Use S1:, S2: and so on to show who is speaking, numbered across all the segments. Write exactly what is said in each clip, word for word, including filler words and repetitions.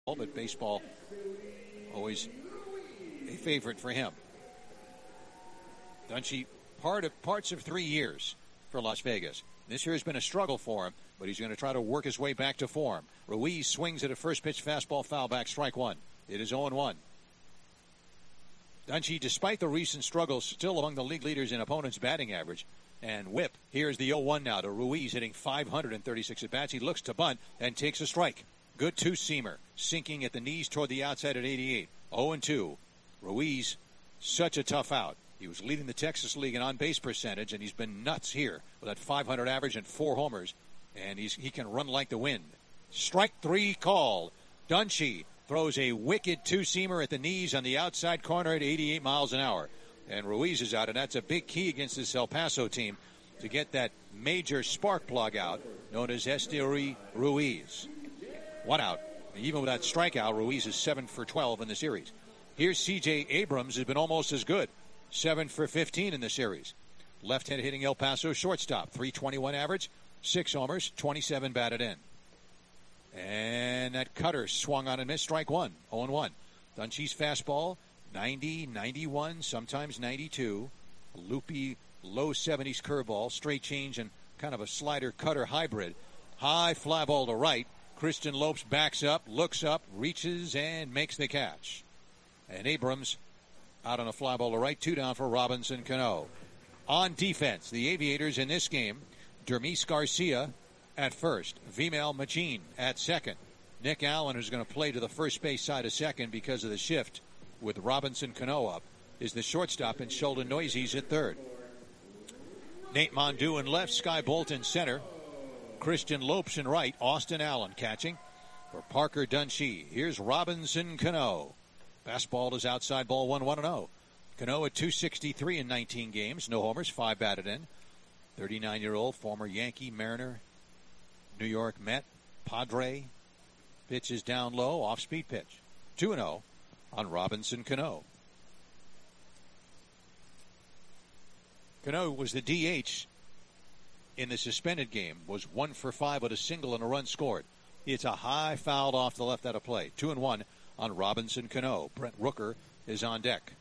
S1: but baseball always a favorite for him. Dungey, part of parts of three years for Las Vegas. This year has been a struggle for him, but he's going to try to work his way back to form. Ruiz swings at a first pitch fastball, foul back, strike one. It is oh and one. Dungey, despite the recent struggles, still among the league leaders in opponents' batting average and whip. Here's the oh one now to Ruiz, hitting five hundred thirty-six at-bats. He looks to bunt and takes a strike. Good two-seamer, sinking at the knees toward the outside at eighty-eight. oh and two. Ruiz, such a tough out. He was leading the Texas League in on-base percentage, and he's been nuts here with that five hundred average and four homers. And he's, he can run like the wind. Strike three call. Dungey throws a wicked two-seamer at the knees on the outside corner at eighty-eight miles an hour. And Ruiz is out, and that's a big key against this El Paso team to get that major spark plug out known as Esteury Ruiz. One out. Even with that strikeout, Ruiz is seven for twelve in the series. Here's C J Abrams, who's been almost as good. seven for fifteen in the series. Left-handed hitting El Paso shortstop. three twenty-one average, six homers, twenty-seven batted in. And that cutter swung on and missed, strike one. oh and one. Dungey's fastball, ninety, ninety-one, sometimes ninety-two. Loopy, low seventies curveball, straight change, and kind of a slider cutter hybrid. High fly ball to right. Christian Lopes backs up, looks up, reaches, and makes the catch. And Abrams out on a fly ball to right, two down for Robinson Cano. On defense, the Aviators in this game, Dermis Garcia at first, Vimal Machin at second. Nick Allen, who's going to play to the first base side of second because of the shift with Robinson Cano up, is the shortstop, and Sheldon Noisey's at third. Nate Mondu in left, Sky Bolt in center. Christian Lopes in right, Austin Allen catching for Parker Dungey. Here's Robinson Cano. Fastball is outside, ball one, one and oh. Cano at two sixty-three in nineteen games, no homers, five batted in. thirty-nine-year-old former Yankee, Mariner, New York Met, Padre. Pitch is down low, off-speed pitch. two and oh on Robinson Cano. Cano was the D H in the suspended game, was one for five with a single and a run scored. It's a high fouled off the left out of play. Two and one on Robinson Cano. Brent Rooker is on deck.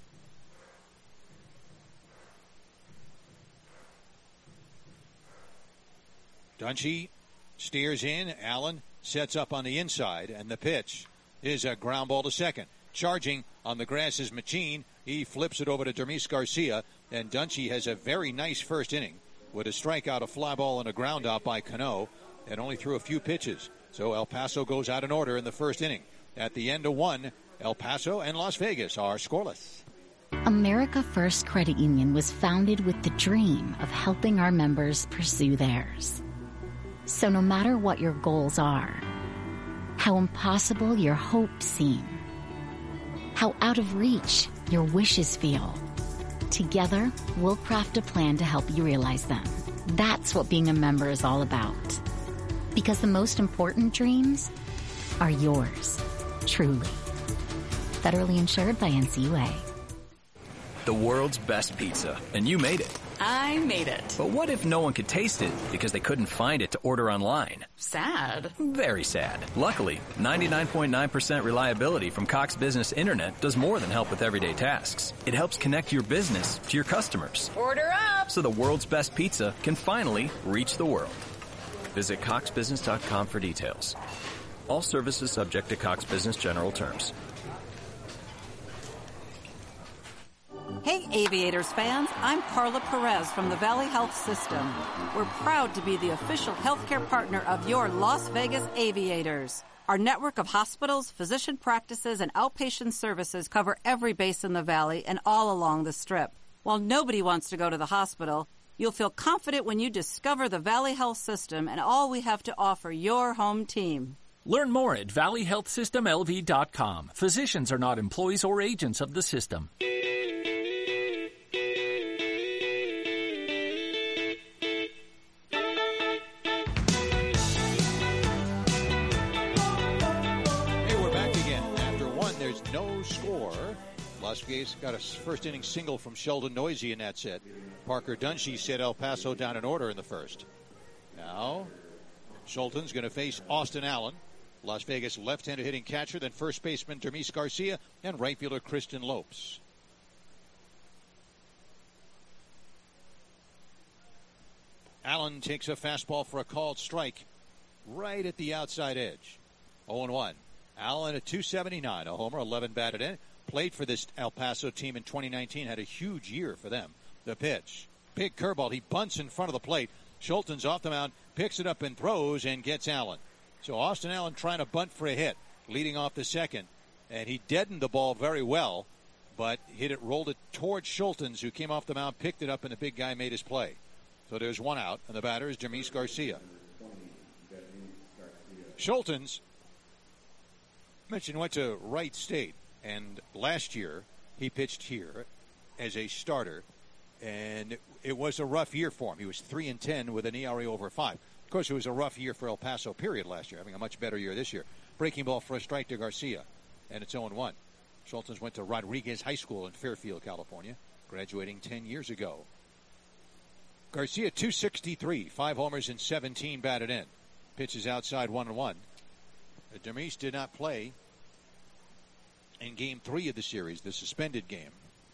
S1: Dungey steers in. Allen sets up on the inside, and the pitch is a ground ball to second. Charging on the grass is Machin. He flips it over to Dermis Garcia, and Dungey has a very nice first inning with a strikeout, a fly ball, and a ground out by Cano, and only threw a few pitches. So El Paso goes out in order in the first inning. At the end of one, El Paso and Las Vegas are scoreless.
S2: America First Credit Union was founded with the dream of helping our members pursue theirs. So no matter what your goals are, how impossible your hopes seem, how out of reach your wishes feel, together, we'll craft a plan to help you realize them. That's what being a member is all about. Because the most important dreams are yours, truly. Federally insured by N C U A.
S3: The world's best pizza, and you made it.
S4: I made it.
S3: But what if no one could taste it because they couldn't find it to order online?
S4: Sad.
S3: Very sad. Luckily, ninety-nine point nine percent reliability from Cox Business Internet does more than help with everyday tasks. It helps connect your business to your customers.
S4: Order up!
S3: So the world's best pizza can finally reach the world. Visit cox business dot com for details. All services subject to Cox Business General terms.
S5: Hey Aviators fans, I'm Carla Perez from the Valley Health System. We're proud to be the official healthcare partner of your Las Vegas Aviators. Our network of hospitals, physician practices, and outpatient services cover every base in the valley and all along the Strip. While nobody wants to go to the hospital, you'll feel confident when you discover the Valley Health System and all we have to offer your home team.
S6: Learn more at valley health system l v dot com. Physicians are not employees or agents of the system.
S1: No score. Las Vegas got a first inning single from Sheldon Noisey in that set. Parker Dungey set El Paso down in order in the first. Now, Schulten's going to face Austin Allen. Las Vegas left-handed hitting catcher, then first baseman Dermis Garcia, and right fielder Kristen Lopes. Allen takes a fastball for a called strike right at the outside edge. oh and one. Allen at two seventy-nine, a homer, eleven batted in. Played for this El Paso team in twenty nineteen, had a huge year for them. The pitch. Big curveball. He bunts in front of the plate. Schulten's off the mound, picks it up and throws and gets Allen. So Austin Allen trying to bunt for a hit, leading off the second. And he deadened the ball very well, but hit it, rolled it towards Schulten's, who came off the mound, picked it up, and the big guy made his play. So there's one out, and the batter is Dermis Garcia. Schulten's, mentioned, went to Wright State, and last year he pitched here as a starter, and it was a rough year for him. He was three and ten with an E R A over five. Of course, it was a rough year for El Paso, period, last year, having a much better year this year. Breaking ball for a strike to Garcia, and it's oh and one. Schulten's went to Rodriguez High School in Fairfield, California, graduating ten years ago. Garcia, two sixty-three, five homers and seventeen batted in. Pitches outside, one and one. Dermis did not play in game three of the series, the suspended game.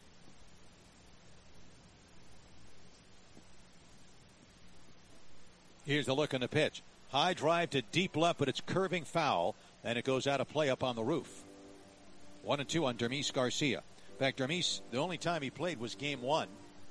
S1: Here's the look on the pitch. High drive to deep left, but it's curving foul, and it goes out of play up on the roof. One and two on Dermis Garcia. In fact, Dermis, the only time he played was game one.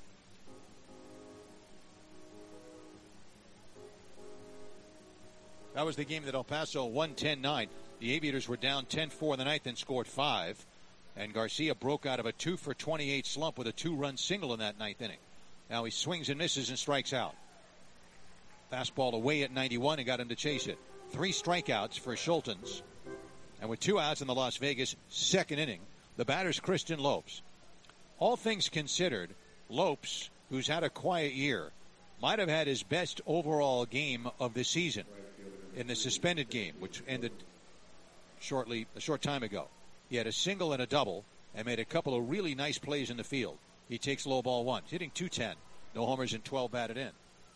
S1: That was the game that El Paso won ten nine. The Aviators were down ten four in the ninth and scored five. And Garcia broke out of a two for twenty-eight slump with a two-run single in that ninth inning. Now he swings and misses and strikes out. Fastball away at ninety-one and got him to chase it. Three strikeouts for Schulten's. And with two outs in the Las Vegas second inning, the batter's Kristen Lopes. All things considered, Lopes, who's had a quiet year, might have had his best overall game of the season in the suspended game, which ended shortly a short time ago. He had a single and a double and made a couple of really nice plays in the field. He takes low ball one, hitting two ten. No homers and twelve batted in.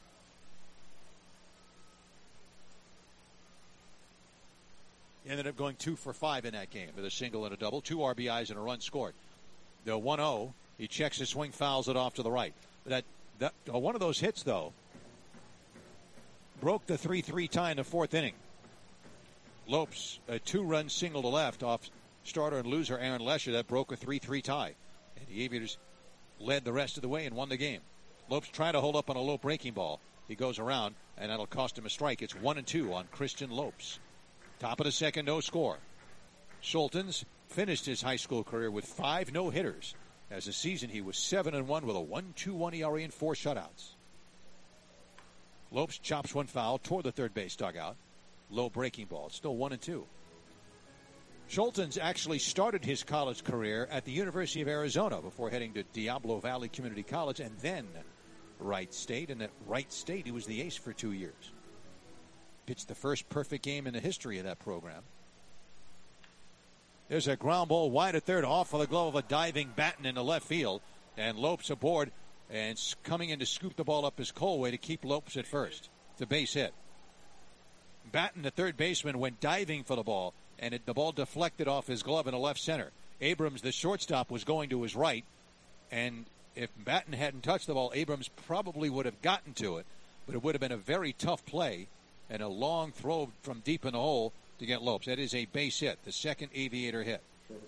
S1: He ended up going two for five in that game with a single and a double, two R B Is and a run scored. The one oh, he checks his swing, fouls it off to the right. That, that uh, one of those hits, though, broke the three three tie in the fourth inning. Lopes, a two-run single to left off starter and loser Aaron Lesher, that broke a three three tie. And the Aviators led the rest of the way and won the game. Lopes trying to hold up on a low breaking ball. He goes around, and that'll cost him a strike. It's one and two on Kristen Lopes. Top of the second, no score. Schulten's finished his high school career with five no-hitters. As a season, he was seven and one with a one two one E R A and four shutouts. Lopes chops one foul toward the third base dugout. Low breaking ball. It's still one and two. Schulten's actually started his college career at the University of Arizona before heading to Diablo Valley Community College and then Wright State. And at Wright State, he was the ace for two years. Pitched the first perfect game in the history of that program. There's a ground ball wide at third, off of the glove of a diving Batten in the left field. And Lopes aboard and coming in to scoop the ball up is Colway to keep Lopes at first. It's a base hit. Batten, the third baseman, went diving for the ball, and it, the ball deflected off his glove in the left center. Abrams, the shortstop, was going to his right, and if Batten hadn't touched the ball, Abrams probably would have gotten to it, but it would have been a very tough play and a long throw from deep in the hole to get Lopes. That is a base hit, the second Aviator hit.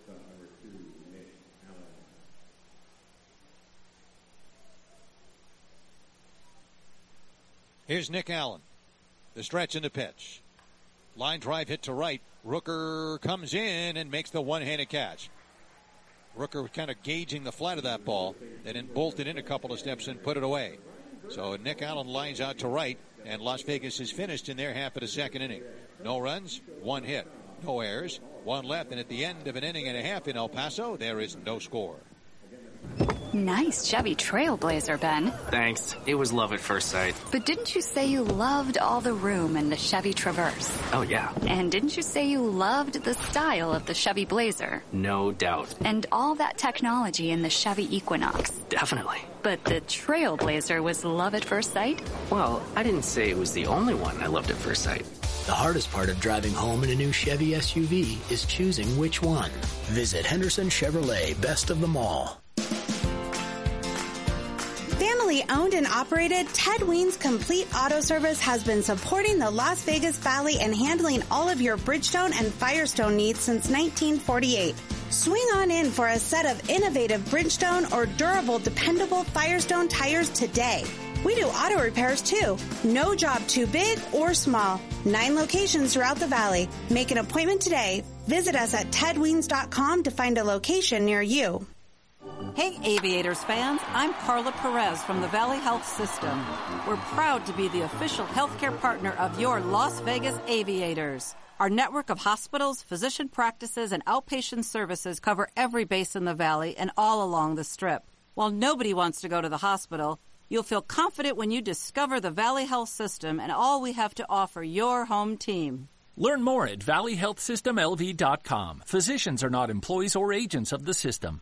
S1: Here's Nick Allen. The stretch and the pitch. Line drive hit to right. Rooker comes in and makes the one-handed catch. Rooker kind of gauging the flat of that ball and then bolted in a couple of steps and put it away. So Nick Allen lines out to right, and Las Vegas is finished in their half of the second inning. No runs, one hit. No errors, one left, and at the end of an inning and a half in El Paso, there is no score.
S7: Nice Chevy Trailblazer, Ben.
S8: Thanks. It was love at first sight.
S7: But didn't you say you loved all the room in the Chevy Traverse?
S8: Oh, yeah.
S7: And didn't you say you loved the style of the Chevy Blazer?
S8: No doubt.
S7: And all that technology in the Chevy Equinox?
S8: Definitely.
S7: But the Trailblazer was love at first sight?
S8: Well, I didn't say it was the only one I loved at first sight.
S9: The hardest part of driving home in a new Chevy S U V is choosing which one. Visit Henderson Chevrolet Best of them All.
S10: Family owned and operated, Ted Weens Complete Auto Service has been supporting the Las Vegas Valley and handling all of your Bridgestone and Firestone needs since nineteen forty-eight. Swing on in for a set of innovative Bridgestone or durable, dependable Firestone tires today. We do auto repairs too. No job too big or small. Nine locations throughout the valley. Make an appointment today. Visit us at ted weens dot com to find a location near you.
S5: Hey Aviators fans, I'm Carla Perez from the Valley Health System. We're proud to be the official healthcare partner of your Las Vegas Aviators. Our network of hospitals, physician practices, and outpatient services cover every base in the valley and all along the Strip. While nobody wants to go to the hospital, you'll feel confident when you discover the Valley Health System and all we have to offer your home team.
S6: Learn more at valley health system l v dot com. Physicians are not employees or agents of the system.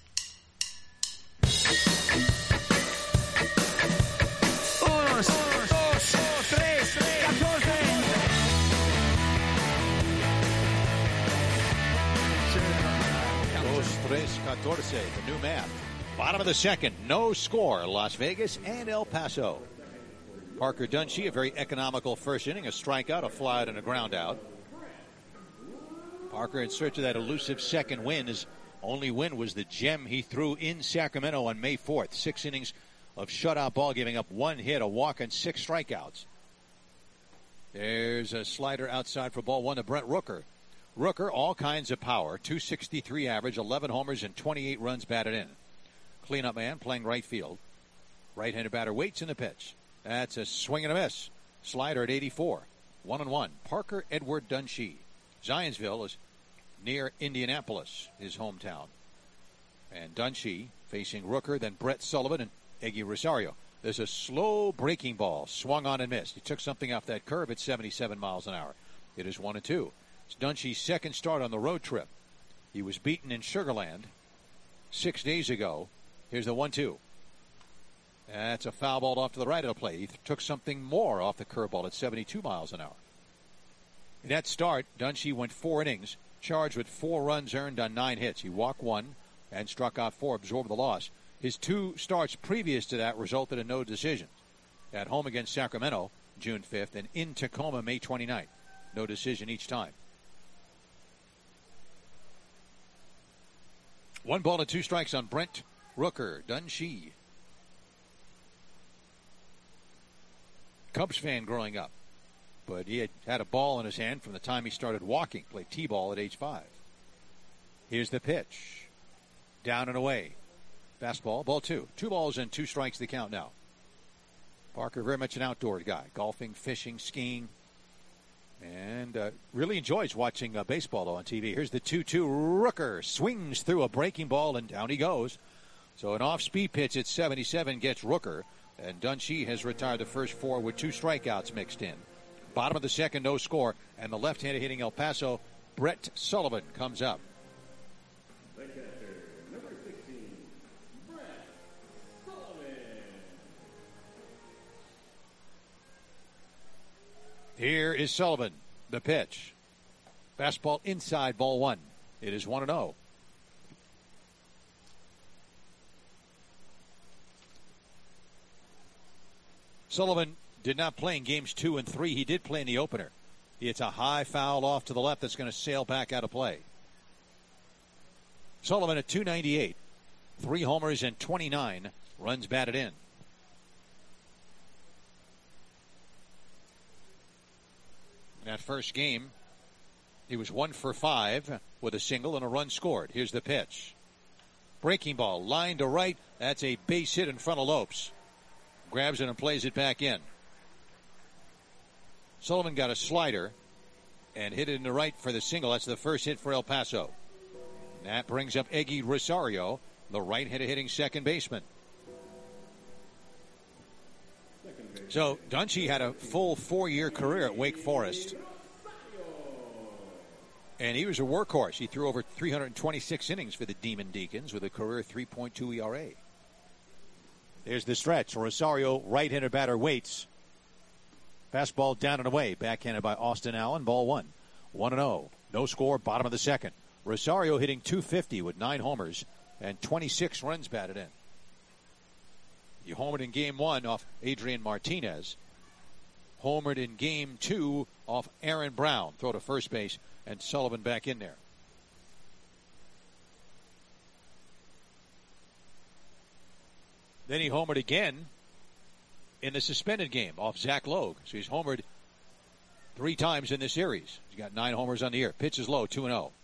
S1: The new math. Bottom of the second, no score, Las Vegas and El Paso. Parker Dunshee, a very economical first inning, a strikeout, a fly out, and a ground out. Parker in search of that elusive second win. His only win was the gem he threw in Sacramento on May fourth. Six innings of shutout ball, giving up one hit, a walk, and six strikeouts. There's a slider outside for ball one to Brent Rooker. Rooker, all kinds of power, two sixty-three average, eleven homers, and twenty-eight runs batted in. Cleanup man playing right field. Right-handed batter waits in the pitch. That's a swing and a miss. Slider at eighty-four. One and one. Parker Edward Dunshee. Zionsville is near Indianapolis, his hometown. And Dunshee facing Rooker, then Brett Sullivan and Eggy Rosario. There's a slow breaking ball, swung on and missed. He took something off that curve at seventy-seven miles an hour. It is one and two. It's Dunshee's second start on the road trip. He was beaten in Sugar Land six days ago. Here's the one two. That's a foul ball off to the right of the plate. He took something more off the curveball at seventy-two miles an hour. In that start, Dunshee went four innings, charged with four runs earned on nine hits. He walked one and struck out four, absorbed the loss. His two starts previous to that resulted in no decisions. At home against Sacramento, June fifth, and in Tacoma, May twenty-ninth. No decision each time. One ball and two strikes on Brent Rooker. Dunshee. Cubs fan growing up, but he had had a ball in his hand from the time he started walking. Played T-ball at age five. Here's the pitch. Down and away. Fastball, ball two. Two balls and two strikes the count now. Parker, very much an outdoor guy. Golfing, fishing, skiing. And uh, really enjoys watching uh, baseball, though, on T V. Here's the two two. Rooker swings through a breaking ball, and down he goes. So an off-speed pitch at seventy-seven gets Rooker. And Dunshee has retired the first four with two strikeouts mixed in. Bottom of the second, no score. And the left-handed hitting El Paso, Brett Sullivan, comes up. Here is Sullivan, the pitch. Fastball inside, ball one. It is one and oh. Sullivan did not play in games two and three. He did play in the opener. It's a high foul off to the left that's going to sail back out of play. Sullivan at two ninety-eight. Three homers and twenty-nine runs batted in. In that first game, he was one for five with a single and a run scored. Here's the pitch. Breaking ball, line to right. That's a base hit in front of Lopes. Grabs it and plays it back in. Sullivan got a slider and hit it in the right for the single. That's the first hit for El Paso. That brings up Eggy Rosario, the right-handed hitting second baseman. So Dunshee had a full four-year career at Wake Forest. And he was a workhorse. He threw over three hundred twenty-six innings for the Demon Deacons with a career three point two E R A. There's the stretch. Rosario, right-handed batter, waits. Fastball down and away. Backhanded by Austin Allen. Ball one. one and oh. No score. Bottom of the second. Rosario hitting two fifty with nine homers and twenty-six runs batted in. He homered in game one off Adrian Martinez. Homered in game two off Aaron Brown. Throw to first base and Sullivan back in there. Then he homered again in the suspended game off Zach Logue. So he's homered three times in this series. He's got nine homers on the year. Pitch is low, two and oh.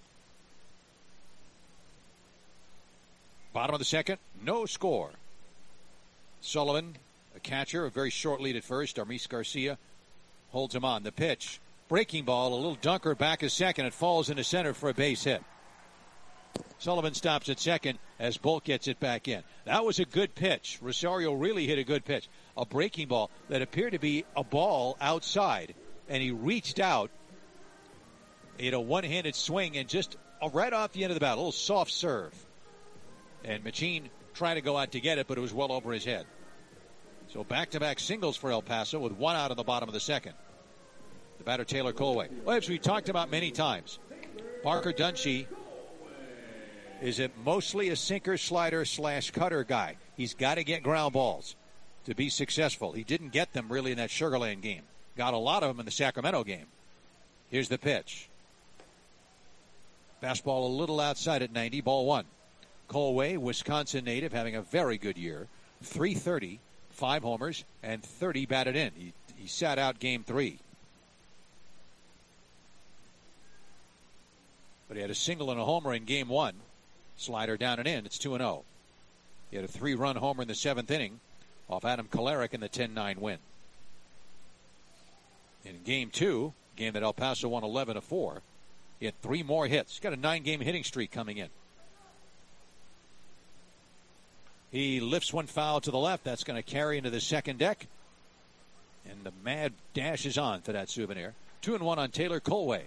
S1: Bottom of the second, no score. Sullivan, a catcher, a very short lead at first. Armis Garcia holds him on. The pitch, breaking ball, a little dunker back at second. It falls into center for a base hit. Sullivan stops at second as Bolt gets it back in. That was a good pitch. Rosario really hit a good pitch. A breaking ball that appeared to be a ball outside, and he reached out. He had a one-handed swing and just right off the end of the bat, a little soft serve. And Machín tried to go out to get it, but it was well over his head. So back-to-back singles for El Paso with one out in the bottom of the second. The batter, Taylor Colway. Well, as we talked about many times, Parker Dunshee is it mostly a sinker, slider, slash cutter guy. He's got to get ground balls to be successful. He didn't get them really in that Sugar Land game. Got a lot of them in the Sacramento game. Here's the pitch. Fastball a little outside at ninety, ball one. Colway, Wisconsin native, having a very good year. three thirty, five homers, and thirty batted in. He, he sat out game three. But he had a single and a homer in game one. Slider down and in. It's two and oh. He had a three-run homer in the seventh inning off Adam Kolarek in the ten nine win. In game two, game that El Paso won eleven to four, he had three more hits. He's got a nine-game hitting streak coming in. He lifts one foul to the left. That's going to carry into the second deck. And the mad dash is on for that souvenir. Two and one on Taylor Colway.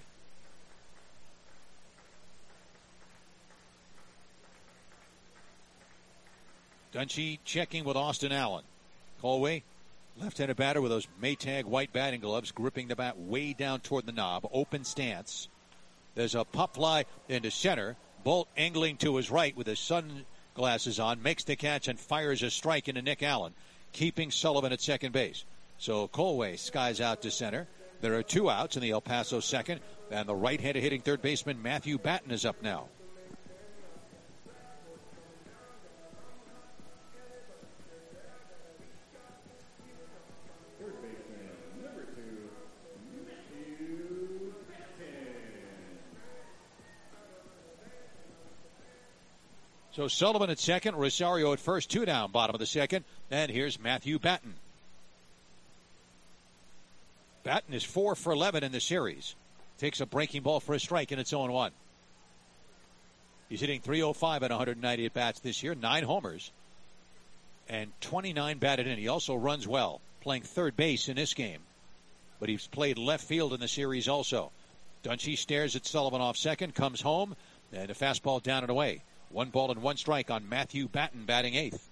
S1: Dunshee checking with Austin Allen. Colway, left-handed batter with those Maytag white batting gloves, gripping the bat way down toward the knob. Open stance. There's a pop fly into center. Bolt angling to his right with his sunglasses on, makes the catch and fires a strike into Nick Allen, keeping Sullivan at second base. So Colway skies out to center. There are two outs in the El Paso second, and the right-handed hitting third baseman Matthew Batten is up now. So Sullivan at second, Rosario at first, two down, bottom of the second. And here's Matthew Batten. Batten is four for eleven in the series. Takes a breaking ball for a strike, and it's oh one. He's hitting three oh five at one hundred ninety at-bats this year, nine homers, and twenty-nine batted in. He also runs well, playing third base in this game. But he's played left field in the series also. Dunshee stares at Sullivan off second, comes home, and a fastball down and away. One ball and one strike on Matthew Batten, batting eighth.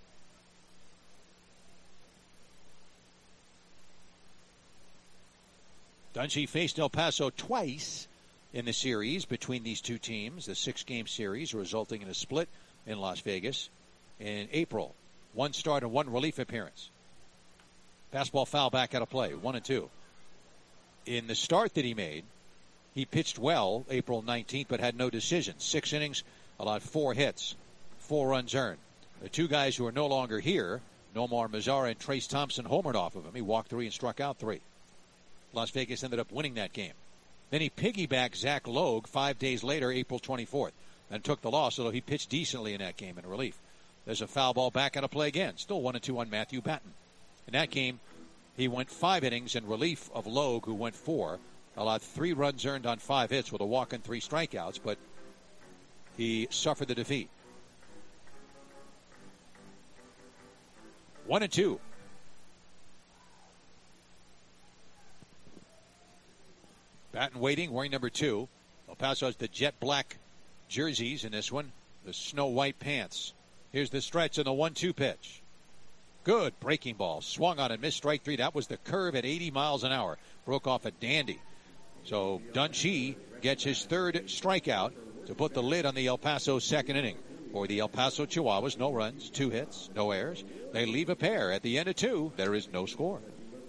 S1: Dunshee faced El Paso twice in the series between these two teams, the six-game series resulting in a split in Las Vegas in April. One start and one relief appearance. Fastball foul back out of play, one and two. In the start that he made, he pitched well April nineteenth, but had no decision. Six innings, allowed four hits, four runs earned. The two guys who are no longer here, Nomar Mazara and Trace Thompson, homered off of him. He walked three and struck out three. Las Vegas ended up winning that game. Then he piggybacked Zach Logue five days later, April twenty-fourth, and took the loss, although he pitched decently in that game in relief. There's a foul ball back out of play again. Still one and two on Matthew Batten. In that game, he went five innings in relief of Logue, who went four. Allowed three runs earned on five hits with a walk and three strikeouts, but he suffered the defeat. One and two. Batten waiting, wearing number two. El Paso has the jet black jerseys in this one, the snow white pants. Here's the stretch and the one two pitch. Good breaking ball. Swung on and missed strike three. That was the curve at eighty miles an hour. Broke off a dandy. So Dunshee gets his third strikeout to put the lid on the El Paso second inning. For the El Paso Chihuahuas, no runs, two hits, no errors. They leave a pair. At the end of two, there is no score.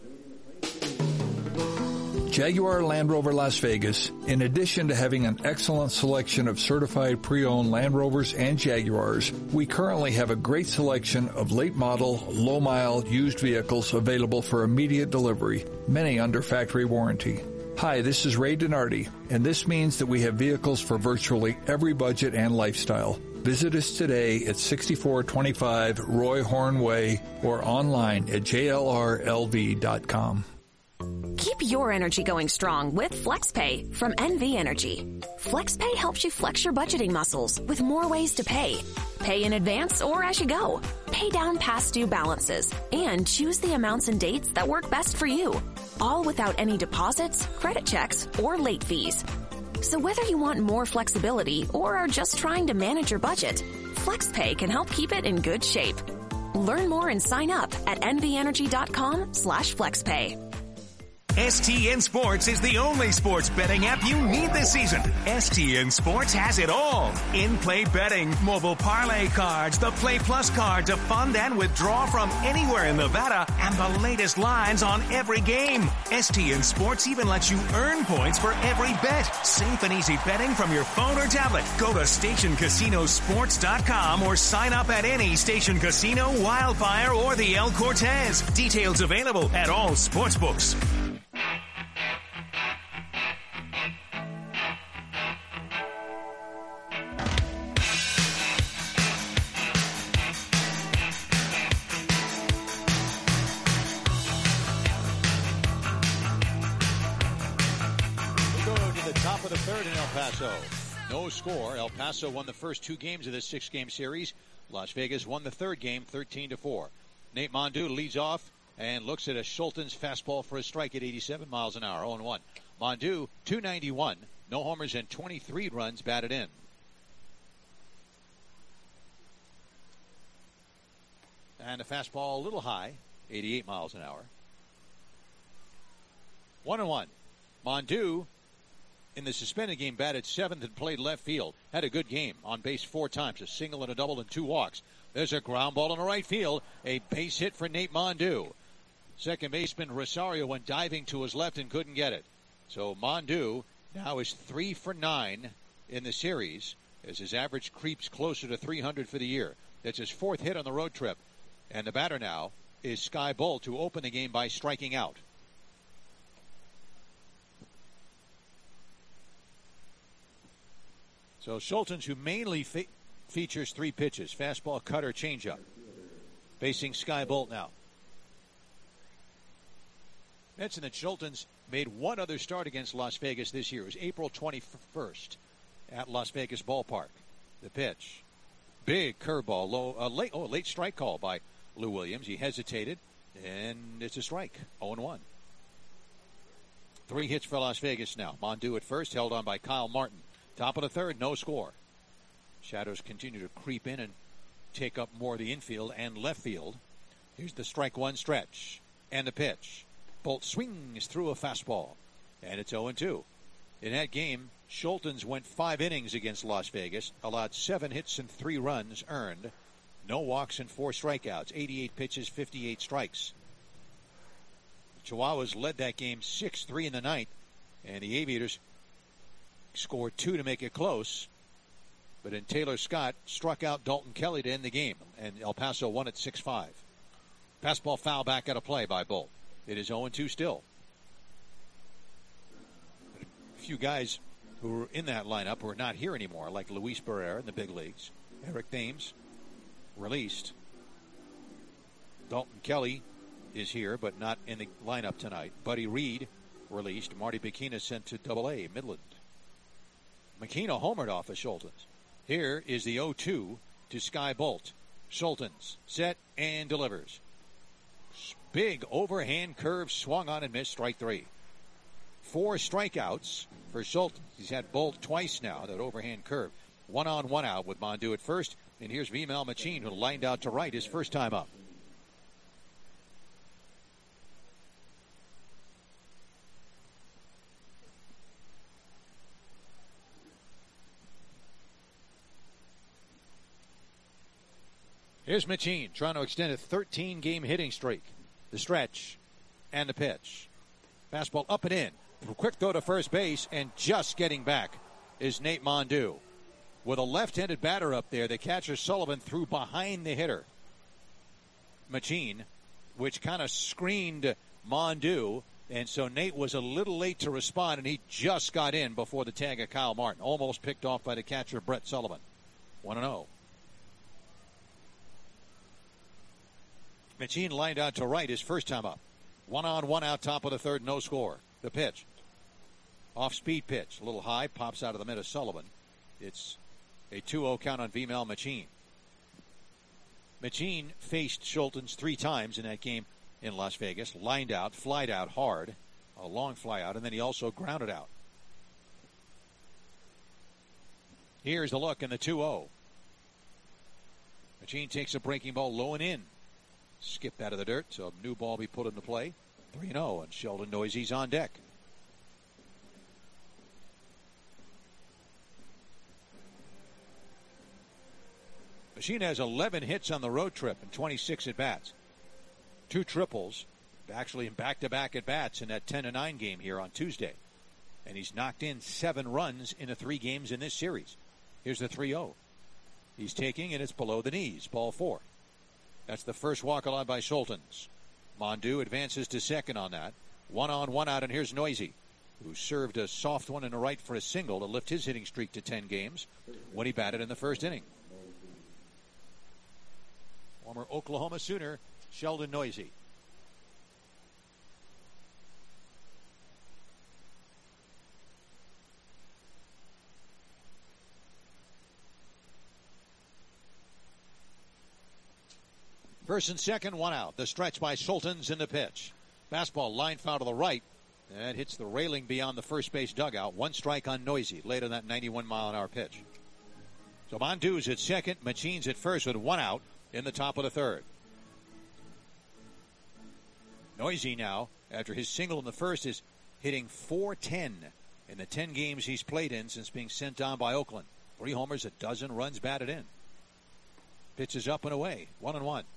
S11: Jaguar Land Rover Las Vegas, in addition to having an excellent selection of certified pre-owned Land Rovers and Jaguars, we currently have a great selection of late model, low mile used vehicles available for immediate delivery, many under factory warranty. Hi, this is Ray Donardi, and this means that we have vehicles for virtually every budget and lifestyle. Visit us today at sixty-four twenty-five Roy Horn Way or online at J L R L V dot com.
S12: Keep your energy going strong with FlexPay from N V Energy. FlexPay helps you flex your budgeting muscles with more ways to pay. Pay in advance or as you go. Pay down past due balances and choose the amounts and dates that work best for you. All without any deposits, credit checks, or late fees. So whether you want more flexibility or are just trying to manage your budget, FlexPay can help keep it in good shape. Learn more and sign up at N V energy dot com slash FlexPay.
S13: S T N Sports is the only sports betting app you need this season. S T N Sports has it all. In-play betting, mobile parlay cards, the Play Plus card to fund and withdraw from anywhere in Nevada, and the latest lines on every game. S T N Sports even lets you earn points for every bet. Safe and easy betting from your phone or tablet. Go to station casino sports dot com or sign up at any Station Casino, Wildfire, or the El Cortez. Details available at all sportsbooks.
S1: Paso. No score. El Paso won the first two games of this six-game series. Las Vegas won the third game, thirteen to four. Nate Mondew leads off and looks at a Schultens fastball for a strike at eighty-seven miles an hour, oh and one. Mondew, two ninety-one, no homers and twenty-three runs batted in. And a fastball a little high, eighty-eight miles an hour. One and one. Mondew, in the suspended game, batted seventh and played left field. Had a good game. On base four times. A single and a double and two walks. There's a ground ball in the right field. A base hit for Nate Mondew. Second baseman Rosario went diving to his left and couldn't get it. So Mondew now is three for nine in the series as his average creeps closer to three hundred for the year. That's his fourth hit on the road trip. And the batter now is Sky Bolt to open the game by striking out. So Schultens, who mainly fe- features three pitches, fastball, cutter, changeup, facing Sky Bolt now. Mention that Schultens made one other start against Las Vegas this year. It was April twenty-first at Las Vegas Ballpark. The pitch. Big curveball, low, uh, late, oh, late strike call by Lou Williams. He hesitated, and it's a strike, oh and one. Three hits for Las Vegas now. Mondew at first, held on by Kyle Martin. Top of the third, no score. Shadows continue to creep in and take up more of the infield and left field. Here's the strike one stretch. And the pitch. Bolt swings through a fastball. And it's oh and two. In that game, Schultens went five innings against Las Vegas, allowed seven hits and three runs earned. No walks and four strikeouts. eighty-eight pitches, fifty-eight strikes. The Chihuahuas led that game six three in the ninth. And the Aviators scored two to make it close, but then Taylor Scott struck out Dalton Kelly to end the game, and El Paso won at six five. Fastball foul back out of play by Bolt. It is oh and two still. A few guys who were in that lineup who are not here anymore, like Luis Barrera in the big leagues. Eric Thames released. Dalton Kelly is here, but not in the lineup tonight. Buddy Reed released. Marty Bikina sent to Double A, Midland. McKenna homered off of Schultens. Here is the oh two to Sky Bolt. Schultens set and delivers. Big overhand curve swung on and missed, strike three. Four strikeouts for Schultens. He's had Bolt twice now, that overhand curve. One on, one out with Mondew at first. And here's Vimal Machin, who lined out to right his first time up. Here's Machine trying to extend a thirteen-game hitting streak. The stretch and the pitch. Fastball up and in. Quick throw to first base, and just getting back is Nate Mondew. With a left-handed batter up there, the catcher Sullivan threw behind the hitter, Machine, which kind of screened Mondew, and so Nate was a little late to respond, and he just got in before the tag of Kyle Martin. Almost picked off by the catcher Brett Sullivan. one and oh. Machine lined out to right his first time up. One on, one out, top of the third, no score. The pitch. Off-speed pitch. A little high, pops out of the mid of Sullivan. It's a two oh count on Vimal Machine. Machine faced Schultens three times in that game in Las Vegas. Lined out, flied out hard. A long fly out, and then he also grounded out. Here's the look in the two oh. Machine takes a breaking ball low and in. Skipped out of the dirt, so new ball be put into play. three oh, and Sheldon Noisy's on deck. Machine has eleven hits on the road trip and twenty-six at-bats. Two triples, actually in back-to-back at-bats in that ten to nine game here on Tuesday. And he's knocked in seven runs in the three games in this series. Here's the three oh. He's taking, and it's below the knees. Ball four. That's the first walk allowed by Schultens. Mondew advances to second on that. One on, one out, and here's Noisy, who served a soft one in the right for a single to lift his hitting streak to ten games when he batted in the first inning. Former Oklahoma Sooner, Sheldon Noisy. First and second, one out. The stretch by Schultens in the pitch. Fastball line foul to the right. That hits the railing beyond the first base dugout. One strike on Noisy late on that ninety-one mile an hour pitch. So Mondew's at second. Machine's at first with one out in the top of the third. Noisy now, after his single in the first, is hitting four ten in the ten games he's played in since being sent down by Oakland. Three homers, a dozen runs batted in. Pitches up and away. One and one.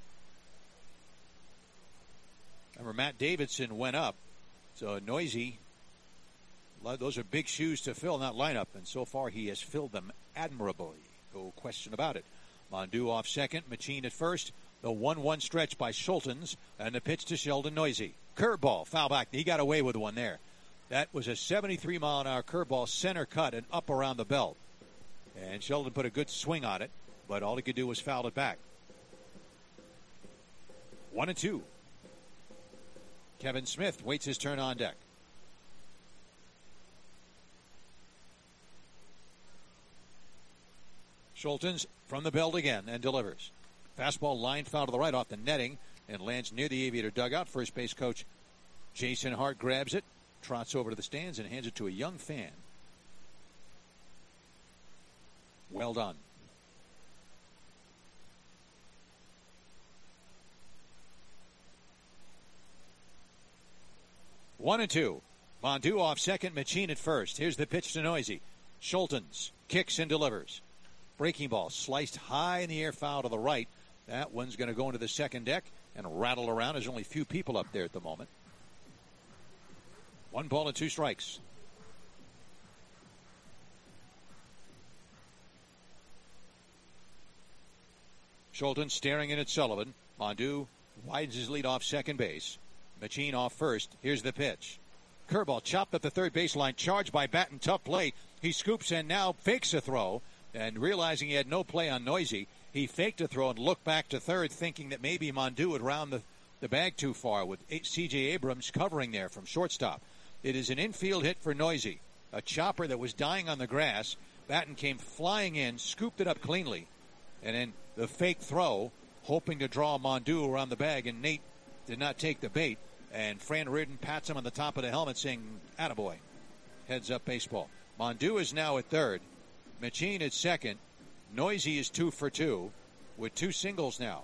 S1: Remember, Matt Davidson went up. So Noisy, those are big shoes to fill in that lineup, and so far he has filled them admirably. No question about it. Mondew off second, Machine at first. The one one stretch by Schultens, and the pitch to Sheldon Noisy. Curveball, foul back. He got away with one there. That was a seventy-three mile an hour curveball, center cut and up around the belt. And Sheldon put a good swing on it, but all he could do was foul it back. One and two. Kevin Smith waits his turn on deck. Schultens from the belt again and delivers. Fastball line foul to the right off the netting and lands near the Aviator dugout. First base coach Jason Hart grabs it, trots over to the stands, and hands it to a young fan. Well done. One and two. Mondew off second, Machine at first. Here's the pitch to Noisy. Schultens kicks and delivers. Breaking ball sliced high in the air, foul to the right. That one's going to go into the second deck and rattle around. There's only a few people up there at the moment. One ball and two strikes. Schultens staring in at Sullivan. Mondew widens his lead off second base. Machine off first. Here's the pitch. Curveball chopped at the third baseline. Charged by Batten. Tough play. He scoops and now fakes a throw. And realizing he had no play on Noisy, he faked a throw and looked back to third, thinking that maybe Mondew would round the, the bag too far with C J Abrams covering there from shortstop. It is an infield hit for Noisy. A chopper that was dying on the grass. Batten came flying in, scooped it up cleanly. And then the fake throw, hoping to draw Mondew around the bag, and Nate did not take the bait. And Fran Reardon pats him on the top of the helmet saying, attaboy. Heads up baseball. Mondew is now at third. Machine at second. Noisy is two for two with two singles now.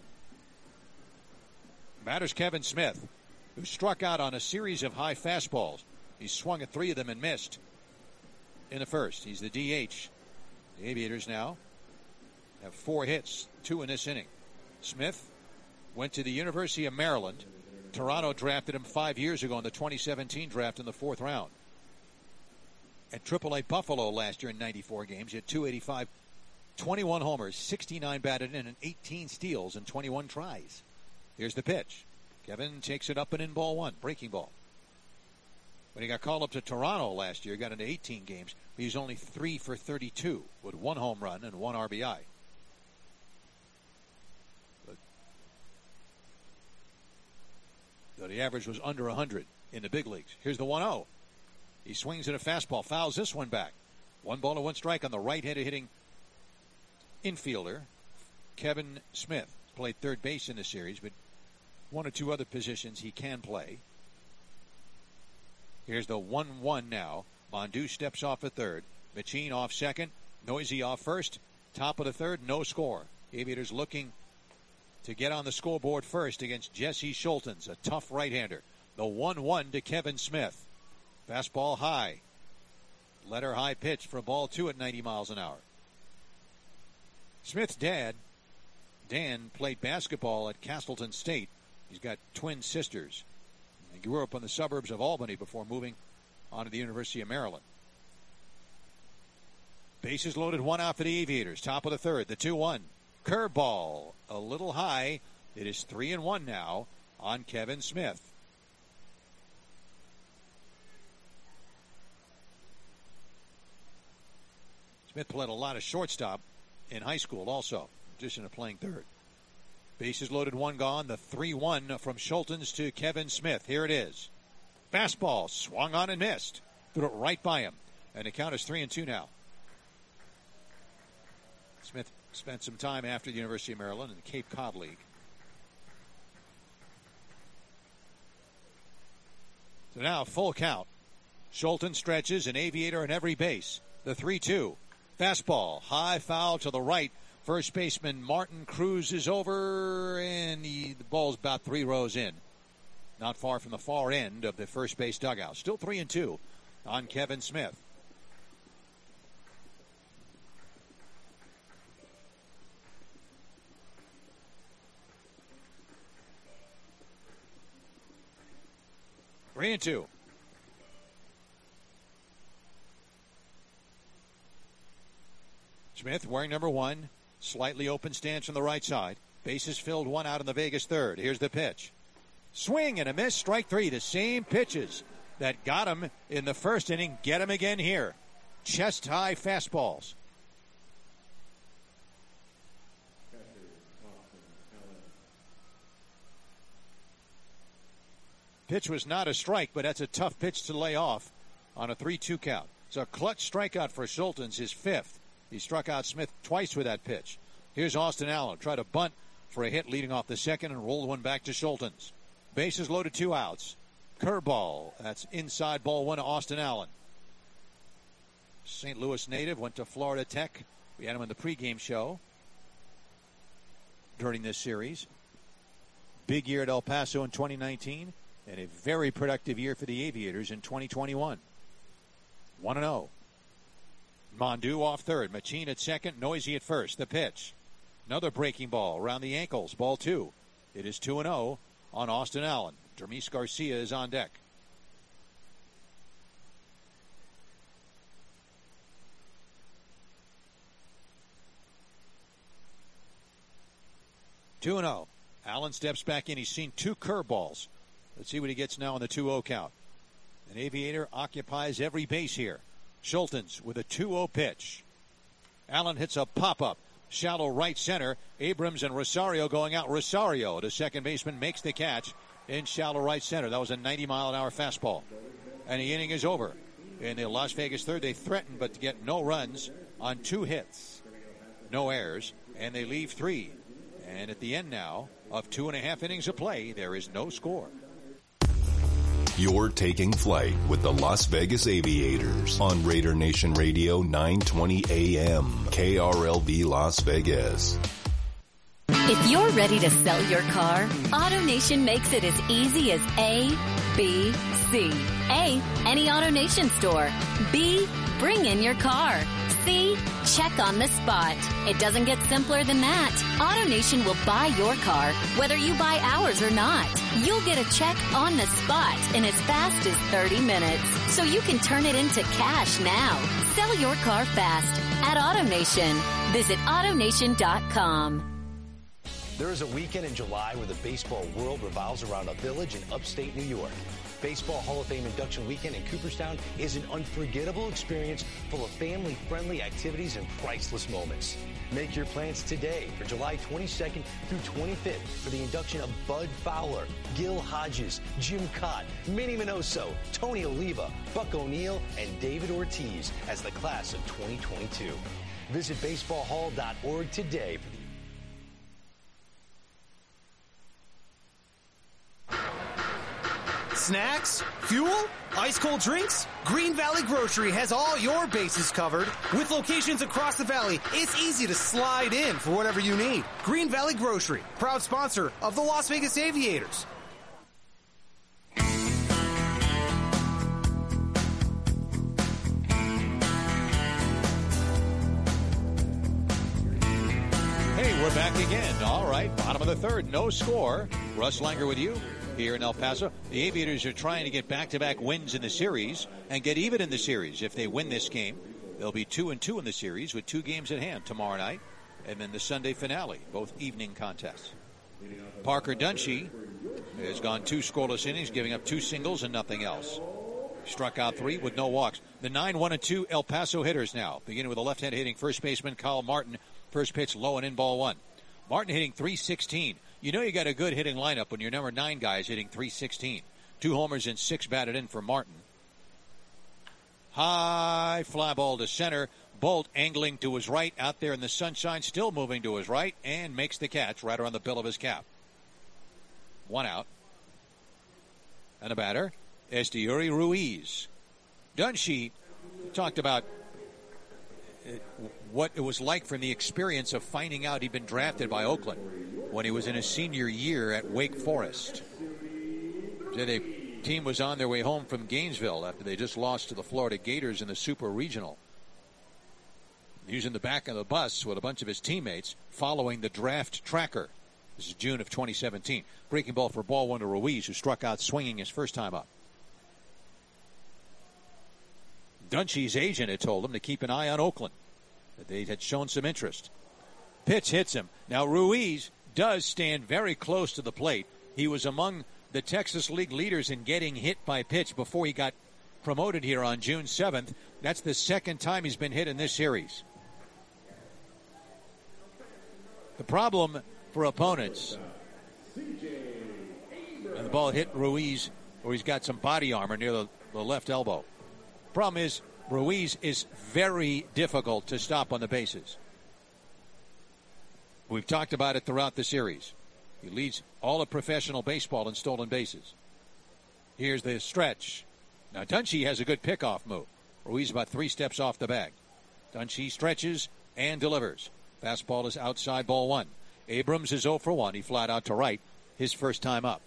S1: Batters Kevin Smith, who struck out on a series of high fastballs. He swung at three of them and missed in the first. He's the D H. The Aviators now have four hits, two in this inning. Smith went to the University of Maryland. Toronto drafted him five years ago in the twenty seventeen draft in the fourth round. At triple A Buffalo last year in ninety-four games, he had two eighty-five, twenty-one homers, sixty-nine batted in, and eighteen steals in twenty-one tries. Here's the pitch. Kevin takes it up and in, ball one, breaking ball. When he got called up to Toronto last year, he got into eighteen games. He was only three for thirty-two with one home run and one R B I. But, so the average was under one hundred in the big leagues. Here's the one oh. He swings at a fastball, fouls this one back. One ball and one strike on the right-handed hitting infielder, Kevin Smith. Played third base in the series, but one or two other positions he can play. Here's the one one now. Mondu steps off at third. Machine off second. Noisy off first. Top of the third, no score. Aviators looking to get on the scoreboard first against Jesse Schultens, a tough right-hander. The one one to Kevin Smith. Fastball high. Letter high pitch for ball two at ninety miles an hour. Smith's dad, Dan, played basketball at Castleton State. He's got twin sisters. He grew up in the suburbs of Albany before moving on to the University of Maryland. Bases loaded, one out for the Aviators. Top of the third, the two one. Curveball, a little high. It is three and one now on Kevin Smith. Smith played a lot of shortstop in high school also, in addition to playing third. Bases loaded, one gone. The three one from Schultens to Kevin Smith. Here it is. Fastball swung on and missed. Threw it right by him. And the count is three and two now. Smith spent some time after the University of Maryland in the Cape Cod League. So now full count. Schultens stretches, an Aviator in every base. The three two. Fastball, high foul to the right. First baseman Martin Cruz is over, and the, the ball's about three rows in. Not far from the far end of the first base dugout. Still three and two on Kevin Smith. Three and two. Smith wearing number one. Slightly open stance from the right side. Bases filled, one out in the Vegas third. Here's the pitch. Swing and a miss. Strike three. The same pitches that got him in the first inning get him again here. Chest high fastballs. Pitch was not a strike, but that's a tough pitch to lay off on a three two count. It's a clutch strikeout for Schultens, his fifth. He struck out Smith twice with that pitch. Here's Austin Allen. Tried to bunt for a hit leading off the second and rolled one back to Schultens. Bases loaded, two outs. Curveball. That's inside, ball one to Austin Allen. Saint Louis native, went to Florida Tech. We had him on the pregame show during this series. Big year at El Paso in twenty nineteen, and a very productive year for the Aviators in twenty twenty-one. one and oh. Mondu off third. Machine at second. Noisy at first. The pitch. Another breaking ball around the ankles. Ball two. It is two and oh on Austin Allen. Dermis Garcia is on deck. two and oh. Allen steps back in. He's seen two curveballs. Let's see what he gets now on the two oh count. An Aviator occupies every base here. Schultens with a two oh pitch. Allen hits a pop-up. Shallow right center. Abrams and Rosario going out. Rosario, the second baseman, makes the catch in shallow right center. That was a ninety mile an hour fastball. And the inning is over. In the Las Vegas third, they threatened but to get no runs on two hits. No errors. And they leave three. And at the end now of two and a half innings of play, there is no score.
S14: You're taking flight with the Las Vegas Aviators on Raider Nation Radio nine twenty A M, K R L V Las Vegas.
S2: If you're ready to sell your car, AutoNation makes it as easy as A, B, C. A, any AutoNation store. B, bring in your car. C, check on the spot. It doesn't get simpler than that. AutoNation will buy your car, whether you buy ours or not. You'll get a check on the spot in as fast as thirty minutes, so you can turn it into cash now. Sell your car fast at AutoNation. Visit AutoNation dot com.
S15: There is a weekend in July where the baseball world revolves around a village in upstate New York. Baseball Hall of Fame induction weekend in Cooperstown is an unforgettable experience full of family-friendly activities and priceless moments. Make your plans today for July twenty-second through twenty-fifth for the induction of Bud Fowler, Gil Hodges, Jim Cott, Minnie Minoso, Tony Oliva, Buck O'Neill, and David Ortiz as the class of twenty twenty-two. Visit baseball hall dot org today for the
S16: Snacks? Fuel? Ice-cold drinks? Green Valley Grocery has all your bases covered. With locations across the valley, it's easy to slide in for whatever you need. Green Valley Grocery, proud sponsor of the Las Vegas Aviators.
S1: Hey, we're back again. All right, bottom of the third, no score. Russ Langer with you here in El Paso. The Aviators are trying to get back-to-back wins in the series and get even in the series. If they win this game, they'll be two and two in the series with two games at hand tomorrow night and then the Sunday finale, both evening contests. Parker Dunshee has gone two scoreless innings, giving up two singles and nothing else. Struck out three with no walks. The nine one and two El Paso hitters now, beginning with a left-hand hitting first baseman Kyle Martin. First pitch low and in, ball one. Martin hitting three sixteen. You know you got a good hitting lineup when your number nine guy is hitting three sixteen. Two homers and six batted in for Martin. High fly ball to center. Bolt angling to his right out there in the sunshine, still moving to his right, and makes the catch right around the bill of his cap. One out. And a batter, Esteury Ruiz. Dunshee talked about what it was like from the experience of finding out he'd been drafted by Oakland when he was in his senior year at Wake Forest. So the team was on their way home from Gainesville after they just lost to the Florida Gators in the Super Regional. He was in the back of the bus with a bunch of his teammates following the draft tracker. This is June of twenty seventeen. Breaking ball for ball one to Ruiz, who struck out swinging his first time up. Dunshee's agent had told him to keep an eye on Oakland, that they had shown some interest. Pitch hits him. Now Ruiz does stand very close to the plate. He was among the Texas League leaders in getting hit by pitch before he got promoted here on June seventh. That's the second time he's been hit in this series. The problem for opponents, and the ball hit Ruiz, or he's got some body armor near the, the left elbow. Problem is, Ruiz is very difficult to stop on the bases. We've talked about it throughout the series. He leads all of professional baseball in stolen bases. Here's the stretch. Now Dunshee has a good pickoff move. Ruiz about three steps off the bag. Dunshee stretches and delivers. Fastball is outside, ball one. Abrams is oh for one. He flat out to right, his first time up.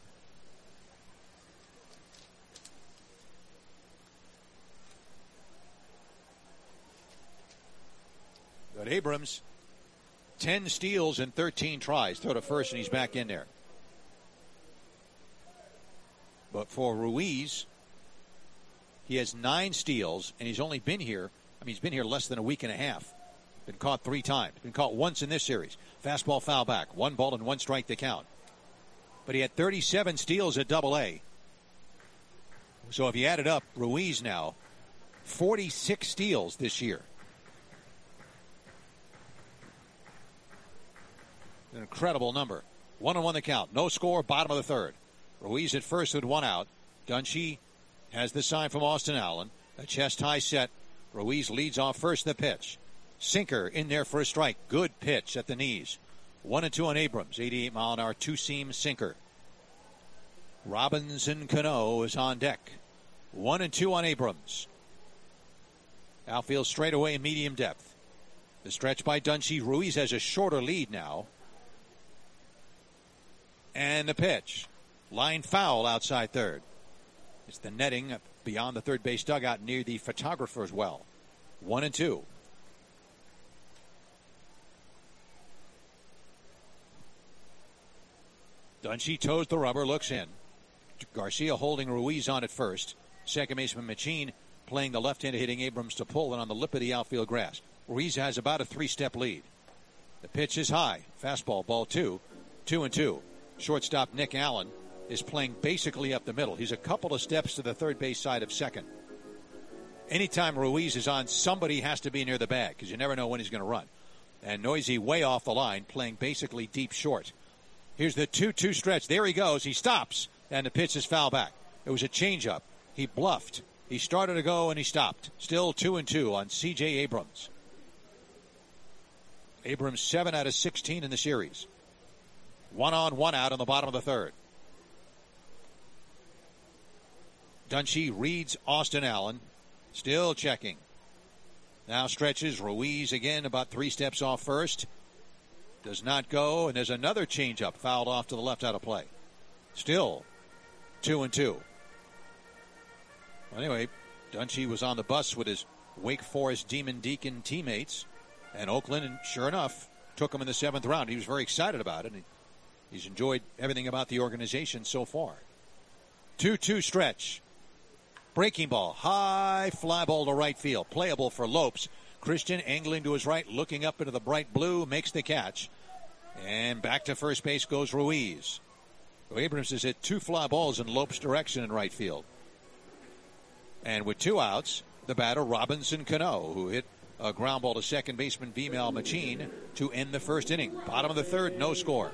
S1: But Abrams, ten steals and thirteen tries. Throw to first, and he's back in there. But for Ruiz, he has nine steals, and he's only been here, I mean, he's been here less than a week and a half. Been caught three times. Been caught once in this series. Fastball foul back. One ball and one strike to count. But he had thirty-seven steals at double A. So if you add it up, Ruiz now, forty-six steals this year. An incredible number. One and one the count. No score, bottom of the third. Ruiz at first with one out. Dunshee has the sign from Austin Allen. A chest high set. Ruiz leads off first in the pitch. Sinker in there for a strike. Good pitch at the knees. One and two on Abrams. eighty-eight mile an hour two seam sinker. Robinson Cano is on deck. One and two on Abrams. Outfield straight away in medium depth. The stretch by Dunshee. Ruiz has a shorter lead now. And the pitch. Line foul outside third. It's the netting beyond the third base dugout near the photographer's well. One and two. Dunshee toes the rubber, looks in. Garcia holding Ruiz on at first. Second baseman Machine playing the left-handed hitting Abrams to pull and on the lip of the outfield grass. Ruiz has about a three-step lead. The pitch is high. Fastball, ball two. Two and two. Shortstop Nick Allen is playing basically up the middle. He's a couple of steps to the third base side of second. Anytime Ruiz is on, somebody has to be near the bag because you never know when he's going to run. And Noisy way off the line, playing basically deep short. Here's the two two stretch. There he goes. He stops, and the pitch is foul back. It was a changeup. He bluffed. He started to go, and he stopped. Still two and two on C J Abrams. Abrams seven out of sixteen in the series. One on, one out on the bottom of the third. Dunshee reads Austin Allen. Still checking. Now stretches. Ruiz again about three steps off first. Does not go, and there's another changeup fouled off to the left out of play. Still two and two. Anyway, Dunshee was on the bus with his Wake Forest Demon Deacon teammates, and Oakland, and sure enough, took him in the seventh round. He was very excited about it, and he's enjoyed everything about the organization so far. two two stretch. Breaking ball. High fly ball to right field. Playable for Lopes. Christian angling to his right, looking up into the bright blue, makes the catch. And back to first base goes Ruiz. So Abrams has hit two fly balls in Lopes' direction in right field. And with two outs, the batter Robinson Cano, who hit a ground ball to second baseman Vimal Machine to end the first inning. Bottom of the third, no score.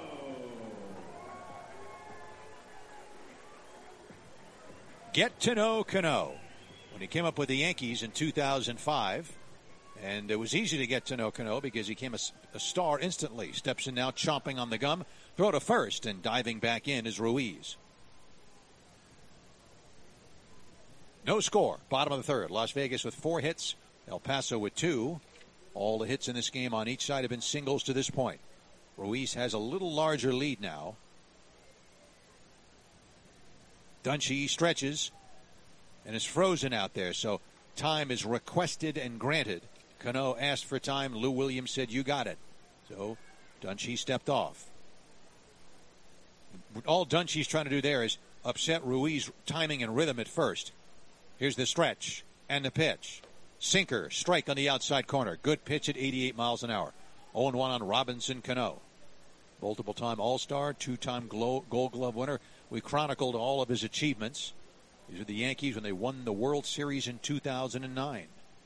S1: Get to know Cano. When he came up with the Yankees in two thousand five, and it was easy to get to know Cano because he became a, a star instantly. Steps in now, chomping on the gum. Throw to first, and diving back in is Ruiz. No score. Bottom of the third. Las Vegas with four hits. El Paso with two. All the hits in this game on each side have been singles to this point. Ruiz has a little larger lead now. Dunshee stretches and is frozen out there, so time is requested and granted. Cano asked for time. Lou Williams said, you got it. So Dunshee stepped off. All Dunshee's trying to do there is upset Ruiz timing and rhythm at first. Here's the stretch and the pitch. Sinker, strike on the outside corner. Good pitch at eighty-eight miles an hour. oh and one on Robinson Cano. Multiple-time All-Star, two-time Gold Glove winner. We chronicled all of his achievements. These are the Yankees when they won the World Series in two thousand nine.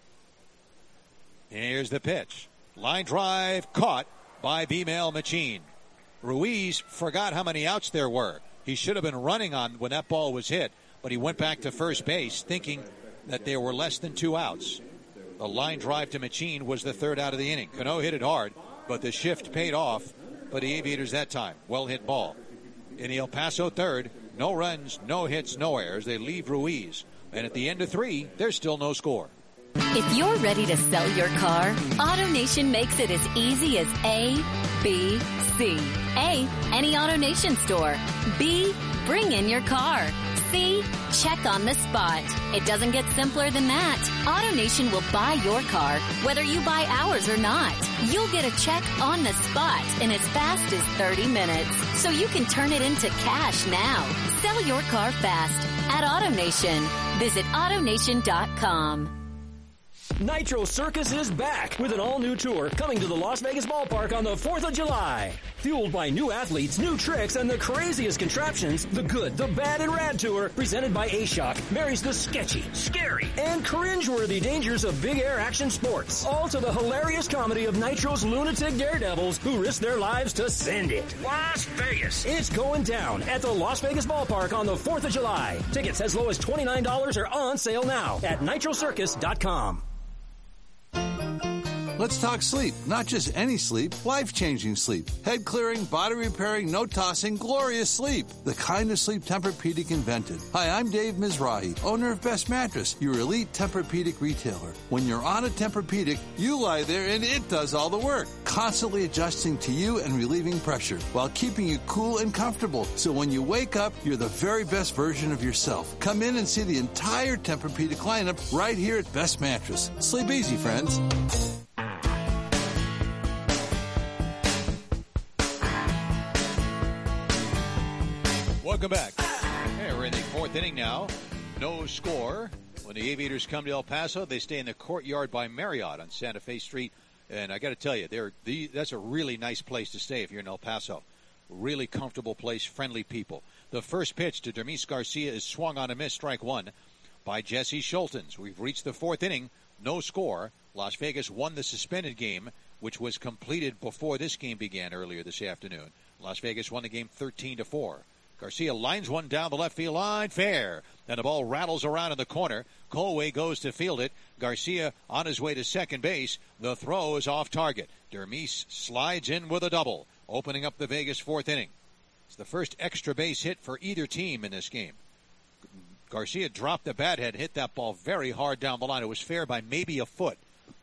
S1: Here's the pitch. Line drive caught by Vimal Machine. Ruiz forgot how many outs there were. He should have been running on when that ball was hit, but he went back to first base thinking that there were less than two outs. The line drive to Machine was the third out of the inning. Cano hit it hard, but the shift paid off for the Aviators that time. Well hit ball. In the El Paso third, no runs, no hits, no errors. They leave Ruiz. And at the end of three, there's still no score.
S2: If you're ready to sell your car, AutoNation makes it as easy as A, B, C. A, any AutoNation store. B, bring in your car. C, check on the spot. It doesn't get simpler than that. AutoNation will buy your car, whether you buy ours or not. You'll get a check on the spot in as fast as thirty minutes, so you can turn it into cash now. Sell your car fast at AutoNation. Visit AutoNation dot com.
S17: Nitro Circus is back with an all-new tour coming to the Las Vegas ballpark on the fourth of July. Fueled by new athletes, new tricks, and the craziest contraptions, the Good, the Bad, and Rad Tour, presented by A-Shock, marries the sketchy, scary, and cringeworthy dangers of big air action sports. All to the hilarious comedy of Nitro's lunatic daredevils who risk their lives to send it. Las Vegas. It's going down at the Las Vegas ballpark on the fourth of July. Tickets as low as twenty-nine dollars are on sale now at nitro circus dot com.
S18: Let's talk sleep. Not just any sleep, life-changing sleep. Head clearing, body repairing, no tossing, glorious sleep. The kind of sleep Tempur-Pedic invented. Hi, I'm Dave Mizrahi, owner of Best Mattress, your elite Tempur-Pedic retailer. When you're on a Tempur-Pedic, you lie there and it does all the work. Constantly adjusting to you and relieving pressure while keeping you cool and comfortable. So when you wake up, you're the very best version of yourself. Come in and see the entire Tempur-Pedic lineup right here at Best Mattress. Sleep easy, friends.
S1: Welcome back. Hey, we're in the fourth inning now. No score. When the Aviators come to El Paso, they stay in the Courtyard by Marriott on Santa Fe Street. And I got to tell you, they're the, that's a really nice place to stay if you're in El Paso. Really comfortable place, friendly people. The first pitch to Dermis Garcia is swung on a miss, strike one, by Jesse Schultens. We've reached the fourth inning. No score. Las Vegas won the suspended game, which was completed before this game began earlier this afternoon. Las Vegas won the game thirteen to four. Garcia lines one down the left field line, fair. And the ball rattles around in the corner. Colway goes to field it. Garcia on his way to second base. The throw is off target. Dermis slides in with a double, opening up the Vegas fourth inning. It's the first extra base hit for either team in this game. Garcia dropped the bat head, hit that ball very hard down the line. It was fair by maybe a foot.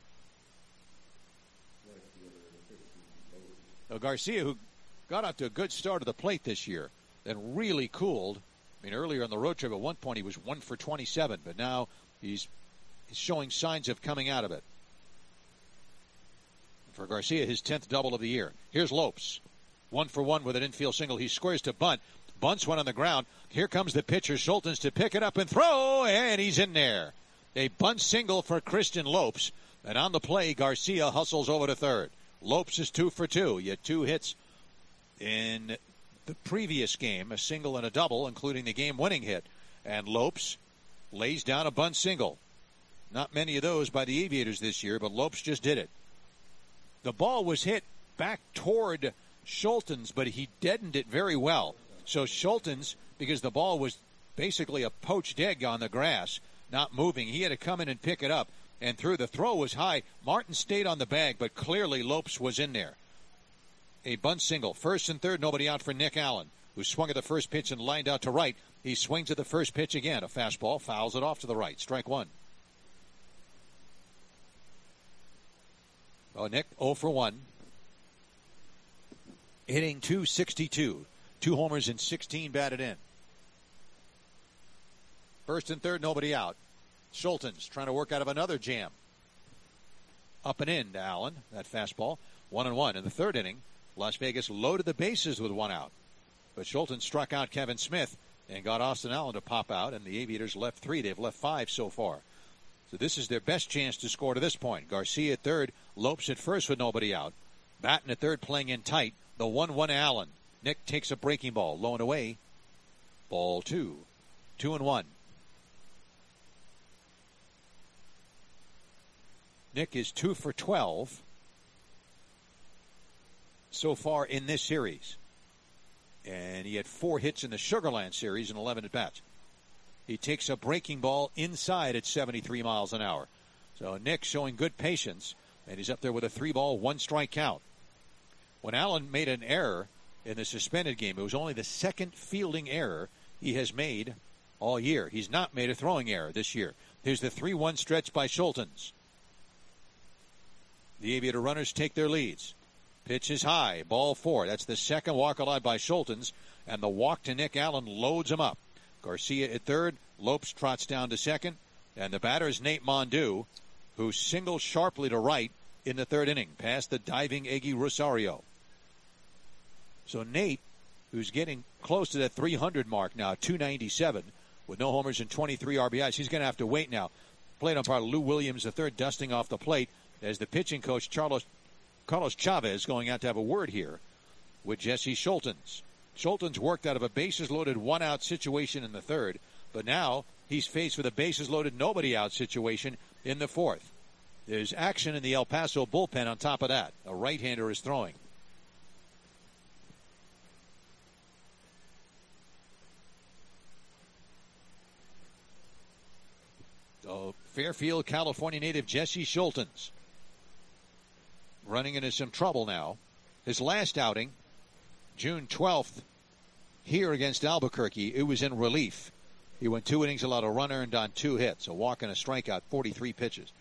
S1: Now Garcia, who got out to a good start of the plate this year, then really cooled. I mean, earlier on the road trip, at one point he was one for twenty-seven, but now he's, he's showing signs of coming out of it. For Garcia, his tenth double of the year. Here's Lopes. One for one with an infield single. He squares to bunt. Bunts one on the ground. Here comes the pitcher, Schultens, to pick it up and throw, and he's in there. A bunt single for Christian Lopes. And on the play, Garcia hustles over to third. Lopes is two for two. He had two hits in the previous game, a single and a double, including the game-winning hit. And Lopes lays down a bunt single. Not many of those by the Aviators this year, but Lopes just did it. The ball was hit back toward Schultens, but he deadened it very well. So Schultens, because the ball was basically a poached egg on the grass, not moving, he had to come in and pick it up. And through the throw was high. Martin stayed on the bag, but clearly Lopes was in there. A bunt single. First and third, nobody out for Nick Allen, who swung at the first pitch and lined out to right. He swings at the first pitch again. A fastball, fouls it off to the right. Strike one. Oh, Nick, oh for one. Hitting two sixty-two. Two homers and sixteen batted in. First and third, nobody out. Schultens trying to work out of another jam. Up and in to Allen, that fastball. One and one. In the third inning, Las Vegas loaded the bases with one out. But Schultens struck out Kevin Smith and got Austin Allen to pop out, and the Aviators left three. They've left five so far. So this is their best chance to score to this point. Garcia at third, Lopes at first with nobody out. Batten at third, playing in tight. The one one Allen. Nick takes a breaking ball, low and away. Ball two. Two and one. Nick is two for twelve so far in this series. And he had four hits in the Sugarland series and eleven at-bats. He takes a breaking ball inside at seventy-three miles an hour. So Nick showing good patience, and he's up there with a three-ball, one-strike count. When Allen made an error in the suspended game, it was only the second fielding error he has made all year. He's not made a throwing error this year. Here's the three one stretch by Schultens. The Aviator runners take their leads. Pitch is high, ball four. That's the second walk allowed by Schultens, and the walk to Nick Allen loads him up. Garcia at third, Lopes trots down to second, and the batter is Nate Mondu, who singles sharply to right in the third inning, past the diving Eggy Rosario. So Nate, who's getting close to that three hundred mark now, two ninety-seven, with no homers and twenty-three R B Is, he's going to have to wait now. Plate umpire Lou Williams, the third, dusting off the plate, as the pitching coach Carlos, Carlos Chavez going out to have a word here with Jesse Schultens. Schultens worked out of a bases-loaded one-out situation in the third, but now he's faced with a bases-loaded nobody-out situation in the fourth. There's action in the El Paso bullpen on top of that. A right-hander is throwing. So Fairfield, California native Jesse Schultens running into some trouble now. His last outing, June twelfth, here against Albuquerque, it was in relief. He went two innings, allowed a run earned on two hits, a walk and a strikeout, forty-three pitches.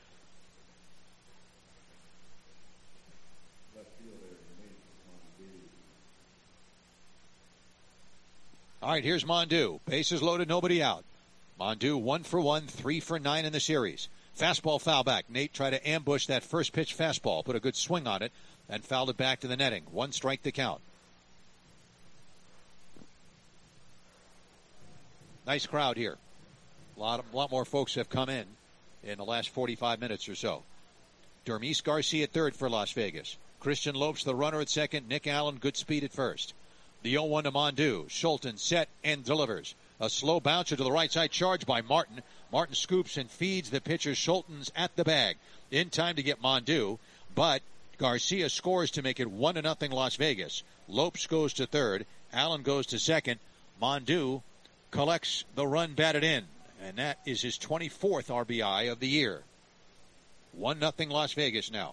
S1: All right, here's Mondu. Bases loaded, nobody out. Mondu one for one, three for nine in the series. Fastball foul back. Nate tried to ambush that first pitch fastball, put a good swing on it, and fouled it back to the netting. One strike to count. Nice crowd here. A lot, a lot more folks have come in in the last forty-five minutes or so. Dermis Garcia at third for Las Vegas. Christian Lopes, the runner, at second. Nick Allen, good speed at first. The oh one to Mondu. Schulten set and delivers. A slow bouncer to the right side, charged by Martin. Martin scoops and feeds the pitcher. Schulten's at the bag in time to get Mondu, but Garcia scores to make it one to nothing Las Vegas. Lopes goes to third. Allen goes to second. Mondu collects the run batted in, and that is his twenty-fourth R B I of the year. one nothing Las Vegas now.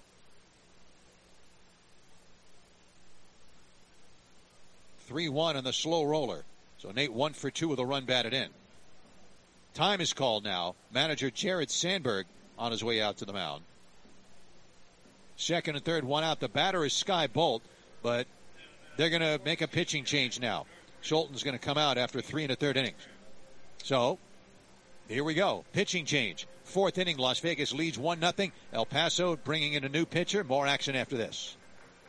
S1: three one on the slow roller. So Nate one for two with a run batted in. Time is called now. Manager Jared Sandberg on his way out to the mound. Second and third, one out. The batter is Sky Bolt, but they're going to make a pitching change now. Schulten's going to come out after three and a third innings. So here we go. Pitching change. Fourth inning, Las Vegas leads one nothing. El Paso bringing in a new pitcher. More action after this.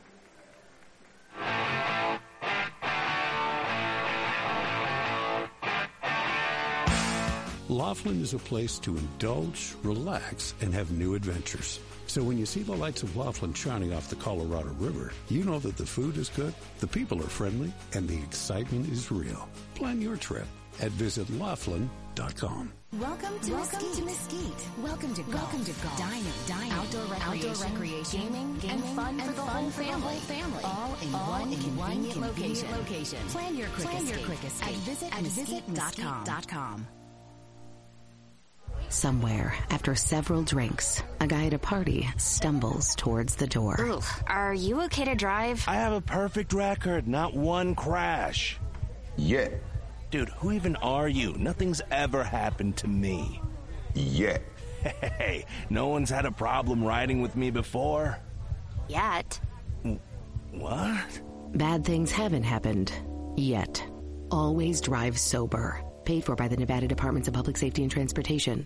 S19: Laughlin is a place to indulge, relax, and have new adventures. So when you see the lights of Laughlin shining off the Colorado River, you know that the food is good, the people are friendly, and the excitement is real. Plan your trip at visit laughlin dot com.
S20: Welcome to Welcome Mesquite. to Mesquite. Welcome to golf. Welcome to golf. Dining, dining, outdoor recreation, outdoor recreation gaming, gaming, and fun, and for, the fun for the whole family. All in All one in convenient, convenient location. location. Plan your quick Plan escape. Your quick escape. At visit at mesquite dot com.
S21: Somewhere, after several drinks, a guy at a party stumbles towards the door.
S12: Ooh, are you okay to drive?
S22: I have a perfect record, not one crash.
S23: Yeah.
S22: Dude, who even are you? Nothing's ever happened to me.
S23: Yeah.
S22: Hey, no one's had a problem riding with me before.
S12: Yet.
S22: What?
S21: Bad things haven't happened. Yet. Always drive sober. Paid for by the Nevada Departments of Public Safety and Transportation.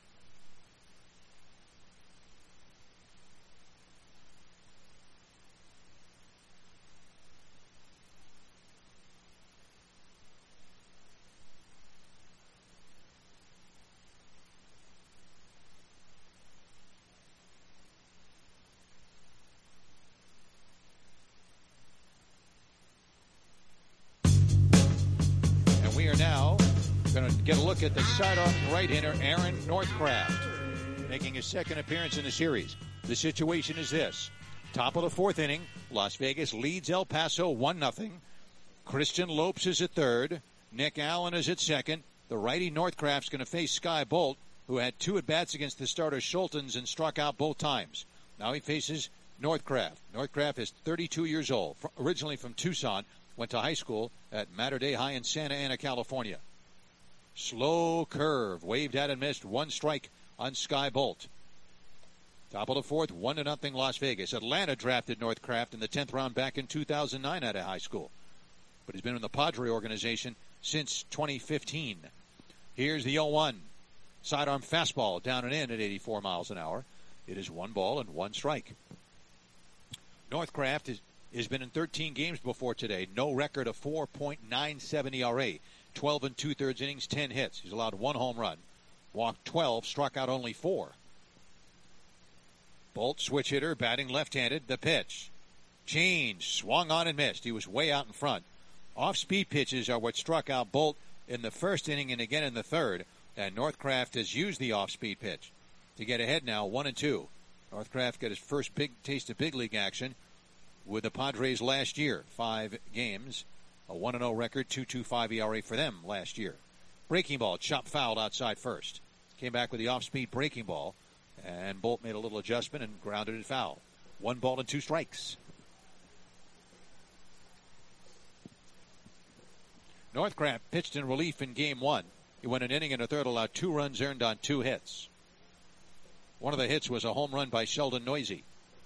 S1: Get a look at the sidearm right-hander Aaron Northcraft, making his second appearance in the series. The situation is this. Top of the fourth inning, Las Vegas leads El Paso one nothing. Christian Lopes is at third. Nick Allen is at second. The righty Northcraft's going to face Sky Bolt, who had two at-bats against the starter Schultens and struck out both times. Now he faces Northcraft. Northcraft is thirty-two years old, originally from Tucson, went to high school at Mater Dei High in Santa Ana, California. Slow curve, waved at and missed. One strike on Sky Bolt. Top of the fourth, one to nothing Las Vegas. Atlanta drafted Northcraft in the tenth round back in two thousand nine out of high school, but he's been in the Padre organization since twenty fifteen. Here's the oh one. Sidearm fastball down and in at eighty-four miles an hour. It is one ball and one strike. Northcraft is, has been in thirteen games before today. No record of four point nine seven E R A. twelve and two-thirds innings, ten hits. He's allowed one home run. Walked twelve, struck out only four. Bolt, switch hitter, batting left-handed. The pitch. Change, swung on and missed. He was way out in front. Off-speed pitches are what struck out Bolt in the first inning and again in the third. And Northcraft has used the off-speed pitch to get ahead now, one and two. Northcraft got his first big taste of big league action with the Padres last year. Five games. A one and oh record, two point two five E R A for them last year. Breaking ball, chopped fouled outside first. Came back with the off-speed breaking ball, and Bolt made a little adjustment and grounded it foul. One ball and two strikes. Northcraft pitched in relief in game one. He went an inning and a third, allowed two runs earned on two hits. One of the hits was a home run by Sheldon Noisy.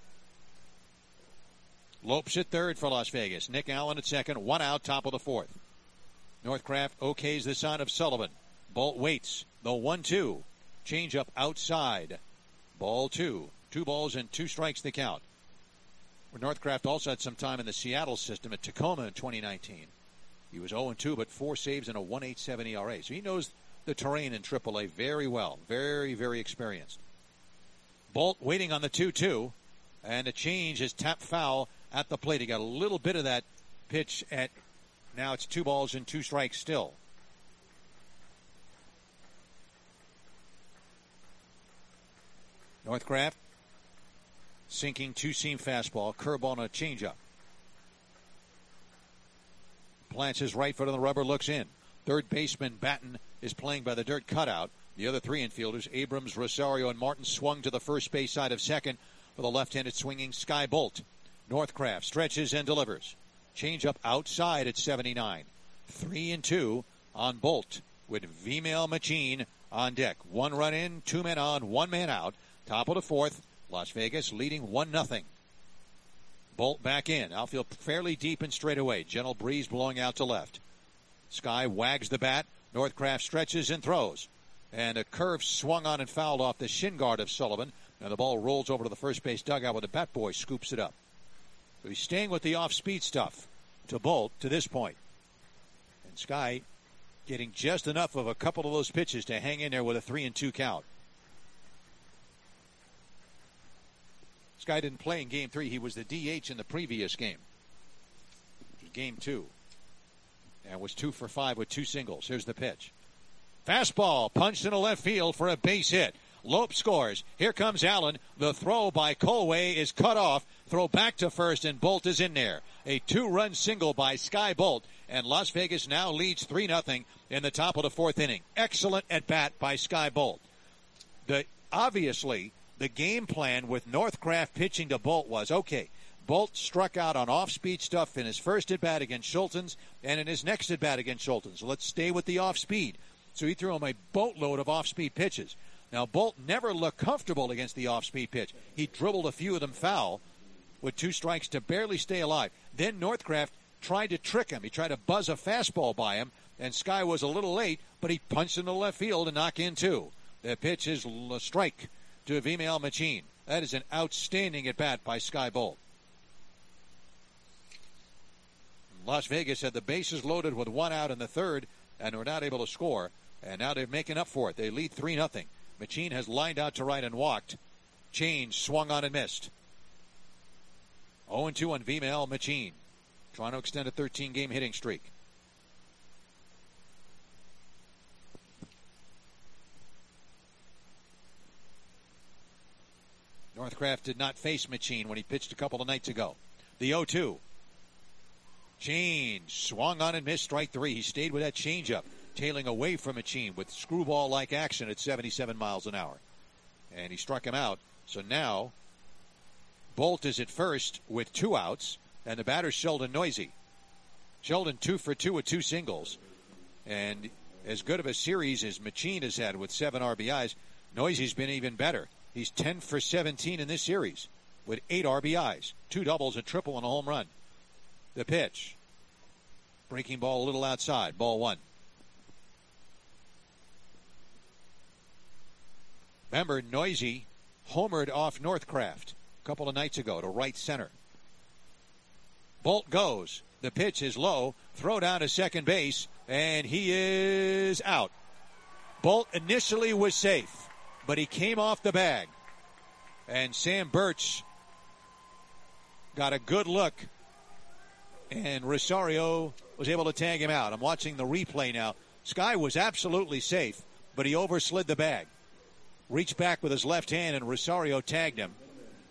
S1: Lopes at third for Las Vegas. Nick Allen at second. One out, top of the fourth. Northcraft okays the sign of Sullivan. Bolt waits. The one two. Change up outside. Ball two. Two balls and two strikes the count. Northcraft also had some time in the Seattle system at Tacoma in twenty nineteen. He was oh and two, but four saves and a one point eight seven E R A. So he knows the terrain in triple A very well. Very, very experienced. Bolt waiting on the two two. And a change is tap foul at the plate. He got a little bit of that pitch at, now it's two balls and two strikes still. Northcraft sinking two-seam fastball, curveball and a changeup. Plants his right foot on the rubber, looks in. Third baseman Batten is playing by the dirt cutout. The other three infielders, Abrams, Rosario, and Martin, swung to the first base side of second for the left-handed swinging Sky Bolt. Northcraft stretches and delivers. Changeup outside at seventy-nine. Three and two on Bolt with Vimael Machin on deck. One run in, two men on, one man out. Top of the fourth, Las Vegas leading one nothing. Bolt back in. Outfield fairly deep and straight away. Gentle breeze blowing out to left. Sky wags the bat. Northcraft stretches and throws. And a curve swung on and fouled off the shin guard of Sullivan. And the ball rolls over to the first base dugout where the bat boy scoops it up. So he's staying with the off-speed stuff to Bolt to this point. And Sky getting just enough of a couple of those pitches to hang in there with a three and two count. Sky didn't play in game three. He was the D H in the previous game. It was game two. And was two for five with two singles. Here's the pitch. Fastball punched into left field for a base hit. Lope scores. Here comes Allen. The throw by Colway is cut off. Throw back to first, and Bolt is in there. A two-run single by Sky Bolt, and Las Vegas now leads three nothing in the top of the fourth inning. Excellent at-bat by Sky Bolt. The, obviously, the game plan with Northcraft pitching to Bolt was, okay, Bolt struck out on off-speed stuff in his first at-bat against Schultens and in his next at-bat against Schultens. So let's stay with the off-speed. So he threw him a boatload of off-speed pitches. Now, Bolt never looked comfortable against the off-speed pitch. He dribbled a few of them foul with two strikes to barely stay alive. Then Northcraft tried to trick him. He tried to buzz a fastball by him, and Sky was a little late, but he punched into left field and knocked in two. The pitch is a strike to Vimael Machin. That is an outstanding at-bat by Sky Bolt. Las Vegas had the bases loaded with one out in the third, and were not able to score. And now they're making up for it. They lead three nothing. Machin has lined out to right and walked. Change, swung on and missed. oh and two on Vimael Machin. Trying to extend a thirteen-game hitting streak. Northcraft did not face Machin when he pitched a couple of nights ago. The oh two. Change, swung on and missed, strike three. He stayed with that changeup, tailing away from Machin with screwball-like action at seventy-seven miles an hour. And he struck him out. So now, Bolt is at first with two outs, and the batter's Sheldon Noisy. Sheldon two for two with two singles. And as good of a series as Machin has had with seven R B Is, Noisy's been even better. He's ten for seventeen in this series with eight R B Is, two doubles, a triple, and a home run. The pitch. Breaking ball a little outside. Ball one. Remember, Noisy homered off Northcraft a couple of nights ago to right center. Bolt goes. The pitch is low. Throw down to second base, and he is out. Bolt initially was safe, but he came off the bag. And Sam Birch got a good look, and Rosario was able to tag him out. I'm watching the replay now. Sky was absolutely safe, but he overslid the bag. Reached back with his left hand, and Rosario tagged him.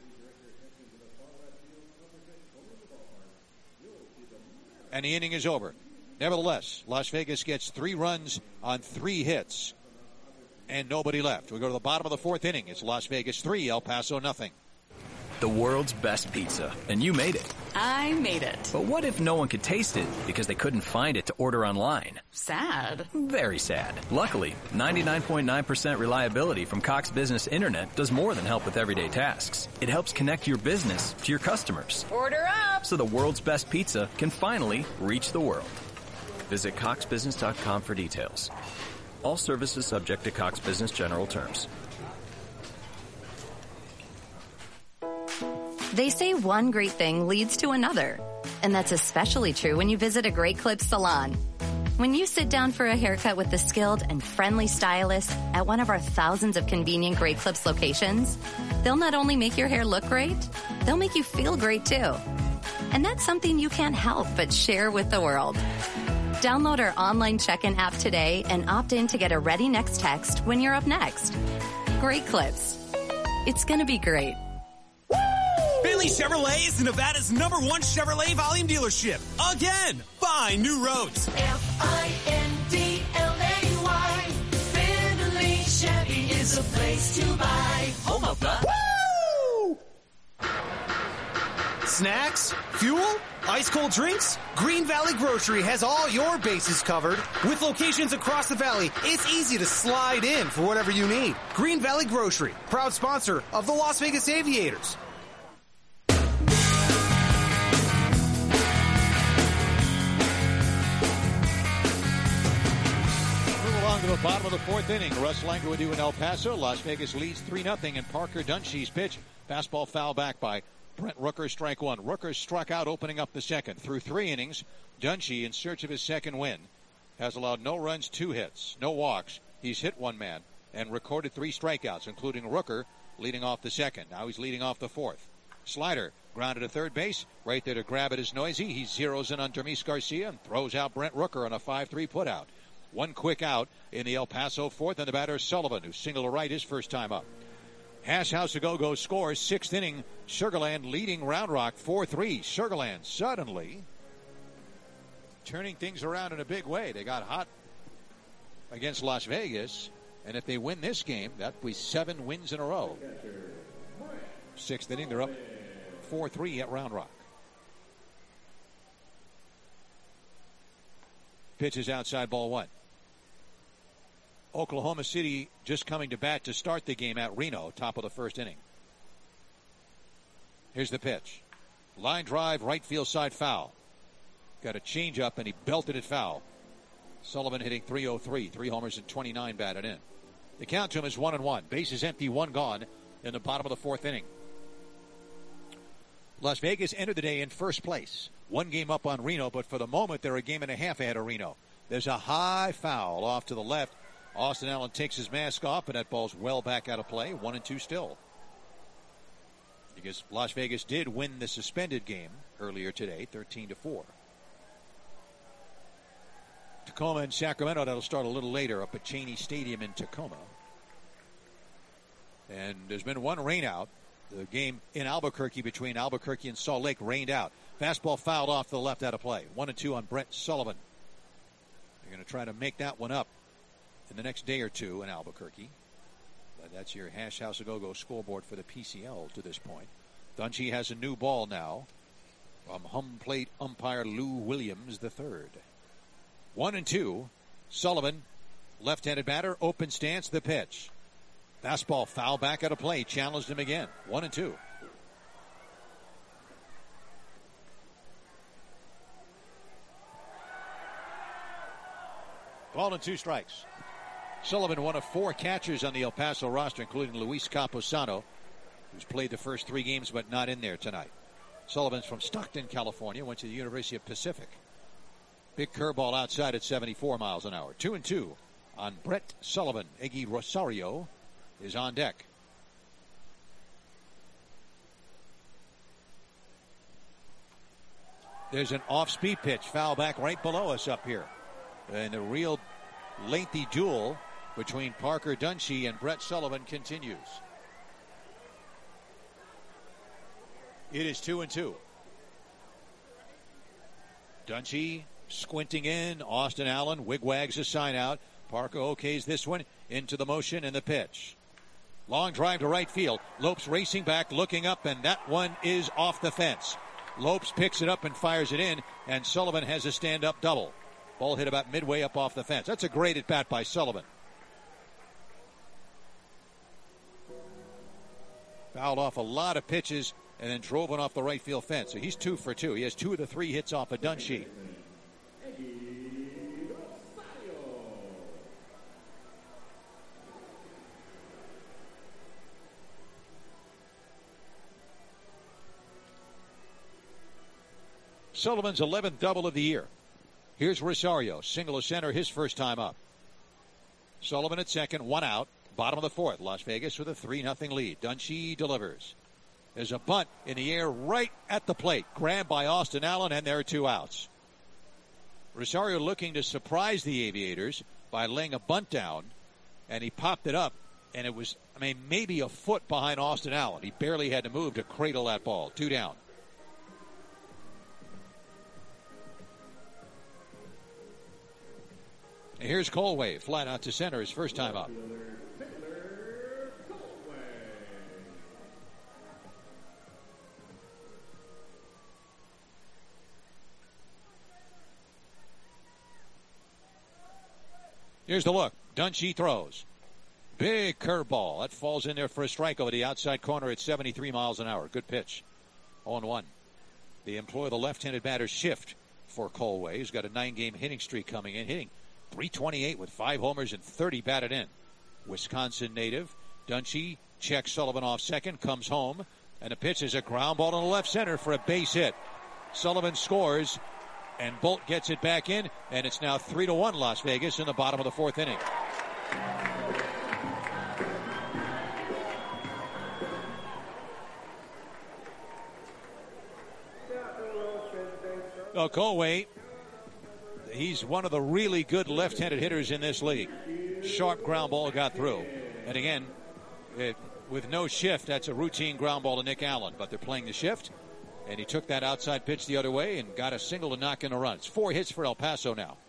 S1: And the inning is over. Nevertheless, Las Vegas gets three runs on three hits, and nobody left. We go to the bottom of the fourth inning. It's Las Vegas three, El Paso nothing.
S3: The world's best pizza, and you made it.
S7: I made it.
S3: But what if no one could taste it because they couldn't find it to order online?
S7: Sad.
S3: Very sad. Luckily, ninety-nine point nine percent reliability from Cox Business Internet does more than help with everyday tasks. It helps connect your business to your customers.
S7: Order up!
S3: So the world's best pizza can finally reach the world. Visit cox business dot com for details. All services subject to Cox Business General terms.
S7: They say one great thing leads to another. And that's especially true when you visit a Great Clips salon. When you sit down for a haircut with the skilled and friendly stylist at one of our thousands of convenient Great Clips locations, they'll not only make your hair look great, they'll make you feel great too. And that's something you can't help but share with the world. Download our online check-in app today and opt in to get a Ready Next text when you're up next. Great Clips. It's gonna be great.
S4: Finley Chevrolet is Nevada's number one Chevrolet volume dealership. Again, find new roads.
S8: F I N D L A Y. Finley Chevy is a place to buy. Home of the...
S16: Woo! Snacks? Fuel? Ice-cold drinks? Green Valley Grocery has all your bases covered. With locations across the valley, it's easy to slide in for whatever you need. Green Valley Grocery, proud sponsor of the Las Vegas Aviators.
S1: To the bottom of the fourth inning. Russ Langer with you in El Paso. Las Vegas leads three nothing, and Parker Dunshie's pitch. Fastball foul back by Brent Rooker, strike one. Rooker struck out opening up the second. Through three innings, Dunshie, in search of his second win, has allowed no runs, two hits, no walks. He's hit one man and recorded three strikeouts, including Rooker leading off the second. Now he's leading off the fourth. Slider grounded to third base. Right there to grab it is Noisy. He zeroes in on Termis Garcia and throws out Brent Rooker on a five three putout. One quick out in the El Paso fourth, and the batter Sullivan, who singled to right his first time up. Hash House a Go-Go scores, sixth inning. Sugar Land leading Round Rock four three. Sugar Land suddenly turning things around in a big way. They got hot against Las Vegas, and if they win this game, that will be seven wins in a row. Sixth inning, they're up four three at Round Rock. Pitch is outside, ball one. Oklahoma City just coming to bat to start the game at Reno, top of the first inning. Here's the pitch. Line drive, right field side foul. Got a change up, and he belted it foul. Sullivan hitting three oh three, three homers and twenty-nine batted in. The count to him is one and one. Bases empty, one gone in the bottom of the fourth inning. Las Vegas entered the day in first place. One game up on Reno, but for the moment, they're a game and a half ahead of Reno. There's a high foul off to the left. Austin Allen takes his mask off, and that ball's well back out of play. One and two still. Because Las Vegas did win the suspended game earlier today, thirteen to four. Tacoma and Sacramento, that'll start a little later up at Cheney Stadium in Tacoma. And there's been one rain out. The game in Albuquerque between Albuquerque and Salt Lake rained out. Fastball fouled off to the left out of play. One and two on Brett Sullivan. They're going to try to make that one up in the next day or two in Albuquerque. But that's your Hash House a Go-Go scoreboard for the P C L to this point. Dunshie has a new ball now from home plate umpire Lou Williams the third. One and two. Sullivan, left-handed batter, open stance, the pitch. Fastball foul back out of play. Challenged him again. One and two. Ball and two strikes. Sullivan, one of four catchers on the El Paso roster, including Luis Camposano, who's played the first three games but not in there tonight. Sullivan's from Stockton, California, went to the University of Pacific. Big curveball outside at seventy-four miles an hour. Two and two on Brett Sullivan. Iggy Rosario is on deck. There's an off-speed pitch, foul back right below us up here. And a real lengthy duel between Parker Dunshie and Brett Sullivan continues. It is two and two. Dunshie squinting in. Austin Allen wigwags a sign out. Parker okays this one into the motion and the pitch. Long drive to right field. Lopes racing back, looking up, and that one is off the fence. Lopes picks it up and fires it in, and Sullivan has a stand-up double. Ball hit about midway up off the fence. That's a great at-bat by Sullivan. Fouled off a lot of pitches and then drove one off the right field fence. So he's two for two. He has two of the three hits off of Dunshie. Sullivan's eleventh double of the year. Here's Rosario, single to center, his first time up. Sullivan at second, one out. Bottom of the fourth, Las Vegas with a three nothing lead. Dunshee delivers. There's a bunt in the air right at the plate. Grabbed by Austin Allen, and there are two outs. Rosario looking to surprise the Aviators by laying a bunt down, and he popped it up, and it was, I mean, maybe a foot behind Austin Allen. He barely had to move to cradle that ball. Two down. And here's Colway, flat out to center, his first time up. Here's the look. Dunshee throws. Big curveball. That falls in there for a strike over the outside corner at seventy-three miles an hour. Good pitch. oh and one. They employ the left-handed batter shift for Colway, who's got a nine-game hitting streak coming in, hitting three twenty-eight with five homers and thirty batted in. Wisconsin native. Dunshee checks Sullivan off second, comes home, and the pitch is a ground ball in the left center for a base hit. Sullivan scores, and Bolt gets it back in, and it's now three to one Las Vegas in the bottom of the fourth inning. Well, Colway, he's one of the really good left-handed hitters in this league. Sharp ground ball got through. And again, it, with no shift, that's a routine ground ball to Nick Allen. But they're playing the shift, and he took that outside pitch the other way and got a single to knock in a run. It's four hits for El Paso now.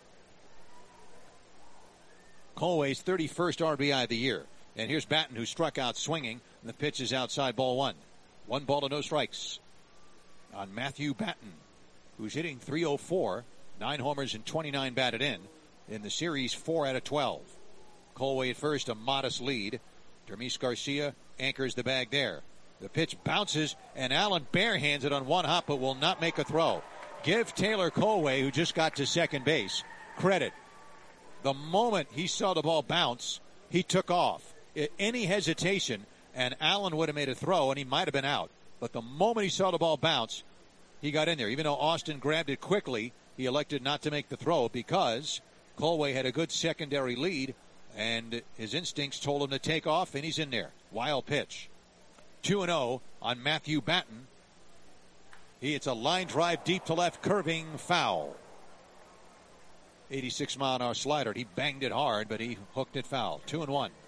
S1: Colway's thirty-first R B I of the year. And here's Batten, who struck out swinging. And the pitch is outside, ball one. One ball to no strikes on Matthew Batten, who's hitting three oh four, nine homers and twenty-nine batted in. In the series, four out of twelve. Colway at first, a modest lead. Dermis Garcia anchors the bag there. The pitch bounces, and Allen barehands it on one hop, but will not make a throw. Give Taylor Colway, who just got to second base, credit. The moment he saw the ball bounce, he took off. Any hesitation, and Allen would have made a throw, and he might have been out. But the moment he saw the ball bounce, he got in there. Even though Austin grabbed it quickly, he elected not to make the throw because Colway had a good secondary lead, and his instincts told him to take off, and he's in there. Wild pitch. two and oh on Matthew Batten. He hits a line drive deep to left, curving foul. eighty-six mile an hour slider. He banged it hard, but he hooked it foul. two and one.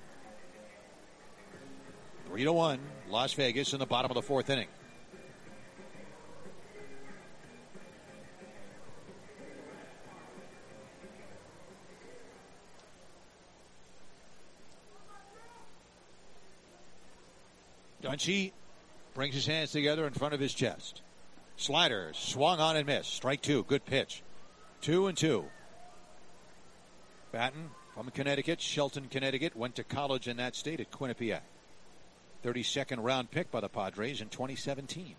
S1: three to one, Las Vegas in the bottom of the fourth inning. Dunshee brings his hands together in front of his chest. Slider swung on and missed. Strike two. Good pitch. Two and two. Batten from Connecticut, Shelton, Connecticut, went to college in that state at Quinnipiac. thirty-second round pick by the Padres in twenty seventeen.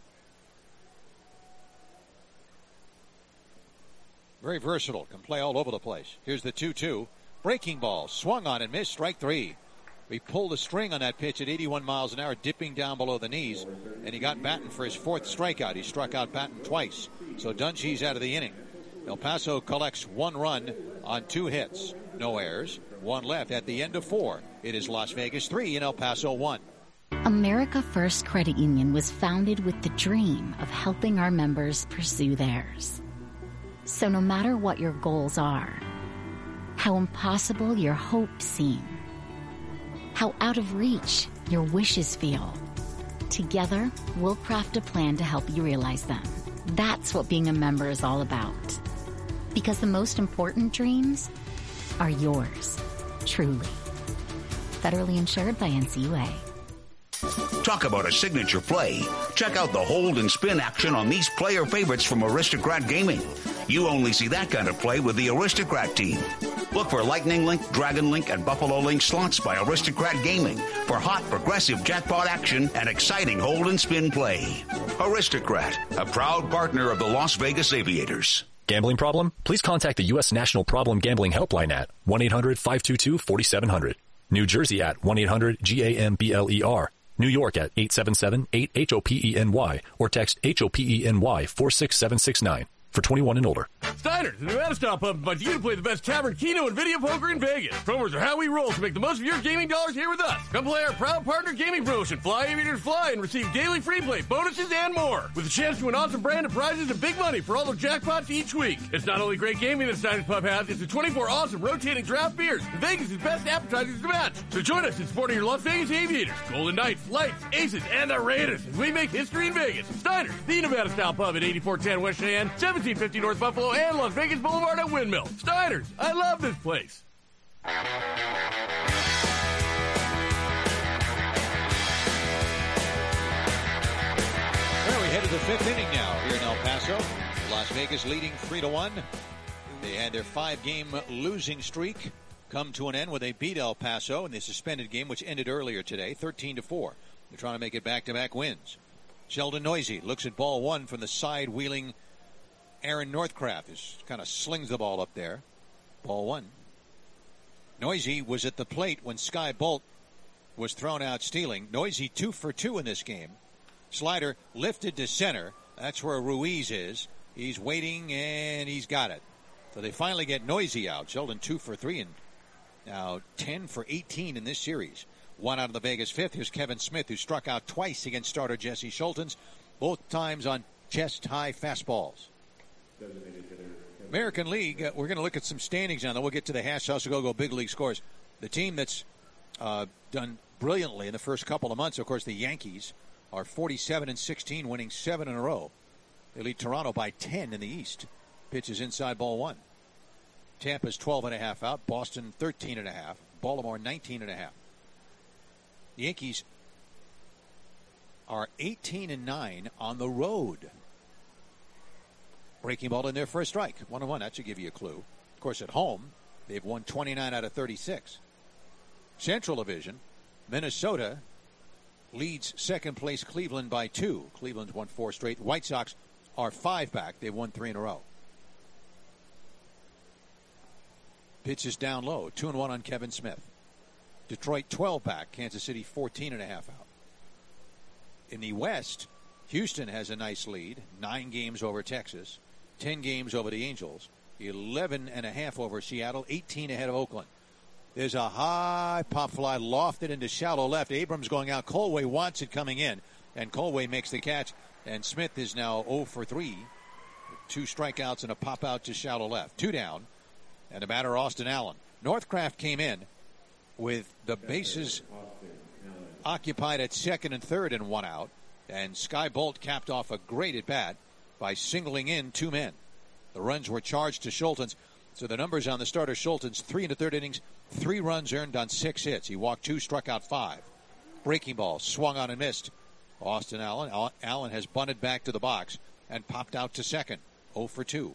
S1: Very versatile. Can play all over the place. Here's the two two. Breaking ball. Swung on and missed. Strike three. He pulled a string on that pitch at eighty-one miles an hour, dipping down below the knees, and he got Batten for his fourth strikeout. He struck out Batten twice, so Dunshee's out of the inning. El Paso collects one run on two hits. No errors, one left at the end of four. It is Las Vegas three and El Paso one.
S2: America First Credit Union was founded with the dream of helping our members pursue theirs. So no matter what your goals are, how impossible your hopes seem, how out of reach your wishes feel, together we'll craft a plan to help you realize them. That's what being a member is all about. Because the most important dreams are yours, truly. Federally insured by N C U A.
S9: Talk about a signature play. Check out the hold and spin action on these player favorites from Aristocrat Gaming. You only see that kind of play with the Aristocrat team. Look for Lightning Link, Dragon Link, and Buffalo Link slots by Aristocrat Gaming for hot, progressive jackpot action and exciting hold and spin play. Aristocrat, a proud partner of the Las Vegas Aviators.
S10: Gambling problem? Please contact the U S National Problem Gambling Helpline at one eight hundred five two two four seven zero zero. New Jersey at one eight hundred G A M B L E R. New York at eight seven seven, eight, H O P E N Y or text H O P E N Y four six seven six nine. For twenty-one and older.
S5: Steiner's, the Nevada Style Pub invites you to play the best tavern, keno, and video poker in Vegas. Promos are how we roll, so make the most of your gaming dollars here with us. Come play our proud partner gaming promotion, Fly Aviators Fly, and receive daily free play, bonuses, and more. With a chance to win awesome brand of prizes and big money for all the jackpots each week. It's not only great gaming that Steiner's Pub has, it's the twenty-four awesome rotating draft beers and Vegas' best appetizers to match. So join us in supporting your Las Vegas Aviators, Golden Knights, Lights, Aces, and the Raiders as we make history in Vegas. Steiner's, the Nevada Style Pub at eighty-four ten West Cheyenne, seventeen fifty North Buffalo, and Las Vegas Boulevard at Windmill. Steiner's, I love this place.
S1: Well, we head to the fifth inning now here in El Paso. Las Vegas leading three to one. They had their five-game losing streak come to an end when they beat El Paso in the suspended game, which ended earlier today, thirteen to four. They're trying to make it back-to-back wins. Sheldon Noisy looks at ball one from the side, wheeling Aaron Northcraft. Just kind of slings the ball up there. Ball one. Noisy was at the plate when Sky Bolt was thrown out stealing. Noisy two for two in this game. Slider lifted to center. That's where Ruiz is. He's waiting, and he's got it. So they finally get Noisy out. Sheldon two for three, and now ten for eighteen in this series. One out of the Vegas fifth. Here's Kevin Smith, who struck out twice against starter Jesse Schultens, both times on chest-high fastballs. American League, uh, we're going to look at some standings now, then we'll get to the Hash House Go Go Big League scores. The team that's uh, done brilliantly in the first couple of months, of course, the Yankees are forty-seven and sixteen, winning seven in a row. They lead Toronto by ten in the East. Pitches inside ball one. Tampa's twelve and a half out. Boston thirteen and a half. Baltimore nineteen and a half. The Yankees are eighteen and nine on the road. Breaking ball in their first strike. One and one. That should give you a clue. Of course, at home, they've won twenty-nine out of thirty-six. Central Division, Minnesota leads second place Cleveland by two. Cleveland's won four straight. White Sox are five back. They've won three in a row. Pitch is down low. Two and one on Kevin Smith. Detroit twelve back. Kansas City fourteen and a half out. In the West, Houston has a nice lead. Nine games over Texas. Ten games over the Angels. Eleven and a half over Seattle. Eighteen ahead of Oakland. There's a high pop fly lofted into shallow left. Abrams going out. Colway wants it coming in. And Colway makes the catch. And Smith is now oh for three. Two strikeouts and a pop out to shallow left. Two down. And the batter, Austin Allen. Northcraft came in with the bases occupied at second and third and one out. And Sky Bolt capped off a great at-bat by singling in two men. The runs were charged to Schultens. So the numbers on the starter Schultens, three in the third innings, three runs earned on six hits. He walked two, struck out five. Breaking ball, swung on and missed. Austin Allen. Allen has bunted back to the box and popped out to second. oh for two.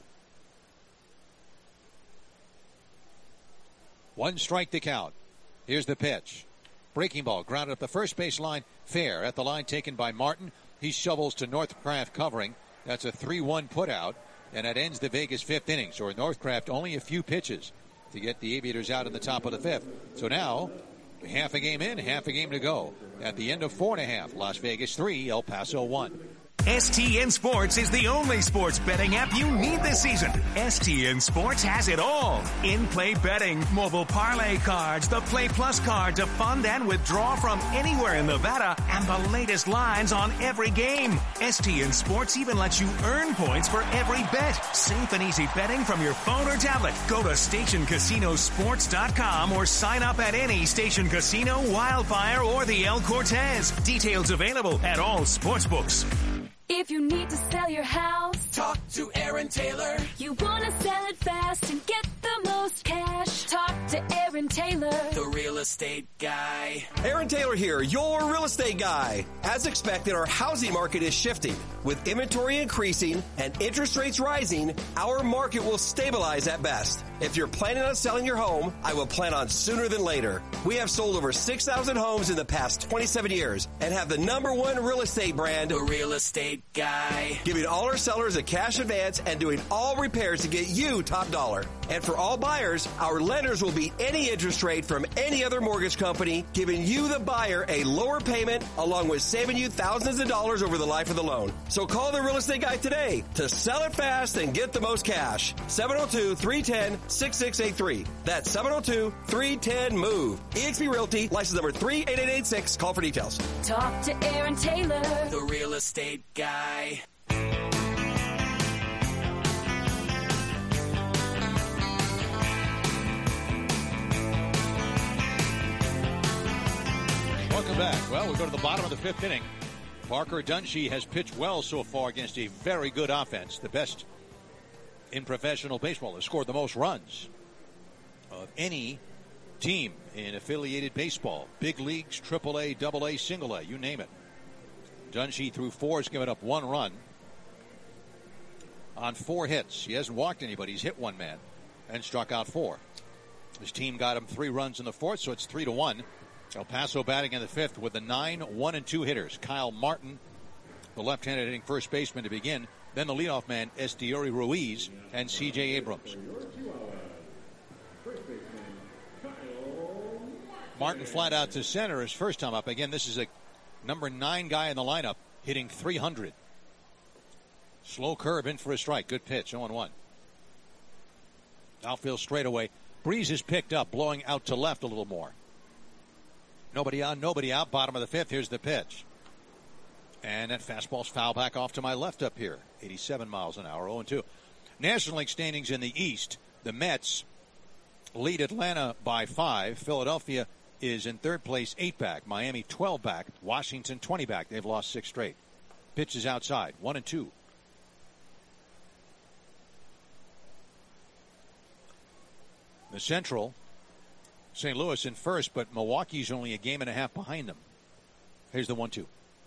S1: One strike to count. Here's the pitch. Breaking ball, grounded up the first base line, fair. At the line taken by Martin. He shovels to Northcraft covering. That's a three one put out, and that ends the Vegas fifth inning. So Northcraft only a few pitches to get the Aviators out in the top of the fifth. So now, half a game in, half a game to go. At the end of four and a half, Las Vegas three, El Paso one.
S13: S T N Sports is the only sports betting app you need this season. S T N Sports has it all. In-play betting, mobile parlay cards, the Play Plus card to fund and withdraw from anywhere in Nevada, and the latest lines on every game. S T N Sports even lets you earn points for every bet. Safe and easy betting from your phone or tablet. Go to station casino sports dot com or sign up at any Station Casino, Wildfire, or the El Cortez. Details available at all sportsbooks.
S8: If you need to sell your house,
S4: talk to Aaron Taylor.
S8: You want to sell it fast and get the most cash, talk to Aaron Taylor,
S4: the real estate guy.
S6: Aaron Taylor here, your real estate guy. As expected, our housing market is shifting. With inventory increasing and interest rates rising, our market will stabilize at best. If you're planning on selling your home, I will plan on sooner than later. We have sold over six thousand homes in the past twenty-seven years and have the number one real estate brand,
S4: the real estate guy.
S6: Giving all our sellers a cash advance and doing all repairs to get you top dollar. And for all buyers, our lenders will beat any interest rate from any other mortgage company, giving you, the buyer, a lower payment along with saving you thousands of dollars over the life of the loan. So call the Real Estate Guy today to sell it fast and get the most cash. seven oh two, three one oh, six six eight three. That's seven oh two, three one oh, MOVE. eXp Realty, license number three eight eight eight six. Call for details.
S8: Talk to Aaron Taylor,
S4: The Real Estate Guy.
S1: Welcome back. Well, we go to the bottom of the fifth inning. Parker Dunshee has pitched well so far against a very good offense, the best in professional baseball. Has scored the most runs of any team in affiliated baseball. Big leagues, triple A, double A, single A, you name it. Dunshee through four has given up one run on four hits. He hasn't walked anybody. He's hit one man and struck out four. His team got him three runs in the fourth, so it's three to one. El Paso batting in the fifth with the nine, one, and two hitters. Kyle Martin, the left-handed hitting first baseman to begin. Then the leadoff man, Esteury Ruiz, and C J Abrams. Martin flat out to center his first time up. Again, this is a number nine guy in the lineup, hitting three hundred. Slow curve in for a strike. Good pitch, oh one. Outfield straightaway. Breeze is picked up, blowing out to left a little more. Nobody on, nobody out. Bottom of the fifth. Here's the pitch. And that fastball's foul back off to my left up here. eighty-seven miles an hour, oh two. National League standings in the East. The Mets lead Atlanta by five. Philadelphia is in third place, eight back. Miami, twelve back. Washington, twenty back. They've lost six straight. Pitch is outside, one and two. The Central, Saint Louis in first, but Milwaukee's only a game and a half behind them. Here's the one two.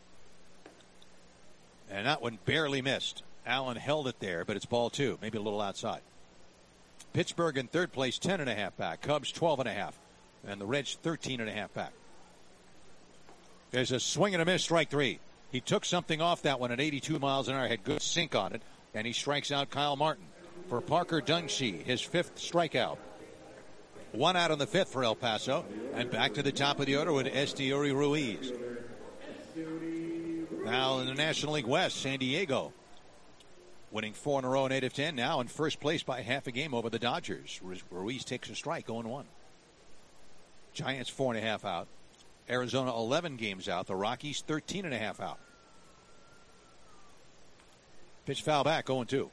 S1: And that one barely missed. Allen held it there, but it's ball two, maybe a little outside. Pittsburgh in third place, ten and a half back. Cubs, twelve and a half. And the Reds, thirteen and a half back. There's a swing and a miss, strike three. He took something off that one at eighty-two miles an hour, had good sink on it, and he strikes out Kyle Martin. For Parker Dunshee, his fifth strikeout. One out in the fifth for El Paso, and back to the top of the order with Esteury Ruiz. Now in the National League West, San Diego winning four in a row in eight of ten, now in first place by half a game over the Dodgers. Ruiz takes a strike, oh one. Giants four and a half out. Arizona eleven games out. The Rockies thirteen and a half out. Pitch foul back, oh two.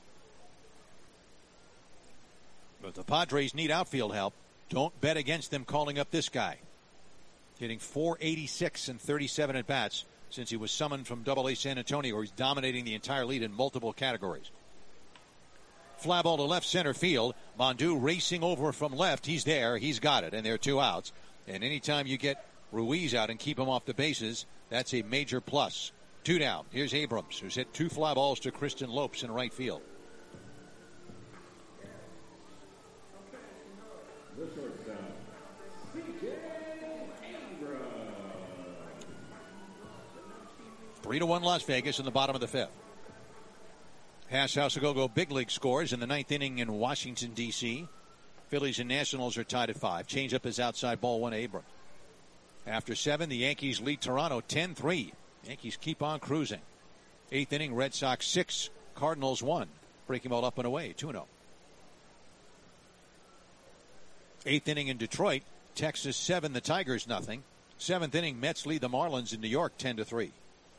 S1: But the Padres need outfield help. Don't bet against them calling up this guy. Hitting four eighty-six and thirty-seven at bats since he was summoned from double A San Antonio, where he's dominating the entire lead in multiple categories. Fly ball to left center field. Mondu racing over from left. He's there. He's got it. And there are two outs. And anytime you get Ruiz out and keep him off the bases, that's a major plus. Two down. Here's Abrams, who's hit two fly balls to Kristen Lopes in right field. Three to one Las Vegas in the bottom of the fifth. Hash House will go big league scores in the ninth inning in Washington, D C Phillies and Nationals are tied at five. Changeup is outside, ball one, Abrams. After seven, the Yankees lead Toronto ten three. Yankees keep on cruising. Eighth inning, Red Sox six, Cardinals one. Breaking ball up and away, two oh. Eighth inning in Detroit, Texas seven, the Tigers nothing. Seventh inning, Mets lead the Marlins in New York ten to three.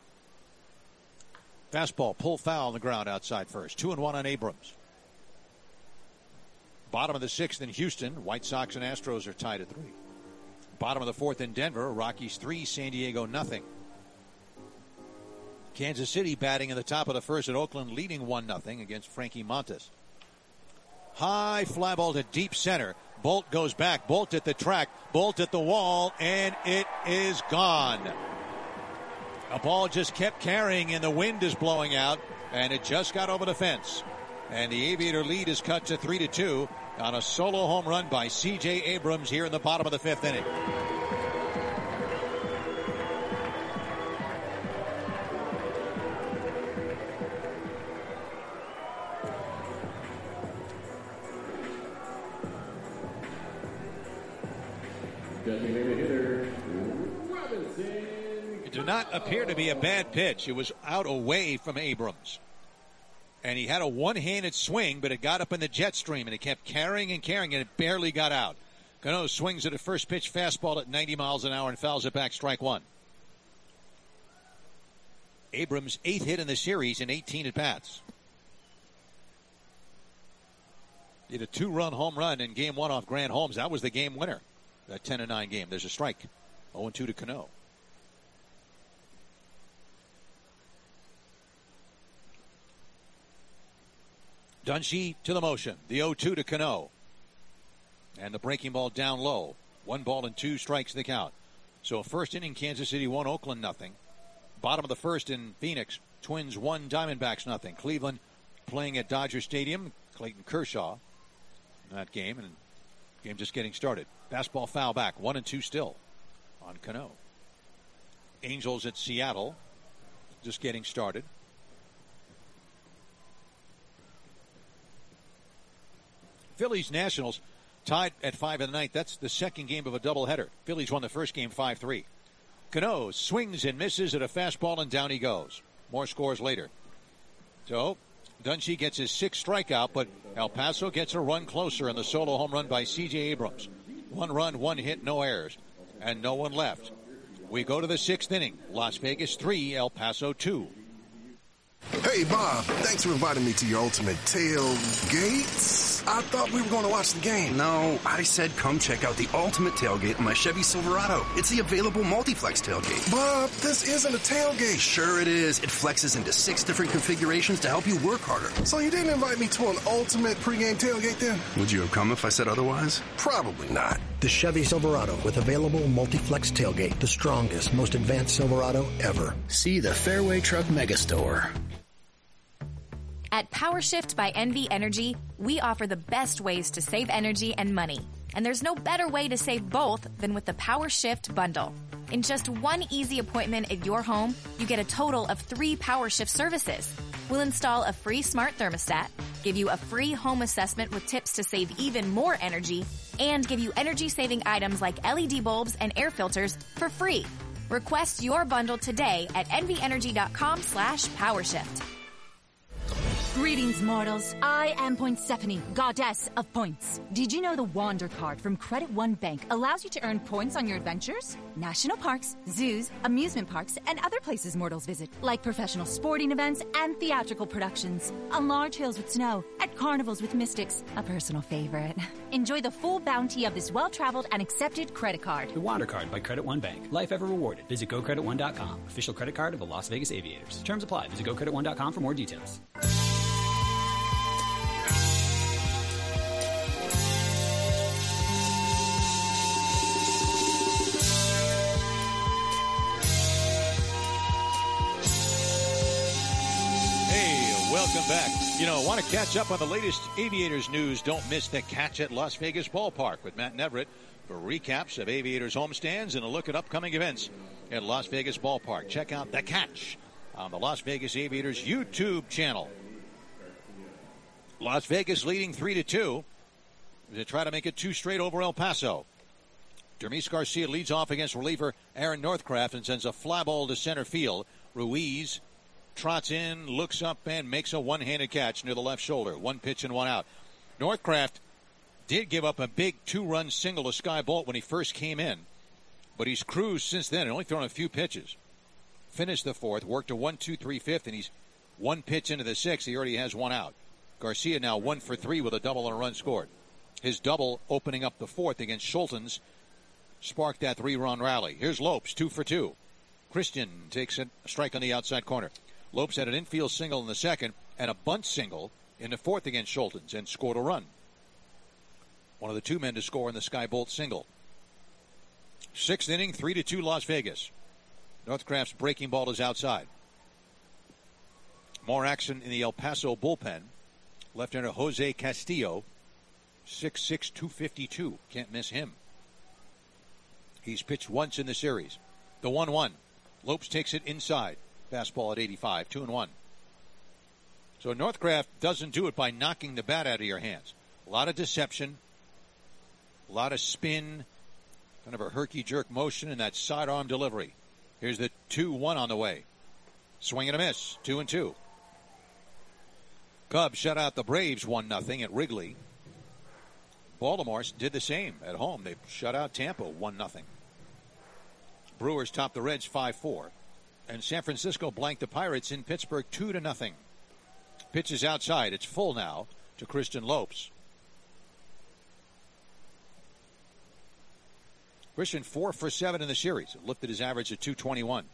S1: Fastball, pull foul on the ground outside first. Two and one on Abrams. Bottom of the sixth in Houston, White Sox and Astros are tied at three. Bottom of the fourth in Denver, Rockies three, San Diego nothing. Kansas City batting in the top of the first at Oakland, leading one nothing against Frankie Montas. High fly ball to deep center. Bolt goes back. Bolt at the track. Bolt at the wall, and it is gone. A ball just kept carrying, and the wind is blowing out, and it just got over the fence. And the Aviator lead is cut to three to two on a solo home run by C J Abrams here in the bottom of the fifth inning.
S11: Designated hitter, Robinson.
S1: It did not appear to be a bad pitch. It was out away from Abrams. And he had a one-handed swing, but it got up in the jet stream, and it kept carrying and carrying, and it barely got out. Cano swings at a first pitch fastball at ninety miles an hour and fouls it back, strike one. Abrams' eighth hit in the series in eighteen at-bats. He had a two-run home run in game one off Grant Holmes. That was the game winner, that ten to nine game. There's a strike. oh and two to Cano. Dunshee to the motion. The oh two to Cano. And the breaking ball down low. One ball and two strikes the count. So first inning, Kansas City won, Oakland nothing. Bottom of the first in Phoenix, Twins one, Diamondbacks nothing. Cleveland playing at Dodger Stadium. Clayton Kershaw in that game, and game just getting started. Fastball foul back, one and two still on Cano. Angels at Seattle, just getting started. Phillies Nationals tied at five in the ninth. That's the second game of a doubleheader. Phillies won the first game five three. Cano swings and misses at a fastball, and down he goes. More scores later. So Dunshee gets his sixth strikeout, but El Paso gets a run closer in the solo home run by C J Abrams. One run, one hit, no errors, and no one left. We go to the sixth inning. Las Vegas three, El Paso two.
S14: Hey, Bob, thanks for inviting me to your ultimate tailgate. I thought we were going to watch the game.
S23: No, I said come check out the ultimate tailgate in my Chevy Silverado. It's the available multi-flex tailgate.
S14: Bob, this isn't a tailgate.
S23: Sure it is. It flexes into six different configurations to help you work harder.
S14: So you didn't invite me to an ultimate pregame tailgate then?
S23: Would you have come if I said otherwise?
S14: Probably not.
S24: The Chevy Silverado with available multi-flex tailgate. The strongest, most advanced Silverado ever.
S25: See the Fairway Truck Megastore.
S26: At PowerShift by N V Energy, we offer the best ways to save energy and money. And there's no better way to save both than with the PowerShift bundle. In just one easy appointment at your home, you get a total of three PowerShift services. We'll install a free smart thermostat, give you a free home assessment with tips to save even more energy, and give you energy-saving items like L E D bulbs and air filters for free. Request your bundle today at nvenergy.com slash PowerShift.
S27: Greetings, mortals. I am Poinsephone, goddess of points. Did you know the Wander card from Credit One Bank allows you to earn points on your adventures? National parks, zoos, amusement parks, and other places mortals visit, like professional sporting events and theatrical productions. On large hills with snow, at carnivals with mystics, a personal favorite. Enjoy the full bounty of this well-traveled and accepted credit card.
S28: The Wander card by Credit One Bank. Life ever rewarded. Visit go credit one dot com. Official credit card of the Las Vegas Aviators. Terms apply. Visit go credit one dot com for more details.
S1: Welcome back. You know, want to catch up on the latest Aviators news? Don't miss the Catch at Las Vegas Ballpark with Matt Neverett for recaps of Aviators homestands and a look at upcoming events at Las Vegas Ballpark. Check out the Catch on the Las Vegas Aviators YouTube channel. Las Vegas leading three to two to try to make it two straight over El Paso. Dermis Garcia leads off against reliever Aaron Northcraft and sends a fly ball to center field. Ruiz trots in, looks up, and makes a one-handed catch near the left shoulder. One pitch and one out. Northcraft did give up a big two-run single to Sky Bolt when he first came in, but he's cruised since then and only thrown a few pitches. Finished the fourth, worked a one two three fifth, and he's one pitch into the sixth. He already has one out. Garcia now one for three with a double and a run scored. His double opening up the fourth against Schultens sparked that three-run rally. Here's Lopes, two for two. Christian takes a strike on the outside corner. Lopes had an infield single in the second and a bunt single in the fourth against Schultens and scored a run. One of the two men to score in the Sky Bolt single. Sixth inning, three to two Las Vegas. Northcraft's breaking ball is outside. More action in the El Paso bullpen. Left-hander Jose Castillo, six six, two fifty-two. Can't miss him. He's pitched once in the series. The one one. Lopes takes it inside. Fastball at eighty-five, two and one. So Northcraft doesn't do it by knocking the bat out of your hands. A lot of deception, a lot of spin, Kind of a herky-jerk motion in that sidearm delivery. Here's the two one on the way. Swing and a miss. Two and two. Cubs shut out the Braves one nothing at Wrigley. Baltimore did the same at home. They shut out Tampa one nothing. Brewers topped the Reds five four. And San Francisco blanked the Pirates in Pittsburgh two to nothing. Pitch is outside. It's full now to Christian Lopes. Christian four for seven in the series. Lifted his average to two twenty-one.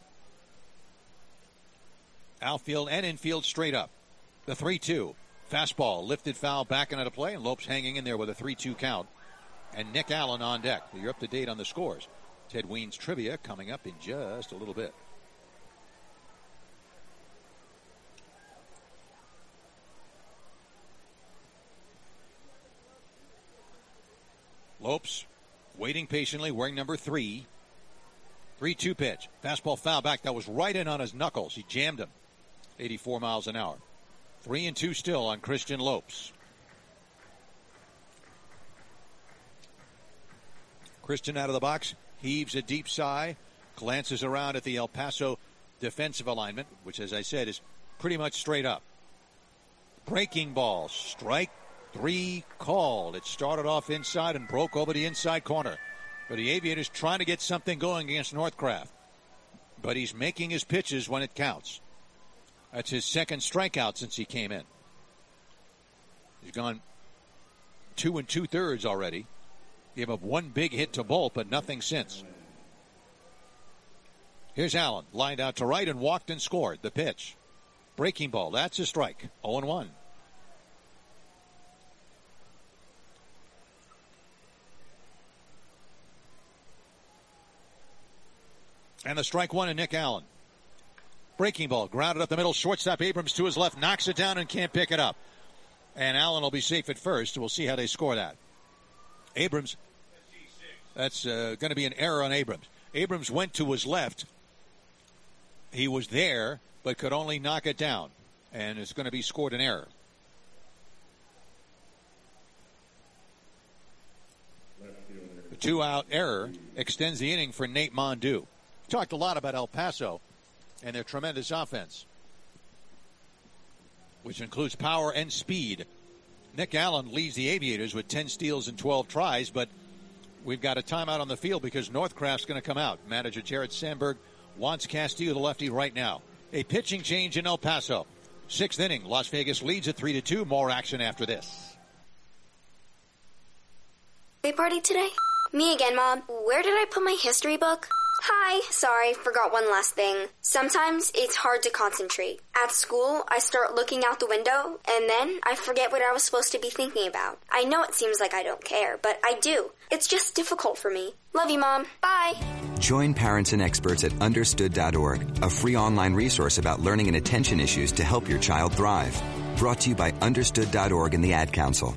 S1: Outfield and infield straight up. The three two. Fastball, lifted foul back into play, and Lopes hanging in there with a three two count. And Nick Allen on deck. You're up to date on the scores. Ted Weens trivia coming up in just a little bit. Lopes waiting patiently, wearing number three. three two pitch. Fastball foul back. That was right in on his knuckles. He jammed him. eighty-four miles an hour. Three and two still on Christian Lopes. Christian out of the box, heaves a deep sigh, glances around at the El Paso defensive alignment, which, as I said, is pretty much straight up. Breaking ball, strike three called. It started off inside and broke over the inside corner. But the Aviators trying to get something going against Northcraft. But he's making his pitches when it counts. That's his second strikeout since he came in. He's gone two and two thirds already. Gave up one big hit to Bolt, but nothing since. Here's Allen, lined out to right and walked and scored. The pitch. Breaking ball, that's a strike. oh and one. And the strike one in Nick Allen. Breaking ball, grounded up the middle. Shortstop Abrams to his left, knocks it down and can't pick it up. And Allen will be safe at first. We'll see how they score that. Abrams, that's uh, going to be an error on Abrams. Abrams went to his left. He was there, but could only knock it down. And it's going to be scored an error. The two-out error extends the inning for Nate Mondu. Talked a lot about El Paso and their tremendous offense, which includes power and speed. Nick Allen leads the Aviators with ten steals and twelve tries, but we've got a timeout on the field because Northcraft's going to come out. Manager Jared Sandberg wants Castillo, the lefty, right now. A pitching change in El Paso. Sixth inning, Las Vegas leads at three to two. More action after this.
S12: Birthday party today? Me again, Mom. Where did I put my history book? Hi, sorry, forgot one last thing. Sometimes it's hard to concentrate. At school, I start looking out the window, and then I forget what I was supposed to be thinking about. I know it seems like I don't care, but I do. It's just difficult for me. Love you, Mom. Bye.
S15: Join parents and experts at understood dot org, a free online resource about learning and attention issues to help your child thrive. Brought to you by understood dot org and the Ad Council.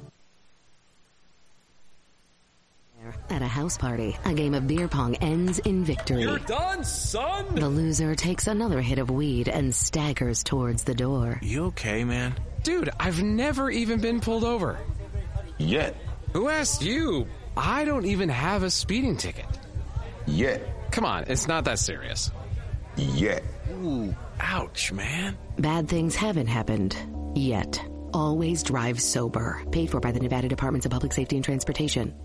S17: At a house party, a game of beer pong ends in victory.
S18: You're done, son!
S17: The loser takes another hit of weed and staggers towards the door.
S18: You okay, man? Dude, I've never even been pulled over.
S19: Yet.
S18: Who asked you? I don't even have a speeding ticket.
S19: Yet.
S18: Come on, it's not that serious.
S19: Yet.
S18: Ooh, ouch, man.
S17: Bad things haven't happened yet. Always drive sober. Paid for by the Nevada Departments of Public Safety and Transportation.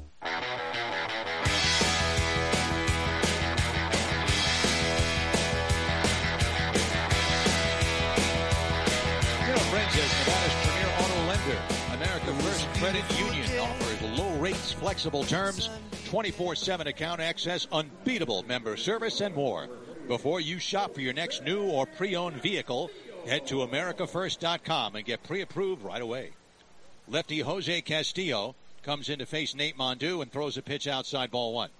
S1: Credit Union offers low rates, flexible terms, twenty-four seven account access, unbeatable member service, and more. Before you shop for your next new or pre-owned vehicle, head to America First dot com and get pre-approved right away. Lefty Jose Castillo comes in to face Nate Mondu and throws a pitch outside, ball one.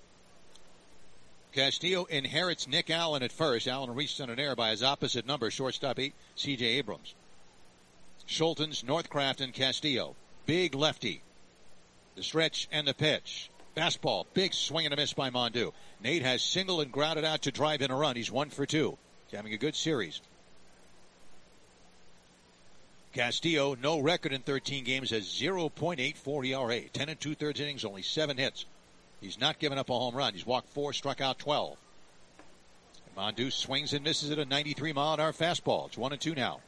S1: Castillo inherits Nick Allen at first. Allen reached on an error by his opposite number, shortstop eight, C J Abrams. Schultens, Northcraft, and Castillo. Big lefty. The stretch and the pitch. Fastball. Big swing and a miss by Mondu. Nate has singled and grounded out to drive in a run. He's one for two. He's having a good series. Castillo, no record in thirteen games, has zero point eight four E R A. Ten and two-thirds innings, only seven hits. He's not given up a home run. He's walked four, struck out twelve. And Mondu swings and misses at a ninety-three mile an hour fastball. It's one and two now.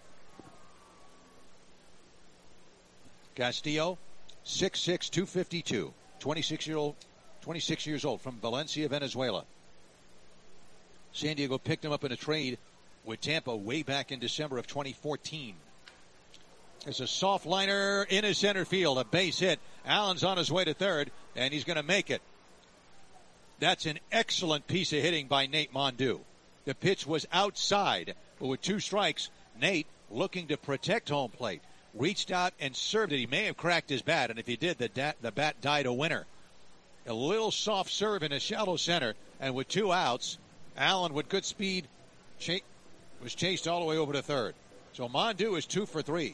S1: Castillo, six six, two fifty-two, twenty-six year old, twenty-six years old from Valencia, Venezuela. San Diego picked him up in a trade with Tampa way back in December of twenty fourteen. It's a soft liner in his center field, a base hit. Allen's on his way to third, and he's going to make it. That's an excellent piece of hitting by Nate Mondu. The pitch was outside, but with two strikes, Nate, looking to protect home plate, reached out and served it. He may have cracked his bat, and if he did, the, da- the bat died a winner. A little soft serve in a shallow center, and with two outs, Allen with good speed cha- was chased all the way over to third. So Mondu is two for three.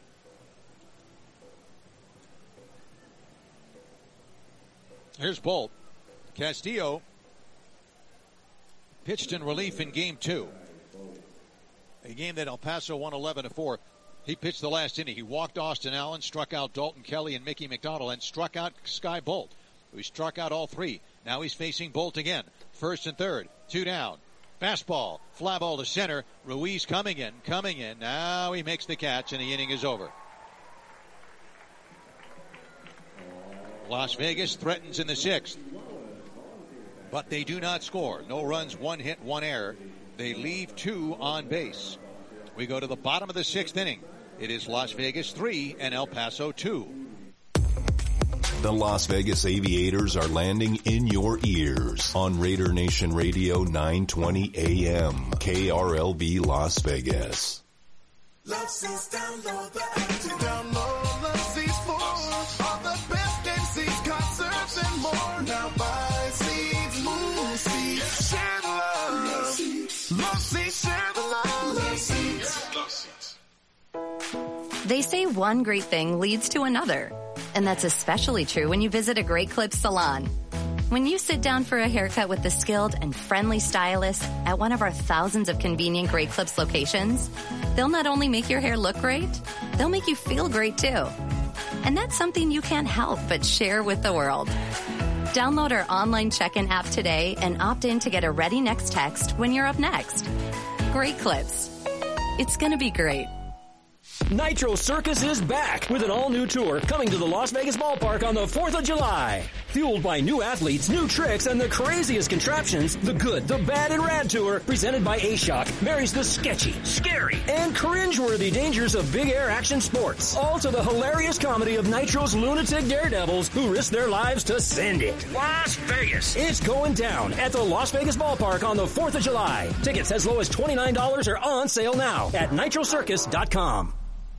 S1: Here's Bolt. Castillo pitched in relief in game two. A game that El Paso won eleven to four. He pitched the last inning. He walked Austin Allen, struck out Dalton Kelly and Mickey McDonald, and struck out Sky Bolt. He struck out all three. Now he's facing Bolt again. First and third. Two down. Fastball. Fly ball to center. Ruiz coming in. Coming in. Now he makes the catch, and the inning is over. Las Vegas threatens in the sixth. But they do not score. No runs, one hit, one error. They leave two on base. We go to the bottom of the sixth inning. It is Las Vegas three and El Paso two.
S2: The Las Vegas Aviators are landing in your ears on Raider Nation Radio nine twenty A M, K R L V Las Vegas.
S8: Love Seats, download the app to download Love Seats Sports. All the best game seats, concerts, and more. Now buy seats, move seats, share the love. Love Seats, Love Seats, share the love. Love Seats. Love Seats.
S3: They say one great thing leads to another. And that's especially true when you visit a Great Clips salon. When you sit down for a haircut with the skilled and friendly stylist at one of our thousands of convenient Great Clips locations, they'll not only make your hair look great, they'll make you feel great too. And that's something you can't help but share with the world. Download our online check-in app today and opt in to get a ready next text when you're up next. Great Clips. It's gonna be great.
S7: Nitro Circus is back with an all-new tour coming to the Las Vegas ballpark on the fourth of July. Fueled by new athletes, new tricks, and the craziest contraptions, the Good, the Bad, and Rad Tour, presented by A-Shock, marries the sketchy, scary, and cringeworthy dangers of big air action sports. All to the hilarious comedy of Nitro's lunatic daredevils who risk their lives to send it. Las Vegas. It's going down at the Las Vegas ballpark on the fourth of July. Tickets as low as twenty-nine dollars are on sale now at nitro circus dot com.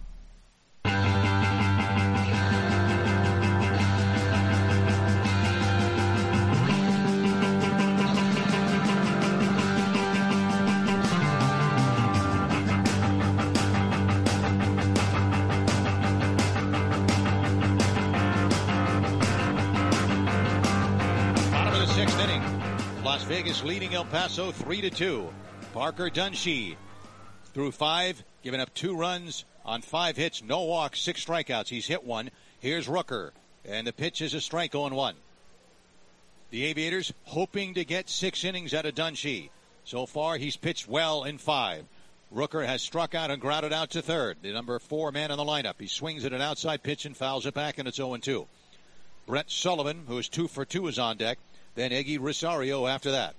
S1: Las Vegas leading El Paso three to two. Parker Dunshee threw five, giving up two runs on five hits, no walks, six strikeouts. He's hit one. Here's Rooker, and the pitch is a strike oh one. The Aviators hoping to get six innings out of Dunshee. So far, he's pitched well in five. Rooker has struck out and grounded out to third, the number four man in the lineup. He swings at an outside pitch and fouls it back, and it's oh two. Brett Sullivan, who is two for two, is on deck. Then Eggy Rosario after that.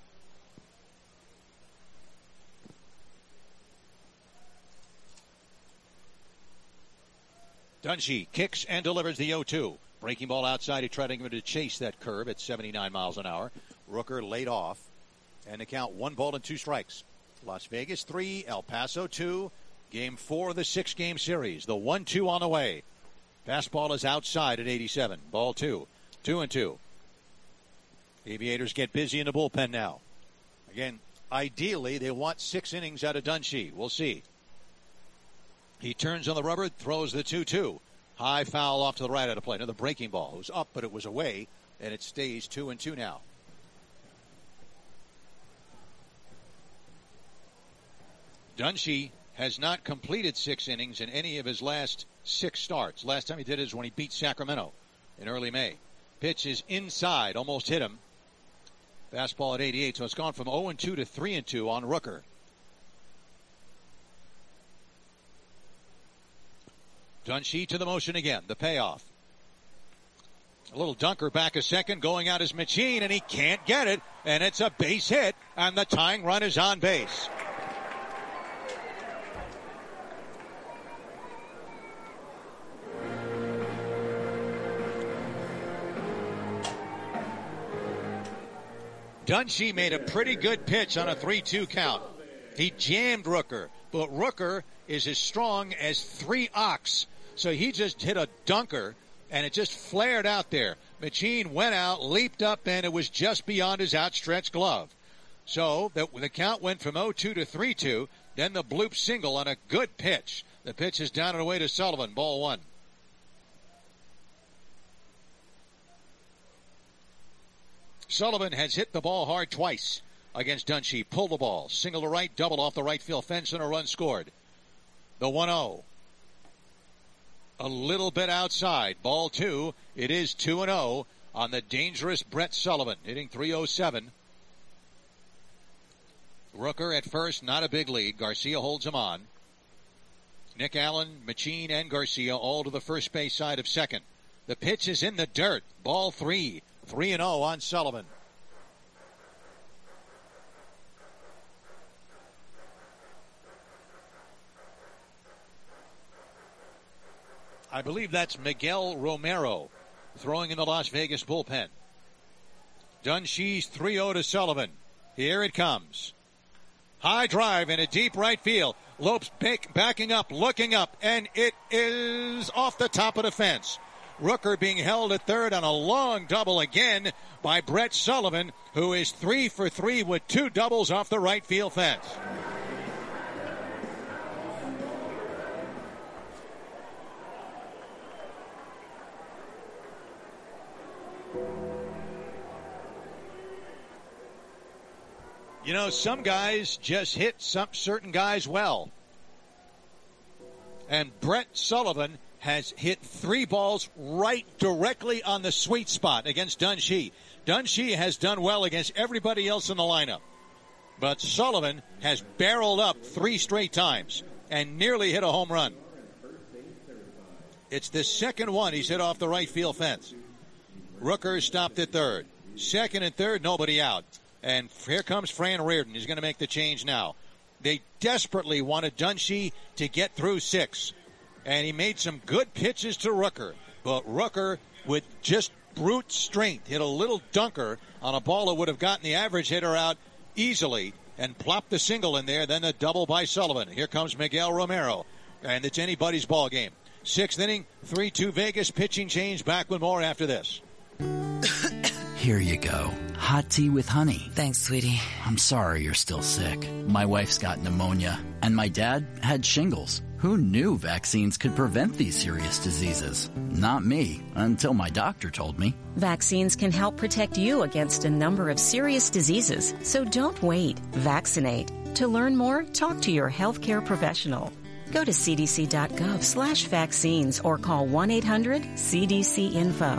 S1: Dunshee kicks and delivers the oh two. Breaking ball outside. He tried to chase that curve at seventy-nine miles an hour. Rooker laid off. And the count one ball and two strikes. Las Vegas three, El Paso two. Game four of the six-game series. The one two on the way. Fastball is outside at eighty-seven. Ball two. Two and two. Aviators get busy in the bullpen now. Again, ideally, they want six innings out of Dunshee. We'll see. He turns on the rubber, throws the two two. High foul off to the right out of play. Another breaking ball. It was up, but it was away, and it stays two and two now. Dunshee has not completed six innings in any of his last six starts. Last time he did it is when he beat Sacramento in early May. Pitch is inside, almost hit him. Fastball at eighty-eight, so it's gone from oh and two to three and two on Rooker. Dunshee to the motion again, the payoff. A little dunker back a second, going out is Machine, and he can't get it, and it's a base hit, and the tying run is on base. Dunshee made a pretty good pitch on a three two count. He jammed Rooker, but Rooker is as strong as three ox. So he just hit a dunker, and it just flared out there. Machine went out, leaped up, and it was just beyond his outstretched glove. So the, the count went from oh two to three two. Then the bloop single on a good pitch. The pitch is down and away to Sullivan. Ball one. Sullivan has hit the ball hard twice against Dunshee. Pulled the ball. Single to right, double off the right field fence, and a run scored. The one oh. A little bit outside. Ball two. It is two and oh on the dangerous Brett Sullivan, hitting three oh seven. Rooker at first, not a big lead. Garcia holds him on. Nick Allen, Machine, and Garcia all to the first base side of second. The pitch is in the dirt. Ball three. three and oh on Sullivan. I believe that's Miguel Romero throwing in the Las Vegas bullpen. Dunshee's three oh to Sullivan. Here it comes. High drive in a deep right field. Lopes back, backing up, looking up, and it is off the top of the fence. Rooker being held at third on a long double again by Brett Sullivan, who is three for three with two doubles off the right field fence. You know, some guys just hit some certain guys well. And Brett Sullivan has hit three balls right directly on the sweet spot against Dunshee. Dunshee has done well against everybody else in the lineup. But Sullivan has barreled up three straight times and nearly hit a home run. It's the second one he's hit off the right field fence. Rooker stopped at third. Second and third, nobody out. And here comes Fran Reardon. He's going to make the change now. They desperately wanted Dunshee to get through six. And he made some good pitches to Rooker. But Rooker, with just brute strength, hit a little dunker on a ball that would have gotten the average hitter out easily and plopped the single in there. Then the double by Sullivan. Here comes Miguel Romero. And it's anybody's ball game. Sixth inning, three two Vegas. Pitching change. Back with more after this.
S5: Here you go. Hot tea with honey.
S9: Thanks, sweetie.
S5: I'm sorry you're still sick. My wife's got pneumonia, and my dad had shingles. Who knew vaccines could prevent these serious diseases? Not me, until my doctor told me.
S17: Vaccines can help protect you against a number of serious diseases, so don't wait. Vaccinate. To learn more, talk to your healthcare professional. Go to cdc.gov slash vaccines or call one eight hundred C D C info.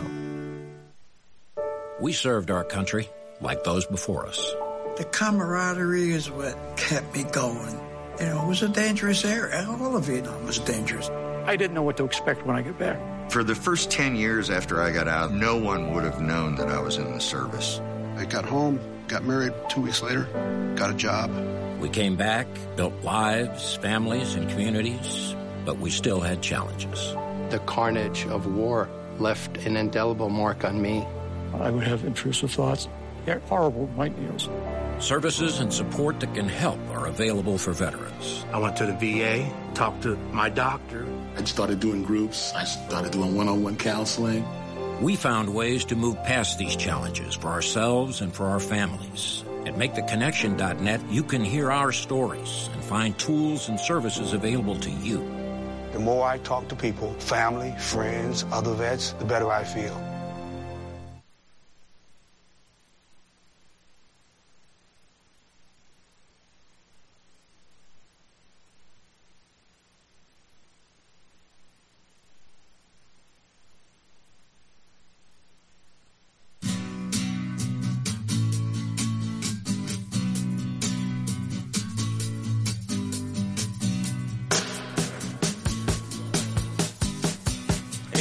S10: We served our country like those before us.
S13: The camaraderie is what kept me going. You know, it was a dangerous area. All of Vietnam was dangerous.
S16: I didn't know what to expect when I got back.
S20: For the first ten years after I got out, no one would have known that I was in the service.
S21: I got home, got married two weeks later, got a job.
S10: We came back, built lives, families, and communities, but we still had challenges.
S22: The carnage of war left an indelible mark on me.
S16: I would have intrusive thoughts. They're horrible nightmares.
S10: Services and support that can help are available for veterans.
S29: I went to the V A, talked to my doctor.
S21: I started doing groups. I started doing one-on-one counseling.
S10: We found ways to move past these challenges for ourselves and for our families. At make the connection dot net, you can hear our stories and find tools and services available to you.
S30: The more I talk to people, family, friends, other vets, the better I feel.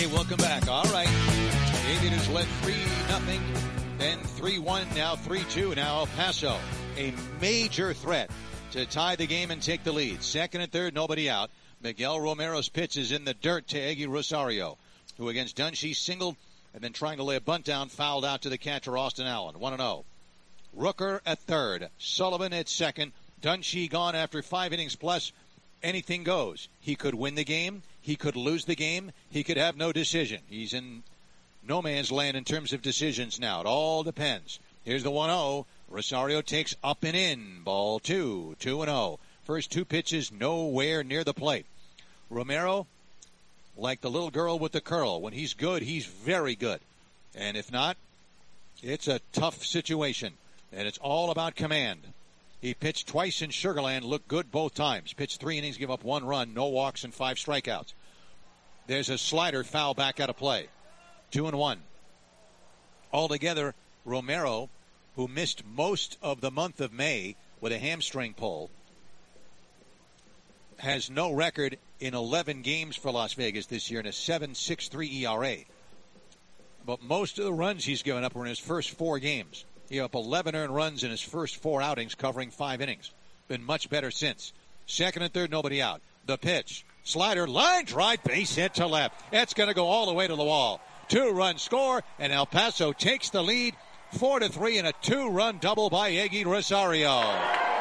S1: Hey, welcome back. All right. The Aviators led three nothing, then three one, now three two. Now El Paso, a major threat to tie the game and take the lead. Second and third, nobody out. Miguel Romero's pitch is in the dirt to Eggy Rosario, who against Dunshee singled and then trying to lay a bunt down, fouled out to the catcher Austin Allen. one and oh. Rooker at third. Sullivan at second. Dunshee gone after five innings plus. Anything goes. He could win the game. He could lose the game. He could have no decision. He's in no man's land in terms of decisions now. It all depends. Here's the one oh. Rosario takes up and in. Ball two. two and oh. First two pitches nowhere near the plate. Romero, like the little girl with the curl. When he's good, he's very good. And if not, it's a tough situation. And it's all about command. He pitched twice in Sugar Land, looked good both times. Pitched three innings, give up one run, no walks, and five strikeouts. There's a slider foul back out of play. Two and one. Altogether, Romero, who missed most of the month of May with a hamstring pull, has no record in eleven games for Las Vegas this year in a seven point six three E R A. But most of the runs he's given up were in his first four games. He gave up eleven earned runs in his first four outings, covering five innings. Been much better since. Second and third, nobody out. The pitch. Slider, line drive, base hit to left. That's going to go all the way to the wall. Two-run score, and El Paso takes the lead, four to three, in a two-run double by Eggy Rosario.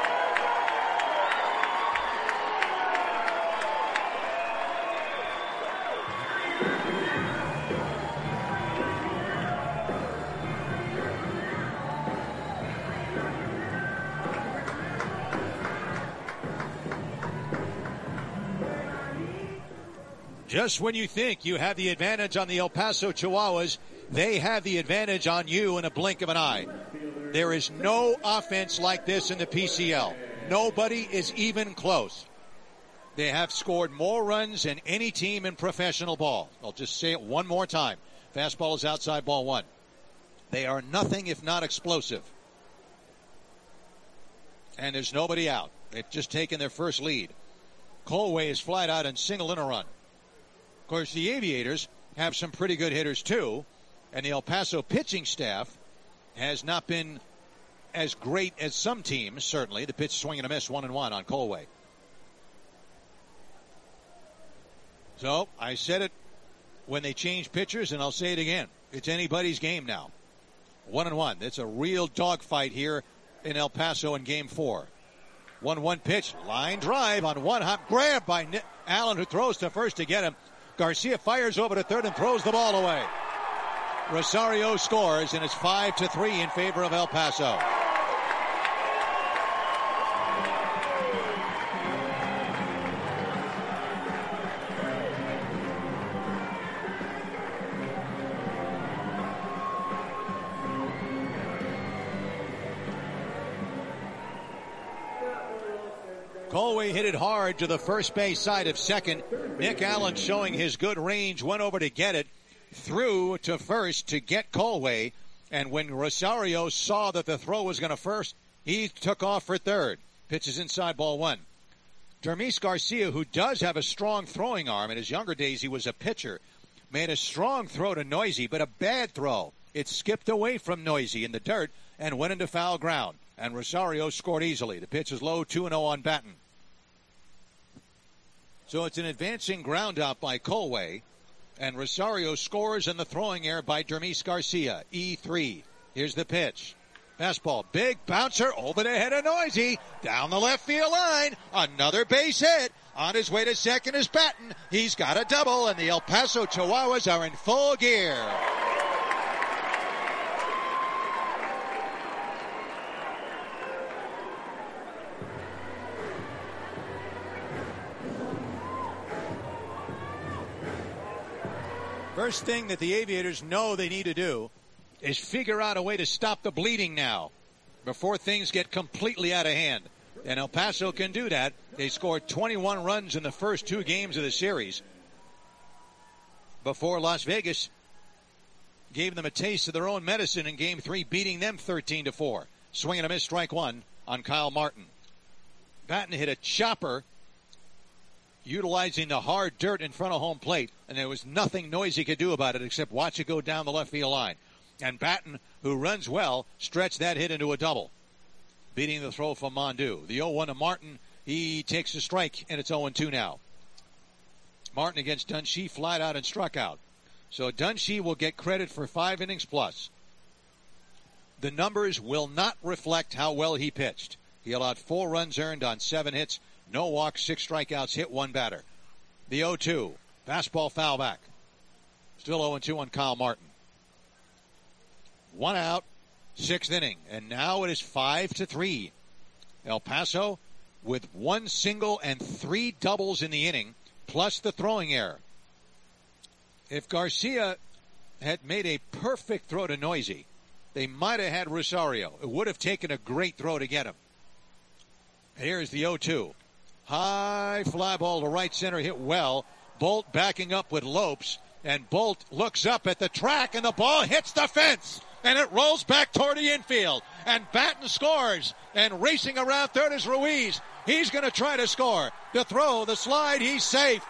S1: Just when you think you have the advantage on the El Paso Chihuahuas, they have the advantage on you in a blink of an eye. There is no offense like this in the P C L. Nobody is even close. They have scored more runs than any team in professional ball. I'll just say it one more time. Fastball is outside, ball one. They are nothing if not explosive. And there's nobody out. They've just taken their first lead. Colway is flat out and single in a run. Of course, the Aviators have some pretty good hitters, too. And the El Paso pitching staff has not been as great as some teams, certainly. The pitch swing and a miss, one and one on Colway. So, I said it when they changed pitchers, and I'll say it again. It's anybody's game now. One and one. It's a real dogfight here in El Paso in game four. one one pitch, line drive on one hop, grab by Nick Allen, who throws to first to get him. Garcia fires over to third and throws the ball away. Rosario scores, and it's five to three in favor of El Paso. Colway hit it hard to the first base side of second. Nick Allen, showing his good range, went over to get it, threw to first to get Colway, and when Rosario saw that the throw was going to first, he took off for third. Pitches inside, ball one. Dermis Garcia, who does have a strong throwing arm, in his younger days he was a pitcher, made a strong throw to Noisy, but a bad throw. It skipped away from Noisy in the dirt and went into foul ground, and Rosario scored easily. The pitch is low, two and oh on Batten. So it's an advancing ground out by Colway, and Rosario scores in the throwing error by Dermis Garcia, E three. Here's the pitch. Fastball, big bouncer over the head of Noisy, down the left field line, another base hit. On his way to second is Batten. He's got a double, and the El Paso Chihuahuas are in full gear. First thing that the Aviators know they need to do is figure out a way to stop the bleeding now before things get completely out of hand. And El Paso can do that. They scored twenty-one runs in the first two games of the series before Las Vegas gave them a taste of their own medicine in game three, beating them thirteen to four. Swing and a miss, strike one on Kyle Martin. Batten hit a chopper utilizing the hard dirt in front of home plate, and there was nothing Noisy could do about it except watch it go down the left field line. And Batten, who runs well, stretched that hit into a double, beating the throw from Mondu. The oh one to Martin. He takes a strike, and it's oh two now. Martin against Dunshee, flied out and struck out. So Dunshee will get credit for five innings plus. The numbers will not reflect how well he pitched. He allowed four runs earned on seven hits, no walks, six strikeouts, hit one batter. The oh two, fastball foul back. Still oh two on Kyle Martin. One out, sixth inning, and now it is five to three. El Paso with one single and three doubles in the inning, plus the throwing error. If Garcia had made a perfect throw to Noisy, they might have had Rosario. It would have taken a great throw to get him. Here's the oh two. High fly ball to right center, hit well. Bolt backing up with Lopes, and Bolt looks up at the track, and the ball hits the fence, and it rolls back toward the infield. And Batten scores, and racing around third is Ruiz. He's going to try to score. The throw, the slide, he's safe.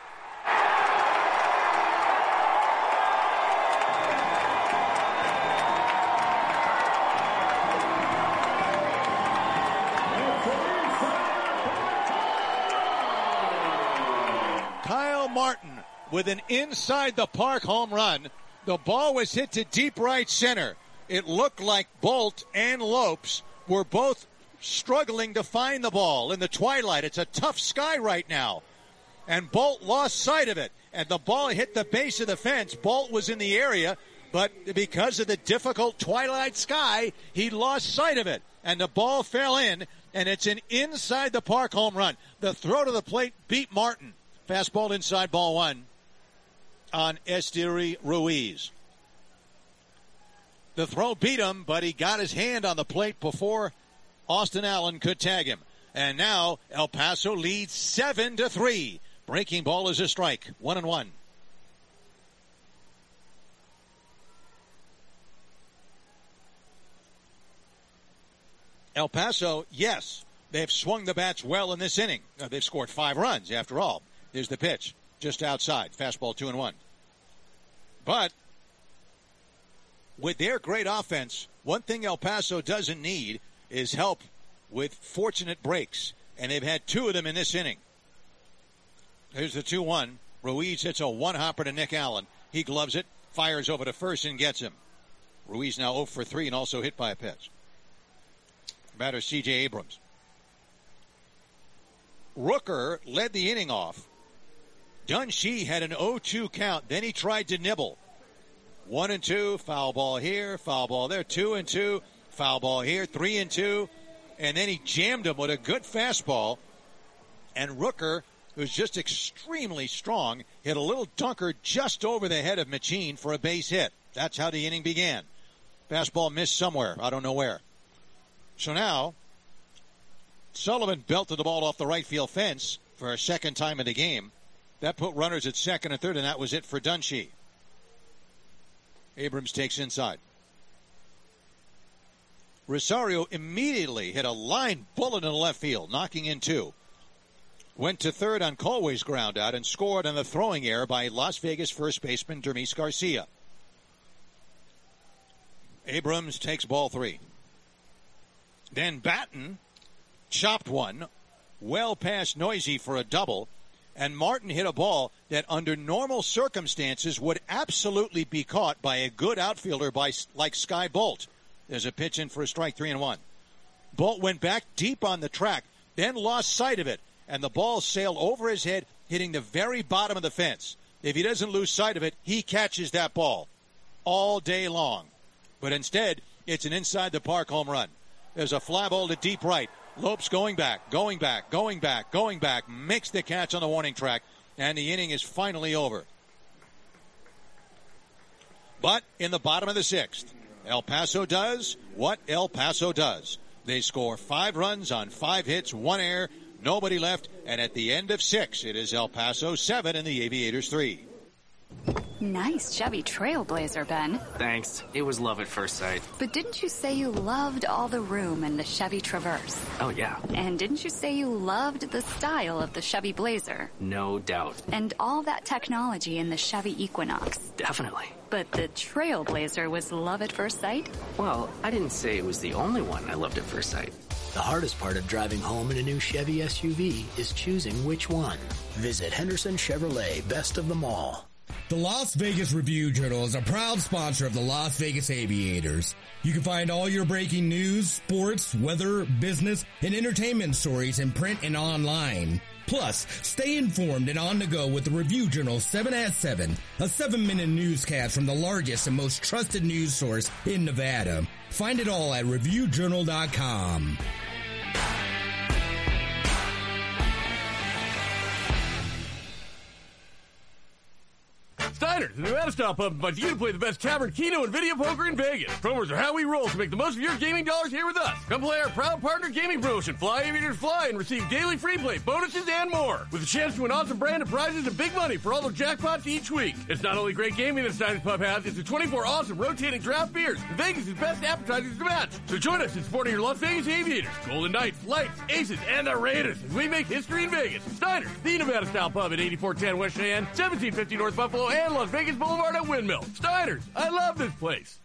S1: Kyle Martin with an inside the park home run. The ball was hit to deep right center. It looked like Bolt and Lopes were both struggling to find the ball in the twilight. It's a tough sky right now. And Bolt lost sight of it. And the ball hit the base of the fence. Bolt was in the area, but because of the difficult twilight sky, he lost sight of it. And the ball fell in, and it's an inside the park home run. The throw to the plate beat Martin. Fastball inside, ball one on Esteury Ruiz. The throw beat him, but he got his hand on the plate before Austin Allen could tag him. And now El Paso leads seven to three. Breaking ball is a strike. One and one. El Paso, yes, they've swung the bats well in this inning. Uh, they've scored five runs after all. Here's the pitch, just outside. Fastball two and one. But with their great offense, one thing El Paso doesn't need is help with fortunate breaks. And they've had two of them in this inning. Here's the two one. Ruiz hits a one-hopper to Nick Allen. He gloves it, fires over to first, and gets him. Ruiz now oh for three and also hit by a pitch. Batter C J Abrams. Rooker led the inning off. Dunshee had an oh two count. Then he tried to nibble. One and two, foul ball here, foul ball there. Two and two, foul ball here. Three and two. And then he jammed him with a good fastball. And Rooker, who's just extremely strong, hit a little dunker just over the head of Machine for a base hit. That's how the inning began. Fastball missed somewhere. I don't know where. So now, Sullivan belted the ball off the right field fence for a second time in the game. That put runners at second and third, and that was it for Dunshee. Abrams takes inside. Rosario immediately hit a line bullet in the left field, knocking in two. Went to third on Colway's ground out and scored on the throwing error by Las Vegas first baseman Dermis Garcia. Abrams takes ball three. Then Batten chopped one well past Noisy for a double, and Martin hit a ball that under normal circumstances would absolutely be caught by a good outfielder by like Sky Bolt. There's a pitch in for a strike, three and one. Bolt went back deep on the track, then lost sight of it, and the ball sailed over his head, hitting the very bottom of the fence. If he doesn't lose sight of it, he catches that ball all day long. But instead, it's an inside-the-park home run. There's a fly ball to deep right. Lopes going back, going back, going back, going back, makes the catch on the warning track, and the inning is finally over. But in the bottom of the sixth, El Paso does what El Paso does. They score five runs on five hits, one error, nobody left, and at the end of six, it is El Paso seven and the Aviators three.
S4: Nice Chevy Trailblazer, Ben.
S6: Thanks. It was love at first sight.
S4: But didn't you say you loved all the room in the Chevy Traverse?
S6: Oh, yeah.
S4: And didn't you say you loved the style of the Chevy Blazer?
S6: No doubt.
S4: And all that technology in the Chevy Equinox?
S6: Definitely.
S4: But the Trailblazer was love at first sight?
S6: Well, I didn't say it was the only one I loved at first sight.
S9: The hardest part of driving home in a new Chevy S U V is choosing which one. Visit Henderson Chevrolet Best of them All.
S11: The Las Vegas Review-Journal is a proud sponsor of the Las Vegas Aviators. You can find all your breaking news, sports, weather, business, and entertainment stories in print and online. Plus, stay informed and on the go with the Review-Journal seven at seven, a seven-minute newscast from the largest and most trusted news source in Nevada. Find it all at review journal dot com.
S14: Steiner's, the Nevada-style pub, invites you to play the best tavern, keno, and video poker in Vegas. Promos are how we roll to make the most of your gaming dollars here with us. Come play our proud partner gaming promotion, Fly Aviators Fly, and receive daily free play, bonuses, and more. With a chance to win awesome brand of prizes and big money for all the jackpots each week. It's not only great gaming that Steiner's Pub has, it's a twenty-four awesome rotating draft beers and Vegas' best appetizers to match. So join us in supporting your Las Vegas Aviators, Golden Knights, Lights, Aces, and the Raiders as we make history in Vegas. Steiner's, the Nevada-style pub at eighty-four ten West Cheyenne, seventeen fifty North Buffalo, and Las Vegas Boulevard at Windmill. Steiner's, I love this place.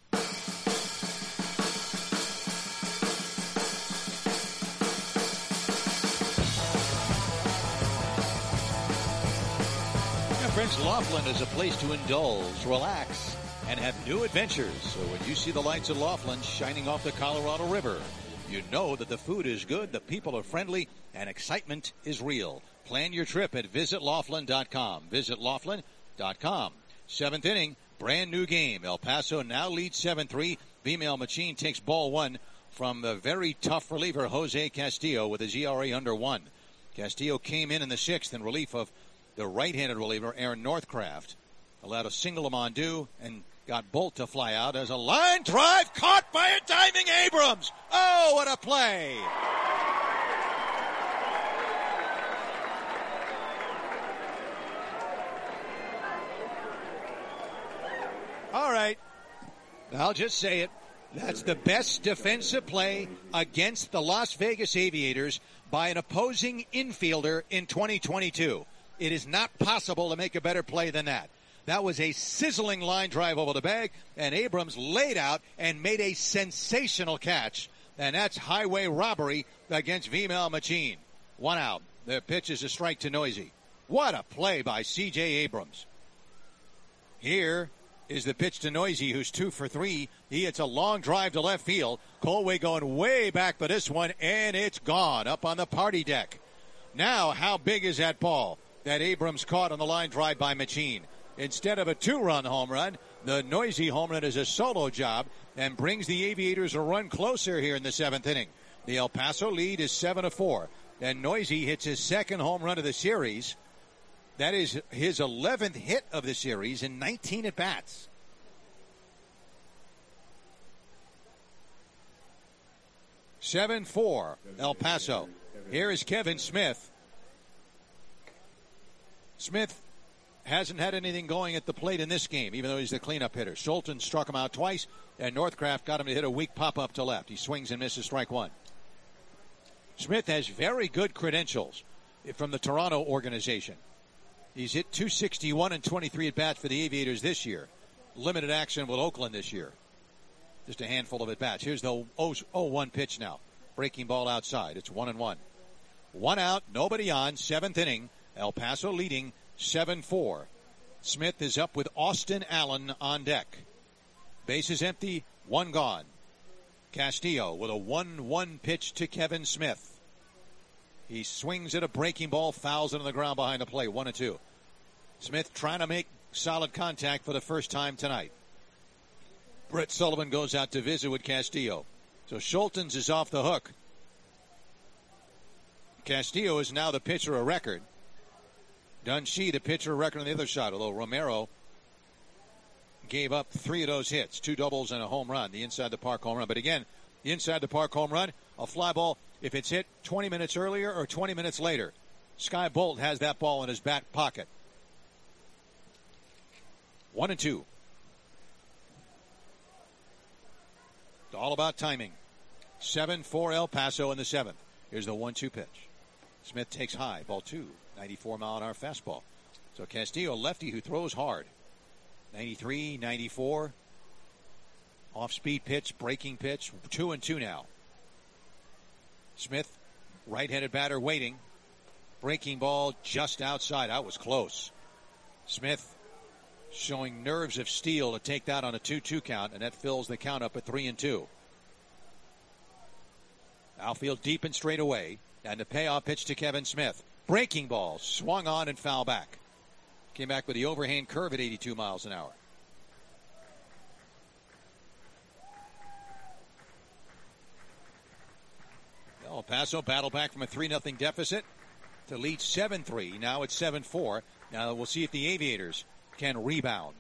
S1: Yeah, friends, Laughlin is a place to indulge, relax, and have new adventures. So when you see the lights of Laughlin shining off the Colorado River, you know that the food is good, the people are friendly, and excitement is real. Plan your trip at visit laughlin dot com. visit laughlin dot com. Seventh inning, brand new game. El Paso now leads seven three. V-Mail Machine takes ball one from the very tough reliever Jose Castillo with his E R A under one. Castillo came in in the sixth in relief of the right-handed reliever Aaron Northcraft. Allowed a single to Mondu and got Bolt to fly out as a line drive caught by a diving Abrams. Oh, what a play! All right, I'll just say it. That's the best defensive play against the Las Vegas Aviators by an opposing infielder in twenty twenty-two. It is not possible to make a better play than that. That was a sizzling line drive over the bag, and Abrams laid out and made a sensational catch. And that's highway robbery against V-Mail Machine. One out. The pitch is a strike to Noisy. What a play by C J Abrams. Here is the pitch to Noisy, who's two for three. He hits a long drive to left field. Colway going way back for this one, and it's gone up on the party deck. Now, how big is that ball that Abrams caught on the line drive by Machine? Instead of a two-run home run, the Noisy home run is a solo job and brings the Aviators a run closer here in the seventh inning. The El Paso lead is seven to four, and Noisy hits his second home run of the series. That is his eleventh hit of the series in nineteen at-bats. seven four, El Paso. Here is Kevin Smith. Smith hasn't had anything going at the plate in this game, even though he's the cleanup hitter. Schulten struck him out twice, and Northcraft got him to hit a weak pop-up to left. He swings and misses strike one. Smith has very good credentials from the Toronto organization. He's hit two sixty-one and twenty-three at-bats for the Aviators this year. Limited action with Oakland this year. Just a handful of at-bats. Here's the oh one pitch now. Breaking ball outside. It's one and one. One out, nobody on, seventh inning. El Paso leading seven four. Smith is up with Austin Allen on deck. Bases empty, one gone. Castillo with a one one pitch to Kevin Smith. He swings at a breaking ball, fouls it on the ground behind the plate, one and two. Smith trying to make solid contact for the first time tonight. Brett Sullivan goes out to visit with Castillo. So Schultens is off the hook. Castillo is now the pitcher of record. Dunshee, the pitcher of record on the other side, although Romero gave up three of those hits, two doubles and a home run, the inside the park home run. But again, the inside the park home run, a fly ball, if it's hit twenty minutes earlier or twenty minutes later, Sky Bolt has that ball in his back pocket. One and two. It's all about timing. seven four El Paso in the seventh. Here's the one two pitch. Smith takes high. Ball two. ninety-four mile an hour fastball. So Castillo, lefty who throws hard. ninety-three, ninety-four. Off-speed pitch, breaking pitch. Two and two now. Smith, right-handed batter waiting. Breaking ball just outside. That was close. Smith showing nerves of steel to take that on a two two count, and that fills the count up at three and two. Outfield deep and straight away, and the payoff pitch to Kevin Smith. Breaking ball, swung on and foul back. Came back with the overhand curve at eighty-two miles an hour. El Paso battle back from a three nothing deficit to lead seven three. Now it's seven four. Now we'll see if the Aviators can rebound.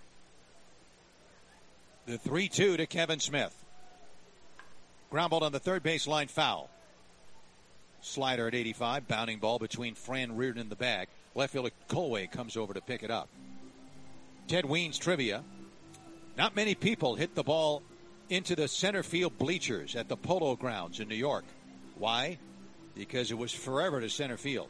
S1: The three two to Kevin Smith. Ground ball on the third baseline, foul. Slider at eighty-five, bounding ball between Fran Reardon and the bag. Left fielder Colway comes over to pick it up. Ted Weens trivia. Not many people hit the ball into the center field bleachers at the Polo Grounds in New York. Why? Because it was forever to center field.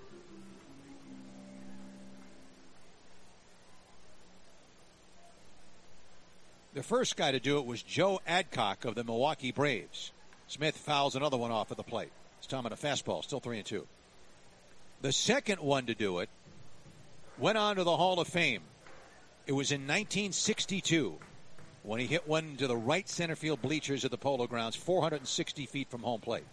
S1: The first guy to do it was Joe Adcock of the Milwaukee Braves. Smith fouls another one off at the plate. It's time on a fastball, still three and two. The second one to do it went on to the Hall of Fame. It was in nineteen sixty-two when he hit one to the right center field bleachers at the Polo Grounds, four hundred sixty feet from home plate.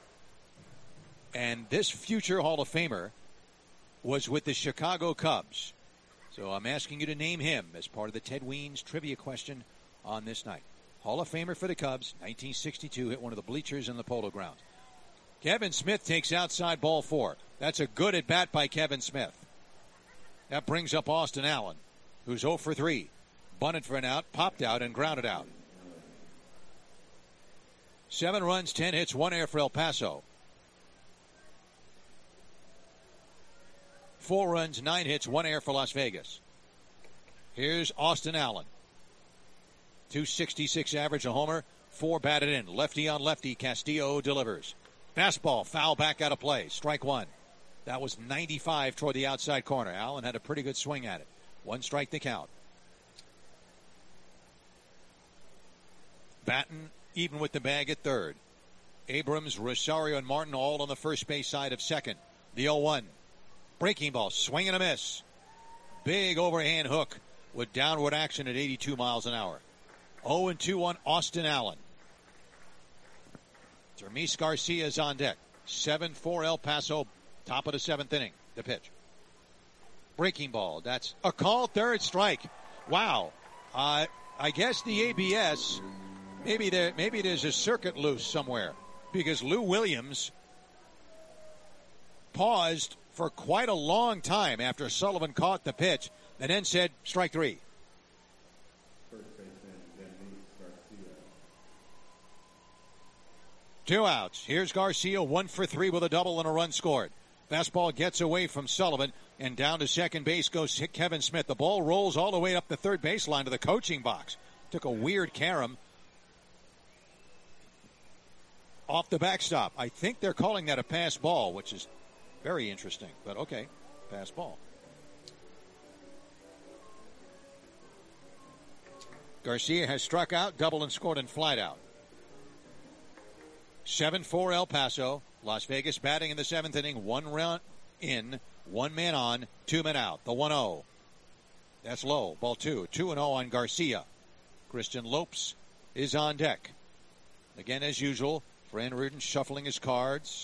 S1: And this future Hall of Famer was with the Chicago Cubs. So I'm asking you to name him as part of the Ted Weens trivia question on this night. Hall of Famer for the Cubs, nineteen sixty-two, hit one of the bleachers in the Polo Grounds. Kevin Smith takes outside ball four. That's a good at bat by Kevin Smith. That brings up Austin Allen, who's oh for three. Bunted for an out, popped out, and grounded out. Seven runs, ten hits, one error for El Paso. Four runs, nine hits, one error for Las Vegas. Here's Austin Allen. two sixty-six average, a homer, four batted in. Lefty on lefty, Castillo delivers. Fastball, foul back out of play. Strike one. That was ninety-five toward the outside corner. Allen had a pretty good swing at it. One strike to count. Batten even with the bag at third. Abrams, Rosario, and Martin all on the first base side of second. The oh one. Breaking ball, swing and a miss. Big overhand hook with downward action at eighty-two miles an hour. oh and two on Austin Allen. Dermis Garcia is on deck. seven four El Paso, top of the seventh inning. The pitch. Breaking ball. That's a call, third strike. Wow. Uh, I guess the A B S, maybe there, maybe there's a circuit loose somewhere, because Lou Williams paused for quite a long time after Sullivan caught the pitch and then said strike three. Two outs. Here's Garcia, one for three with a double and a run scored. Fastball gets away from Sullivan, and down to second base goes Kevin Smith. The ball rolls all the way up the third baseline to the coaching box. Took a weird carom off the backstop. I think they're calling that a pass ball, which is very interesting, but okay, pass ball. Garcia has struck out, doubled and scored and flied out. seven four El Paso. Las Vegas batting in the seventh inning. One run in, one man on, two men out. The one oh. That's low. Ball two. two and oh on Garcia. Christian Lopes is on deck. Again, as usual, Fran Reardon shuffling his cards.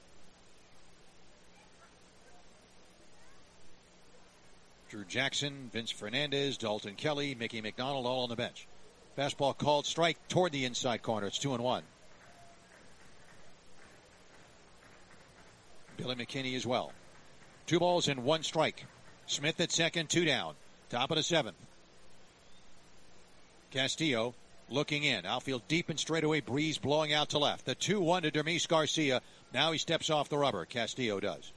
S1: Drew Jackson, Vince Fernandez, Dalton Kelly, Mickey McDonald all on the bench. Fastball called strike toward the inside corner. It's two and one. Billy McKinney as well. Two balls and one strike. Smith at second, two down. Top of the seventh. Castillo looking in. Outfield deep and straightaway. Breeze blowing out to left. The two one to Dermis Garcia. Now he steps off the rubber. Castillo does.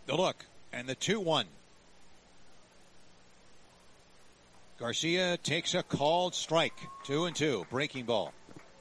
S1: The look and the two one. Garcia takes a called strike. Two and two. Breaking ball.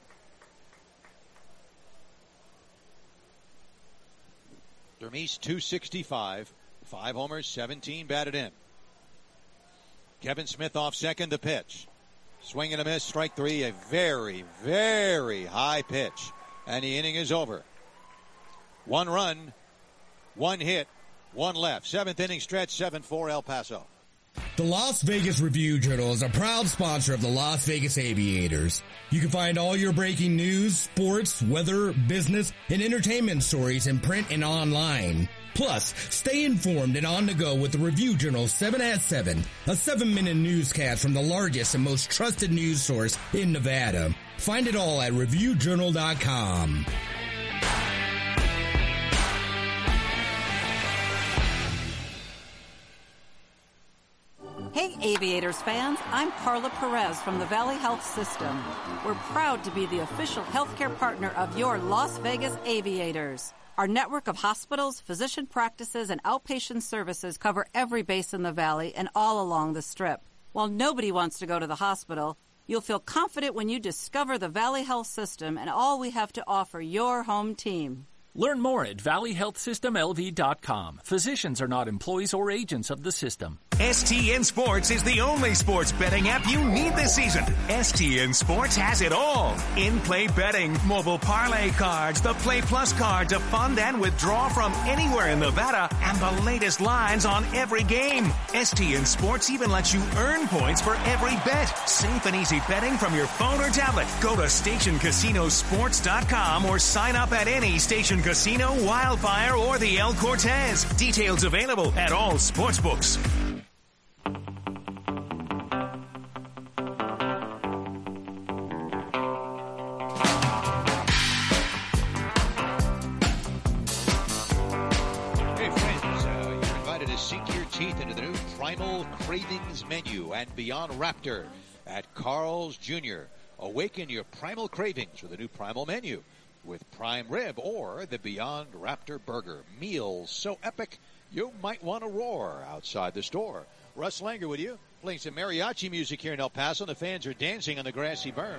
S1: Dermis two sixty-five. Five homers, seventeen batted in. Kevin Smith off second, the pitch. Swing and a miss, strike three. A very, very high pitch. And the inning is over. One run, one hit, one left. Seventh inning stretch, seven four El Paso.
S11: The Las Vegas Review-Journal is a proud sponsor of the Las Vegas Aviators. You can find all your breaking news, sports, weather, business, and entertainment stories in print and online. Plus, stay informed and on the go with the Review-Journal seven at seven, a seven-minute newscast from the largest and most trusted news source in Nevada. Find it all at review journal dot com.
S12: Hey Aviators fans, I'm Carla Perez from the Valley Health System. We're proud to be the official healthcare partner of your Las Vegas Aviators. Our network of hospitals, physician practices, and outpatient services cover every base in the valley and all along the Strip. While nobody wants to go to the hospital, you'll feel confident when you discover the Valley Health System and all we have to offer your home team.
S15: Learn more at valley health system l v dot com. Physicians are not employees or agents of the system.
S18: S T N Sports is the only sports betting app you need this season. S T N Sports has it all. In-play betting, mobile parlay cards, the Play Plus card to fund and withdraw from anywhere in Nevada, and the latest lines on every game. S T N Sports even lets you earn points for every bet. Safe and easy betting from your phone or tablet. Go to station casino sports dot com or sign up at any Station Casino, Wildfire, or the El Cortez. Details available at all sportsbooks.
S1: Sink your teeth into the new Primal Cravings menu and Beyond Raptor at Carl's Junior Awaken your primal cravings with a new Primal menu with prime rib or the Beyond Raptor burger. Meals so epic you might want to roar outside the store. Russ Langer with you, playing some mariachi music here in El Paso. The fans are dancing on the grassy berm.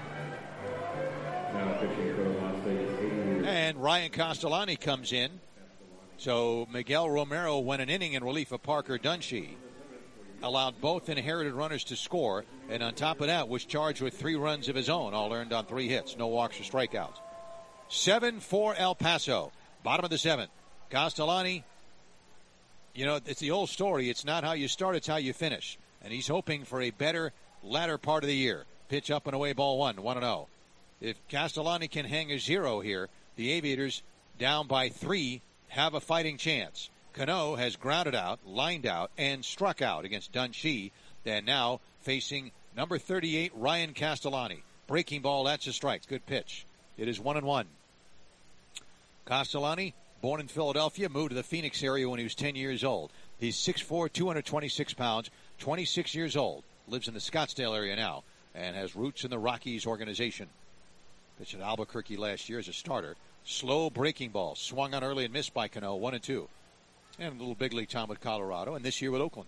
S1: And Ryan Castellani comes in. So Miguel Romero went an inning in relief of Parker Dunshee, allowed both inherited runners to score, and on top of that was charged with three runs of his own, all earned on three hits, no walks or strikeouts. seven four El Paso, bottom of the seventh. Castellani, you know, it's the old story. It's not how you start, it's how you finish. And he's hoping for a better latter part of the year. Pitch up and away, ball one, one and oh. If Castellani can hang a zero here, the Aviators down by three have a fighting chance. Cano has grounded out, lined out, and struck out against Dunshee. Then now facing number thirty-eight, Ryan Castellani. Breaking ball, that's a strike. Good pitch. It is one and one. Castellani, born in Philadelphia, moved to the Phoenix area when he was ten years old. He's six foot four, two hundred twenty-six pounds, twenty-six years old. Lives in the Scottsdale area now and has roots in the Rockies organization. Pitched at Albuquerque last year as a starter. Slow breaking ball. Swung on early and missed by Cano. One and two. And a little big league time with Colorado. And this year with Oakland.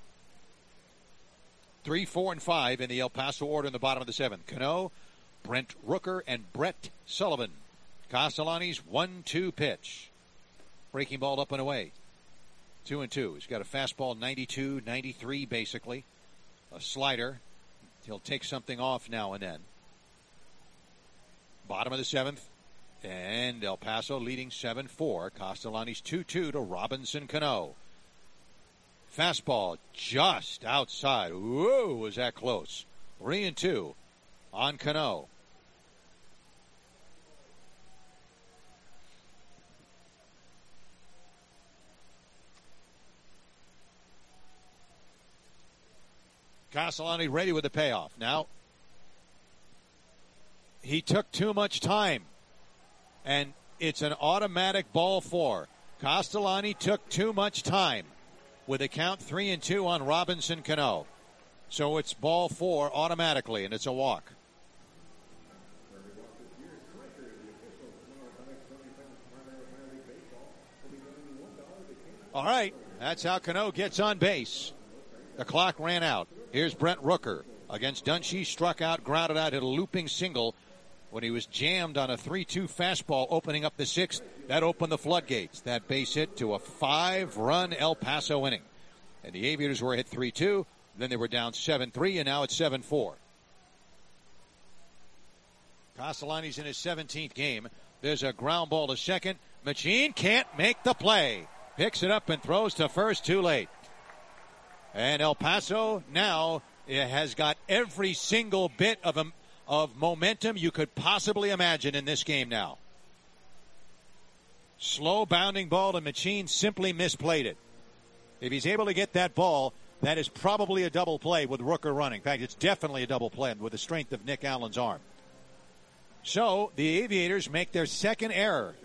S1: Three, four, and five in the El Paso order in the bottom of the seventh. Cano, Brent Rooker, and Brett Sullivan. Castellani's one two pitch. Breaking ball up and away. Two and two. He's got a fastball ninety-two, ninety-three basically. A slider. He'll take something off now and then. Bottom of the seventh. And El Paso leading seven four. Castellani's two two to Robinson Cano. Fastball just outside. Whoa, was that close. Three and two on Cano. Castellani ready with the payoff. Now, he took too much time. And it's an automatic ball four. Castellani took too much time with a count three and two on Robinson Cano. So it's ball four automatically, and it's a walk. All right, that's how Cano gets on base. The clock ran out. Here's Brent Rooker against Dunshee. Struck out, grounded out, hit a looping single when he was jammed on a three two fastball opening up the sixth. That opened the floodgates. That base hit to a five-run El Paso inning. And the Aviators were hit three two. Then they were down seven three, and now it's seven four. Castellani's in his seventeenth game. There's a ground ball to second. Machine can't make the play. Picks it up and throws to first, too late. And El Paso now has got every single bit of a, of momentum you could possibly imagine in this game now. Slow bounding ball to Machine, simply misplayed it. If he's able to get that ball, that is probably a double play with Rooker running. In fact, it's definitely a double play with the strength of Nick Allen's arm. So the Aviators make their second error.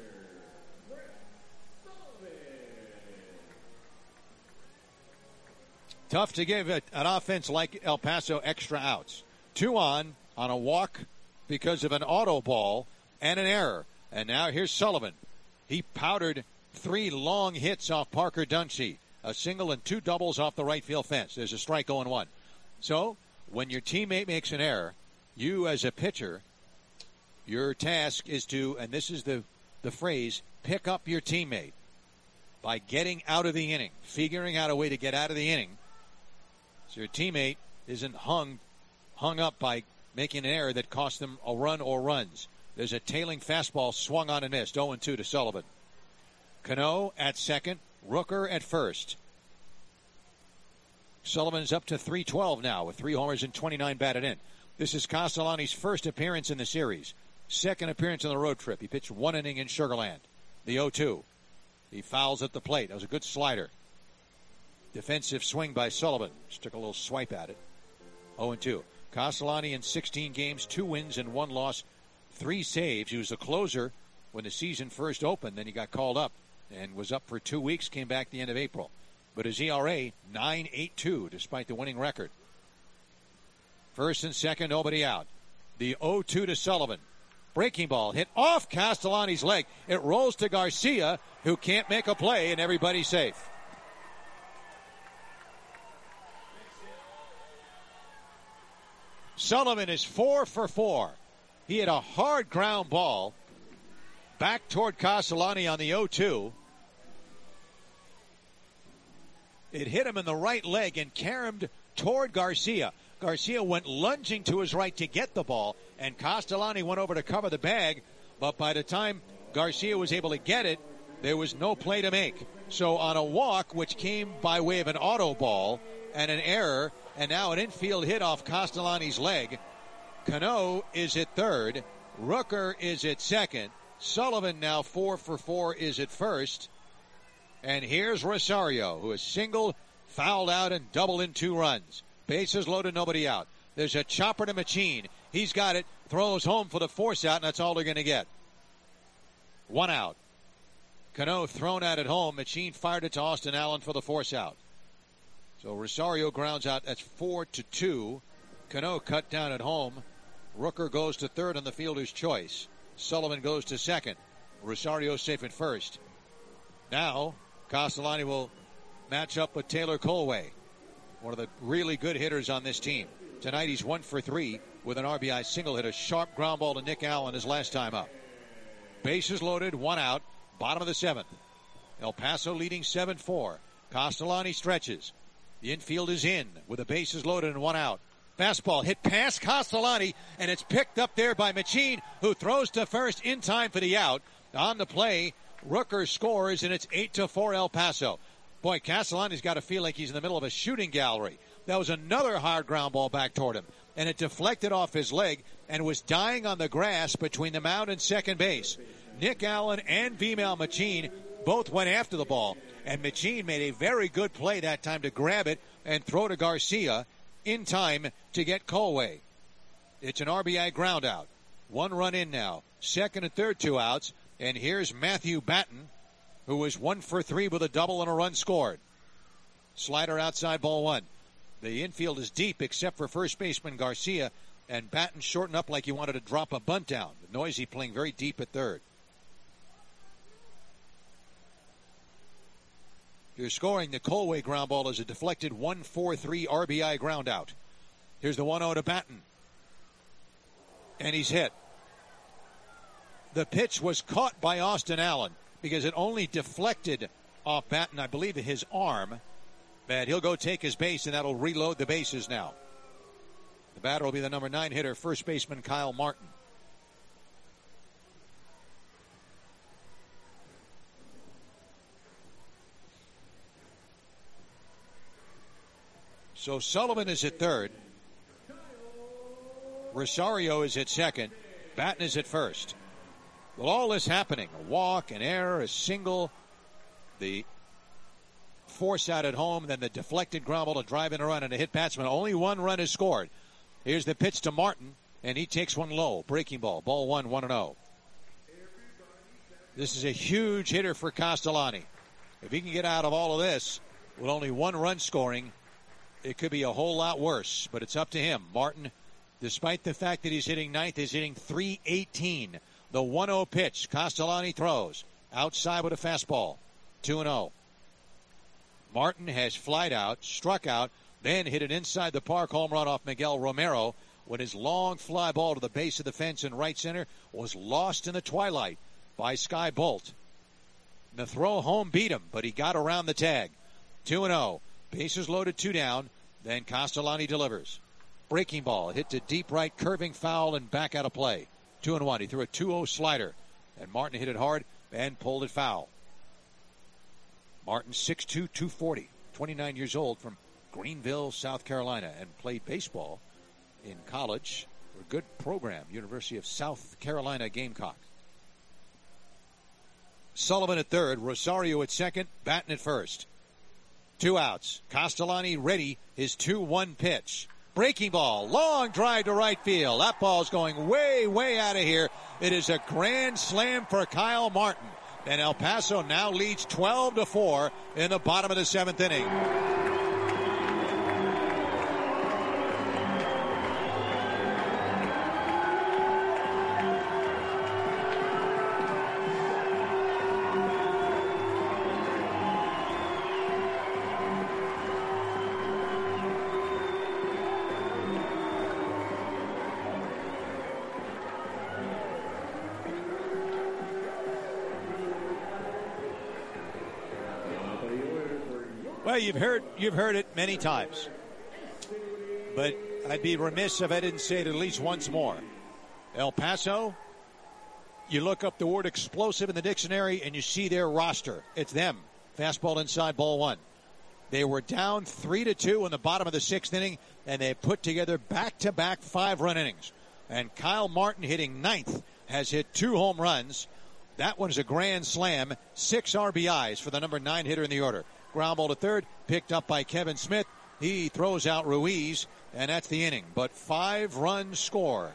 S1: Tough to give it an offense like El Paso extra outs. Two on, on a walk because of an auto ball and an error. And now here's Sullivan. He powdered three long hits off Parker Dunshee. A single and two doubles off the right field fence. There's a strike oh one. So when your teammate makes an error, you as a pitcher, your task is to, and this is the, the phrase, pick up your teammate by getting out of the inning, figuring out a way to get out of the inning so your teammate isn't hung hung up by making an error that cost them a run or runs. There's a tailing fastball swung on and missed, oh two to Sullivan. Cano at second, Rooker at first. Sullivan's up to three twelve now with three homers and twenty-nine batted in. This is Castellani's first appearance in the series. Second appearance on the road trip. He pitched one inning in Sugar Land. The oh two. He fouls at the plate. That was a good slider. Defensive swing by Sullivan. Just took a little swipe at it. oh two. Castellani in sixteen games, two wins and one loss, three saves. He was a closer when the season first opened. Then he got called up and was up for two weeks, came back the end of April. But his E R A, nine point eight two, despite the winning record. First and second, nobody out. The oh two to Sullivan. Breaking ball hit off Castellani's leg. It rolls to Garcia, who can't make a play, and everybody's safe. Sullivan is four for four. He had a hard ground ball back toward Castellani on the oh two. It hit him in the right leg and caromed toward Garcia. Garcia went lunging to his right to get the ball, and Castellani went over to cover the bag, but by the time Garcia was able to get it, there was no play to make. So on a walk, which came by way of an auto ball and an error, and now an infield hit off Castellani's leg, Cano is at third, Rooker is at second, Sullivan now four for four is at first, and here's Rosario, who is singled, fouled out, and doubled in two runs. Bases loaded, nobody out. There's a chopper to Machine. He's got it, throws home for the force out, and that's all they're going to get. One out. Cano thrown out at home. Machine fired it to Austin Allen for the force out. So Rosario grounds out. That's four to two. Cano cut down at home. Rooker goes to third on the fielder's choice. Sullivan goes to second. Rosario safe at first. Now Castellani will match up with Taylor Colway, one of the really good hitters on this team. Tonight he's one for three with an R B I single, hit a sharp ground ball to Nick Allen his last time up. Bases loaded, one out, bottom of the seventh. El Paso leading seven four. Castellani stretches. The infield is in with the bases loaded and one out. Fastball hit past Castellani, and it's picked up there by Machine, who throws to first in time for the out. On the play, Rooker scores, and it's eight to four El Paso. Boy, Castellani's got to feel like he's in the middle of a shooting gallery. That was another hard ground ball back toward him, and it deflected off his leg and was dying on the grass between the mound and second base. Nick Allen and Vimal Machine both went after the ball, and Machine made a very good play that time to grab it and throw to Garcia in time to get Colway. It's an R B I ground out. One run in now. Second and third, two outs. And here's Matthew Batten, who was one for three with a double and a run scored. Slider outside, ball one. The infield is deep except for first baseman Garcia, and Batten shortened up like he wanted to drop a bunt down. Noisy playing very deep at third. You're scoring the Colway ground ball as a deflected one four three R B I ground out. Here's the one oh to Batten. And he's hit. The pitch was caught by Austin Allen because it only deflected off Batten, I believe, his arm. But he'll go take his base, and that'll reload the bases now. The batter will be the number nine hitter, first baseman Kyle Martin. So Sullivan is at third. Rosario is at second. Batten is at first. Well, all this happening. A walk, an error, a single. The force out at home, then the deflected ground ball to drive in a run and a hit batsman. Only one run is scored. Here's the pitch to Martin, and he takes one low. Breaking ball. Ball one, one and oh. This is a huge hitter for Castellani. If he can get out of all of this with only one run scoring, it could be a whole lot worse, but it's up to him. Martin, despite the fact that he's hitting ninth, is hitting three eighteen. The one oh pitch. Castellani throws. Outside with a fastball. two and oh. Martin has flied out, struck out, then hit an inside the park home run off Miguel Romero when his long fly ball to the base of the fence in right center was lost in the twilight by Sky Bolt. The throw home beat him, but he got around the tag. two and oh. Bases loaded, two down. Then Castellani delivers. Breaking ball hit to deep right, curving foul, and back out of play. two and one. He threw a two oh slider, and Martin hit it hard and pulled it foul. Martin, six two, two forty, twenty-nine years old, from Greenville, South Carolina, and played baseball in college for a good program, University of South Carolina Gamecock. Sullivan at third, Rosario at second, Batten at first. Two outs. Castellani ready, his two one pitch. Breaking ball, long drive to right field. That ball's going way, way out of here. It is a grand slam for Kyle Martin. And El Paso now leads twelve to four in the bottom of the seventh inning. Well, you've heard you've heard it many times, but I'd be remiss if I didn't say it at least once more. El Paso, you look up the word explosive in the dictionary and you see their roster. It's them. Fastball inside, ball one. They were down three to two in the bottom of the sixth inning, and they put together back-to-back five-run innings. And Kyle Martin, hitting ninth, has hit two home runs. That one's a grand slam. Six R B Is for the number nine hitter in the order. Ground ball to third, picked up by Kevin Smith. He throws out Ruiz, and that's the inning. But five-run score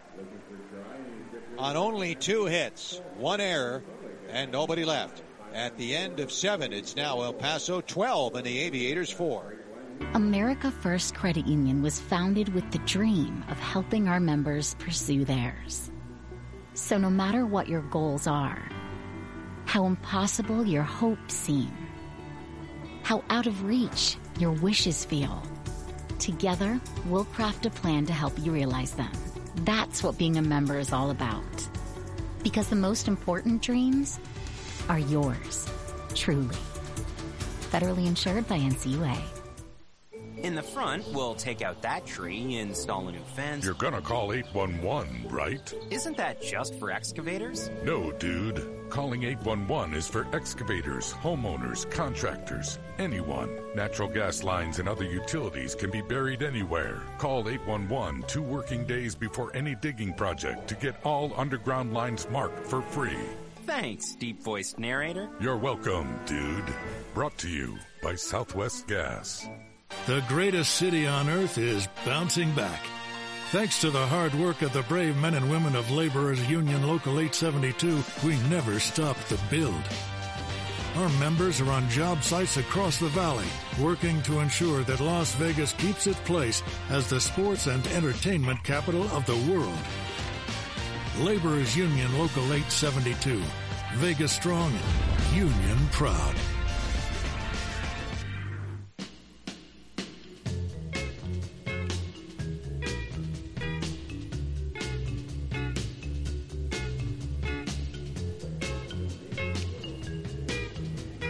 S1: on only two hits, one error, and nobody left. At the end of seven, it's now El Paso twelve and the Aviators four.
S4: America First Credit Union was founded with the dream of helping our members pursue theirs. So no matter what your goals are, how impossible your hopes seem, how out of reach your wishes feel, together we'll craft a plan to help you realize them. That's what being a member is all about. Because the most important dreams are yours, truly. Federally insured by N C U A.
S2: In the front, we'll take out that tree, install a new fence.
S3: You're gonna call eight one one, right?
S2: Isn't that just for excavators?
S3: No, dude. Calling eight one one is for excavators, homeowners, contractors, anyone. Natural gas lines and other utilities can be buried anywhere. Call eight one one two working days before any digging project to get all underground lines marked for free.
S2: Thanks, deep-voiced narrator.
S3: You're welcome, dude. Brought to you by Southwest Gas.
S8: The greatest city on earth is bouncing back. Thanks to the hard work of the brave men and women of Laborers Union Local eight seventy-two, we never stopped the build. Our members are on job sites across the valley, working to ensure that Las Vegas keeps its place as the sports and entertainment capital of the world. Laborers Union Local eight seventy-two. Vegas strong, union proud.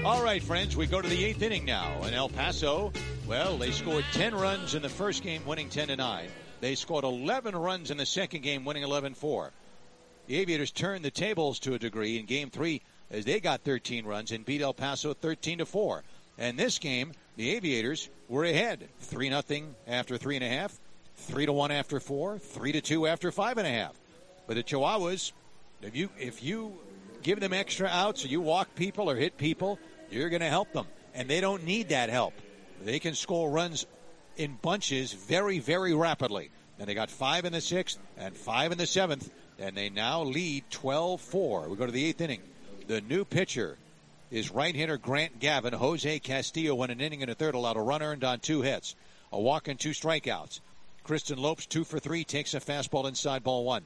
S1: All right, friends, we go to the eighth inning now. And El Paso, well, they scored ten runs in the first game, winning ten to nine. They scored eleven runs in the second game, winning eleven four. The Aviators turned the tables to a degree in game three as they got thirteen runs and beat El Paso thirteen to four. And this game, the Aviators were ahead, three nothing after three and a half, three to one after four, three to two after five and a half. But the Chihuahuas, if you if you give them extra outs or you walk people or hit people, you're going to help them. And they don't need that help. They can score runs in bunches very, very rapidly. And they got five in the sixth and five in the seventh, and they now lead twelve four. We go to the eighth inning. The new pitcher is right-hander Grant Gavin. Jose Castillo went an inning and a third, allowed a run earned on two hits. A walk and two strikeouts. Kristen Lopes, two for three, takes a fastball inside, ball one.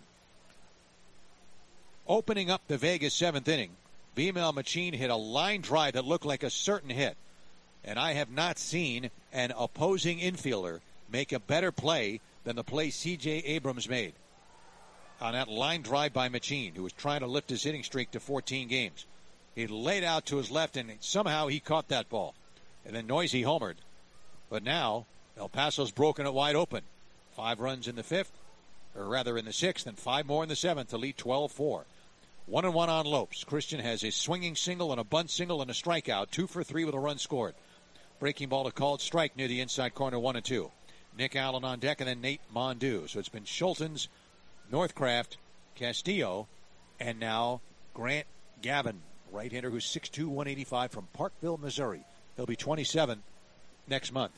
S1: Opening up the Vegas seventh inning, Bimel Machine hit a line drive that looked like a certain hit. And I have not seen an opposing infielder make a better play than the play C J Abrams made on that line drive by Machine, who was trying to lift his hitting streak to fourteen games. He laid out to his left, and somehow he caught that ball. And then Noisy homered. But now, El Paso's broken it wide open. Five runs in the fifth, or rather in the sixth, and five more in the seventh to lead twelve four. One and one on Lopes. Christian has a swinging single and a bunt single and a strikeout. Two for three with a run scored. Breaking ball to called strike near the inside corner, one and two. Nick Allen on deck, and then Nate Mondu. So it's been Schultens, Northcraft, Castillo, and now Grant Gavin, right-hander who's six two, one eighty-five from Parkville, Missouri. He'll be twenty-seven next month.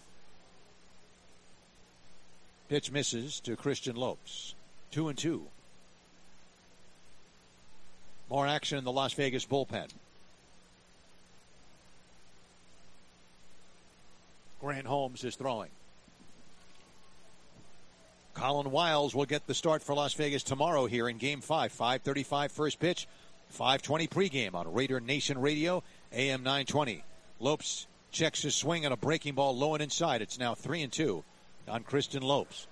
S1: Pitch misses to Christian Lopes. Two and two. More action in the Las Vegas bullpen. Grant Holmes is throwing. Colin Wiles will get the start for Las Vegas tomorrow here in Game five. five thirty-five first pitch, five twenty pregame on Raider Nation Radio, A M nine twenty. Lopes checks his swing on a breaking ball low and inside. It's now three and two on Kristen Lopes.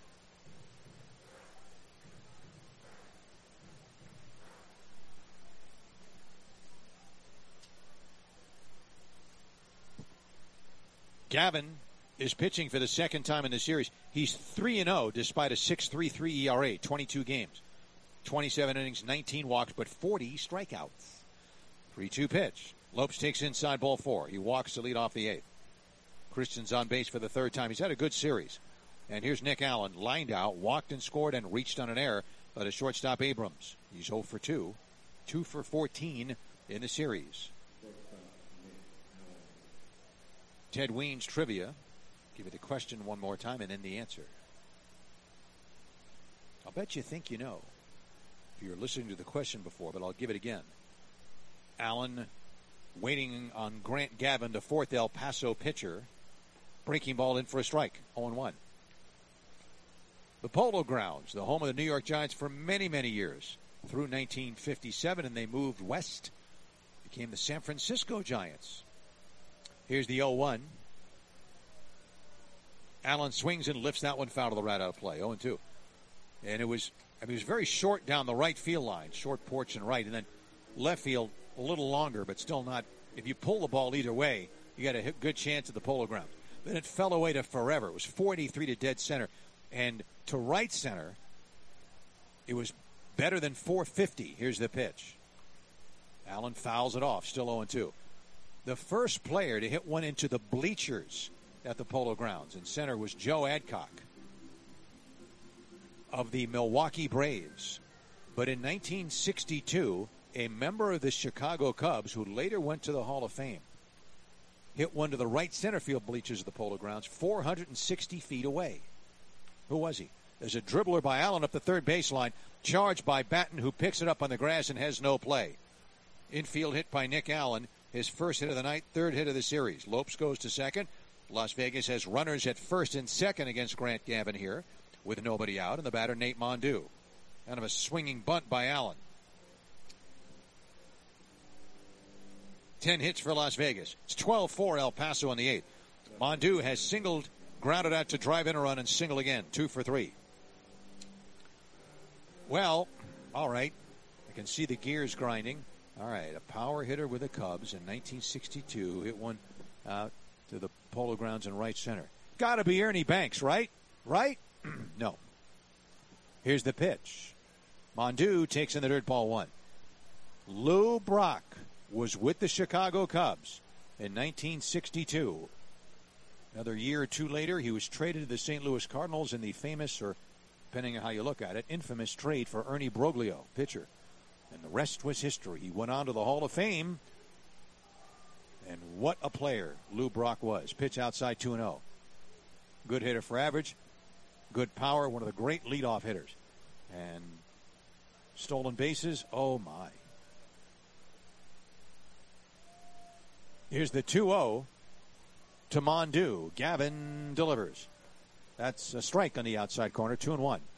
S1: Gavin is pitching for the second time in the series. He's three and oh despite a six three three E R A, twenty-two games. twenty-seven innings, nineteen walks, but forty strikeouts. three two pitch. Lopes takes inside, ball four. He walks to lead off the eighth. Christian's on base for the third time. He's had a good series. And here's Nick Allen, lined out, walked and scored and reached on an error by the shortstop Abrams. He's oh for two. two for fourteen in the series. Ted Weens trivia. Give you the question one more time and then the answer. I'll bet you think you know if you're listening to the question before, but I'll give it again. Allen waiting on Grant Gavin, the fourth El Paso pitcher. Breaking ball in for a strike. oh and one. The Polo Grounds, the home of the New York Giants for many, many years. Through nineteen fifty-seven, and they moved west. Became the San Francisco Giants. Here's the oh one. Allen swings and lifts that one foul to the right out of play. oh and two. And it was, I mean, it was very short down the right field line. Short porch and right. And then left field a little longer, but still not. If you pull the ball either way, you got a good chance at the Polo Ground. Then it fell away to forever. It was four eighty-three to dead center. And to right center, it was better than four fifty. Here's the pitch. Allen fouls it off. Still oh and two. The first player to hit one into the bleachers at the Polo Grounds in center was Joe Adcock of the Milwaukee Braves. But in nineteen sixty-two, a member of the Chicago Cubs, who later went to the Hall of Fame, hit one to the right center field bleachers of the Polo Grounds, four hundred sixty feet away. Who was he? There's a dribbler by Allen up the third baseline, charged by Batten, who picks it up on the grass and has no play. Infield hit by Nick Allen. His first hit of the night, third hit of the series. Lopes goes to second. Las Vegas has runners at first and second against Grant Gavin here with nobody out. And the batter, Nate Mondu. Kind of a swinging bunt by Allen. Ten hits for Las Vegas. It's twelve four El Paso in the eighth. Mondu has singled, grounded out to drive in a run and single again. Two for three. Well, all right. I can see the gears grinding All right, a power hitter with the Cubs in nineteen sixty-two. Hit one out to the Polo Grounds in right center. Got to be Ernie Banks, right? Right? No. Here's the pitch. Mondu takes in the dirt, ball one. Lou Brock was with the Chicago Cubs in nineteen sixty-two. Another year or two later, he was traded to the Saint Louis Cardinals in the famous, or depending on how you look at it, infamous trade for Ernie Broglio, pitcher. And the rest was history. He went on to the Hall of Fame. And what a player Lou Brock was. Pitch outside two and oh. Good hitter for average. Good power. One of the great leadoff hitters. And stolen bases. Oh, my. Here's the two oh to Mondu. Gavin delivers. That's a strike on the outside corner. Two and one.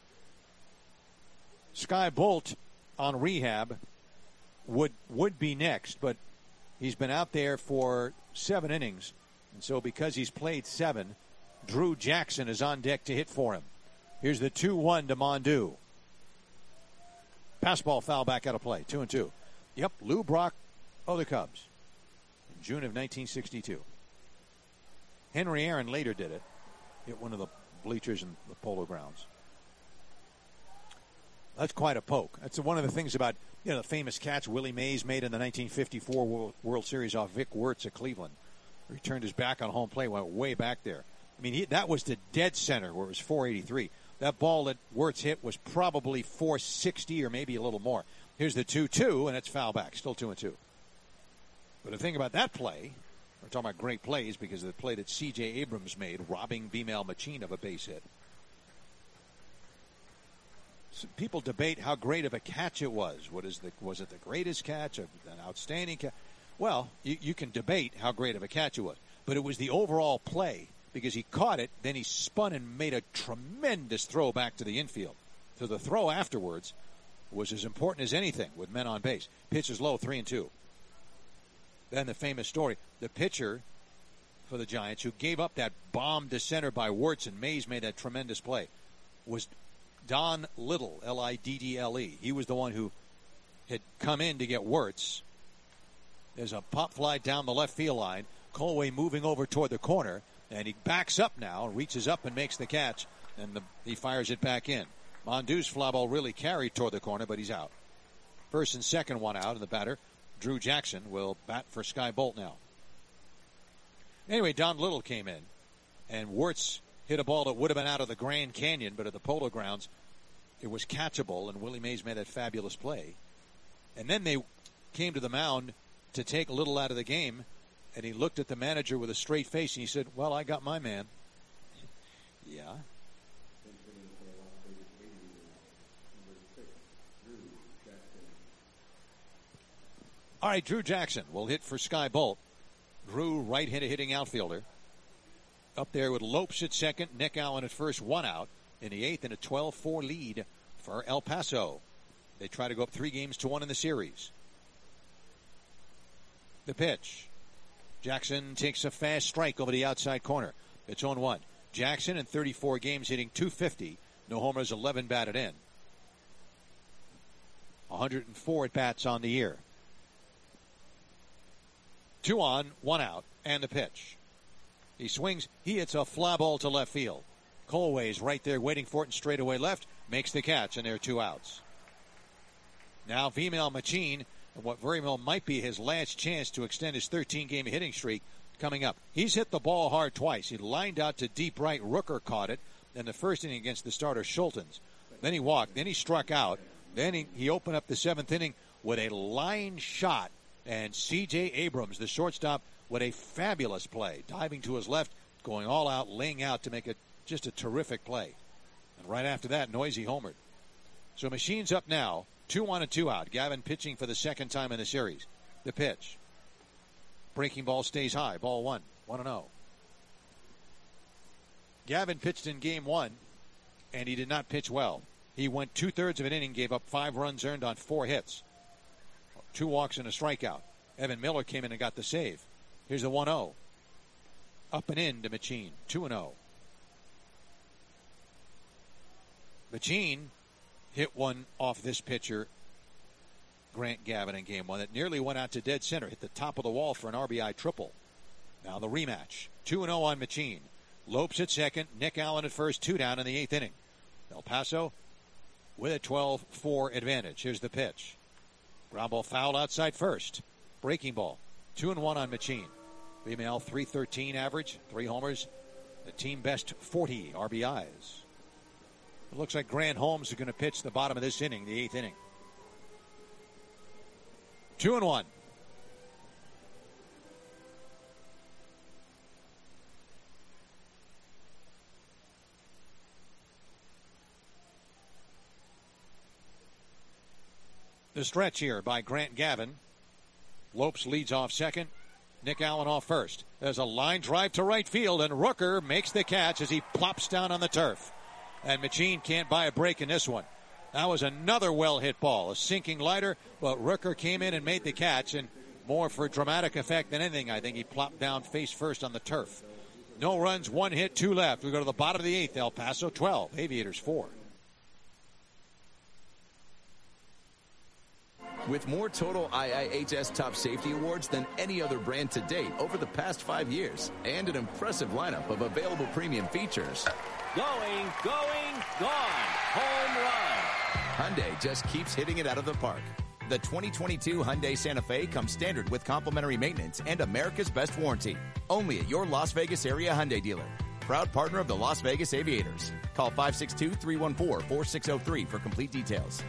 S1: Sky Bolt on rehab would would be next, but he's been out there for seven innings. And so because he's played seven, Drew Jackson is on deck to hit for him. Here's the two one to Mondu. Pass ball foul back out of play. Two and two. Yep, Lou Brock of the Cubs. In June of nineteen sixty-two. Henry Aaron later did it. Hit one of the bleachers in the Polo Grounds. That's quite a poke. That's one of the things about, you know, the famous catch Willie Mays made in the nineteen fifty-four World, World Series off Vic Wertz at Cleveland. He turned his back on home plate, went way back there. I mean, he, that was the dead center where it was four eighty-three. That ball that Wertz hit was probably four sixty or maybe a little more. Here's the two two, and it's foul back. Still two and two. But the thing about that play, we're talking about great plays because of the play that C J Abrams made, robbing Vimal Machin of a base hit. So people debate how great of a catch it was. What is the was it the greatest catch, an outstanding catch? Well, you, you can debate how great of a catch it was, but it was the overall play because he caught it, then he spun and made a tremendous throw back to the infield. So the throw afterwards was as important as anything with men on base. Pitch is low, three and two. Then the famous story: the pitcher for the Giants, who gave up that bomb to center by Wertz and Mays made that tremendous play, was Don Little, L I D D L E. He was the one who had come in to get Wertz. There's a pop fly down the left field line. Colway moving over toward the corner, and he backs up now, reaches up and makes the catch, and the, he fires it back in. Mondu's fly ball really carried toward the corner, but he's out. First and second one out, and the batter, Drew Jackson, will bat for Sky Bolt now. Anyway, Don Little came in, and Wertz hit a ball that would have been out of the Grand Canyon, but at the Polo Grounds, it was catchable, and Willie Mays made that fabulous play. And then they came to the mound to take Little out of the game, and he looked at the manager with a straight face, and he said, well, I got my man. Yeah. All right, Drew Jackson will hit for Sky Bolt. Drew, right-handed hitting outfielder. Up there with Lopes at second, Nick Allen at first, one out in the eighth, and a twelve four lead for El Paso. They try to go up three games to one in the series. The pitch. Jackson takes a fast strike over the outside corner. It's oh one. Jackson in thirty-four games hitting two fifty. No homers, eleven batted in. one hundred four at bats on the year. Two on, one out, and the pitch. He swings, he hits a fly ball to left field. Colway's right there waiting for it and straightaway left, makes the catch, and there are two outs. Now Vimal Machin, and what very well might be his last chance to extend his thirteen-game hitting streak, coming up. He's hit the ball hard twice. He lined out to deep right. Rooker caught it in the first inning against the starter Schultens. Then he walked. Then he struck out. Then he, he opened up the seventh inning with a line shot. And C J Abrams, the shortstop, with a fabulous play. Diving to his left, going all out, laying out to make it just a terrific play. And right after that, Noisy homered. So Machin's up now. Two on and two out. Gavin pitching for the second time in the series. The pitch. Breaking ball stays high. Ball one. one and oh. Gavin pitched in game one, and he did not pitch well. He went two-thirds of an inning, gave up five runs earned on four hits. Two walks and a strikeout. Evan Miller came in and got the save. Here's the one oh. Up and in to Machin. two and oh. Machin hit one off this pitcher Grant Gavin in game one that nearly went out to dead center, hit the top of the wall for an R B I triple. Now the rematch. two and oh on Machine. Lopes at second, Nick Allen at first, two down in the eighth inning. El Paso with a twelve four advantage. Here's the pitch. Ground ball foul outside first. Breaking ball. two and one on Machine. Female three thirteen average, three homers, the team best forty R B Is. It looks like Grant Holmes is going to pitch the bottom of this inning, the eighth inning. Two and one. The stretch here by Grant Gavin. Lopes leads off second. Nick Allen off first. There's a line drive to right field, and Rooker makes the catch as he plops down on the turf. And Machine can't buy a break in this one. That was another well-hit ball, a sinking liner, but Rooker came in and made the catch, and more for dramatic effect than anything, I think he plopped down face first on the turf. No runs, one hit, two left. We go to the bottom of the eighth. El Paso twelve, Aviators four.
S5: With more total I I H S Top Safety Awards than any other brand to date over the past five years, and an impressive lineup of available premium features.
S7: Going, going, gone. Home run.
S5: Hyundai just keeps hitting it out of the park. The twenty twenty-two Hyundai Santa Fe comes standard with complimentary maintenance and America's best warranty. Only at your Las Vegas area Hyundai dealer. Proud partner of the Las Vegas Aviators. Call five six two, three one four, four six zero three for complete details.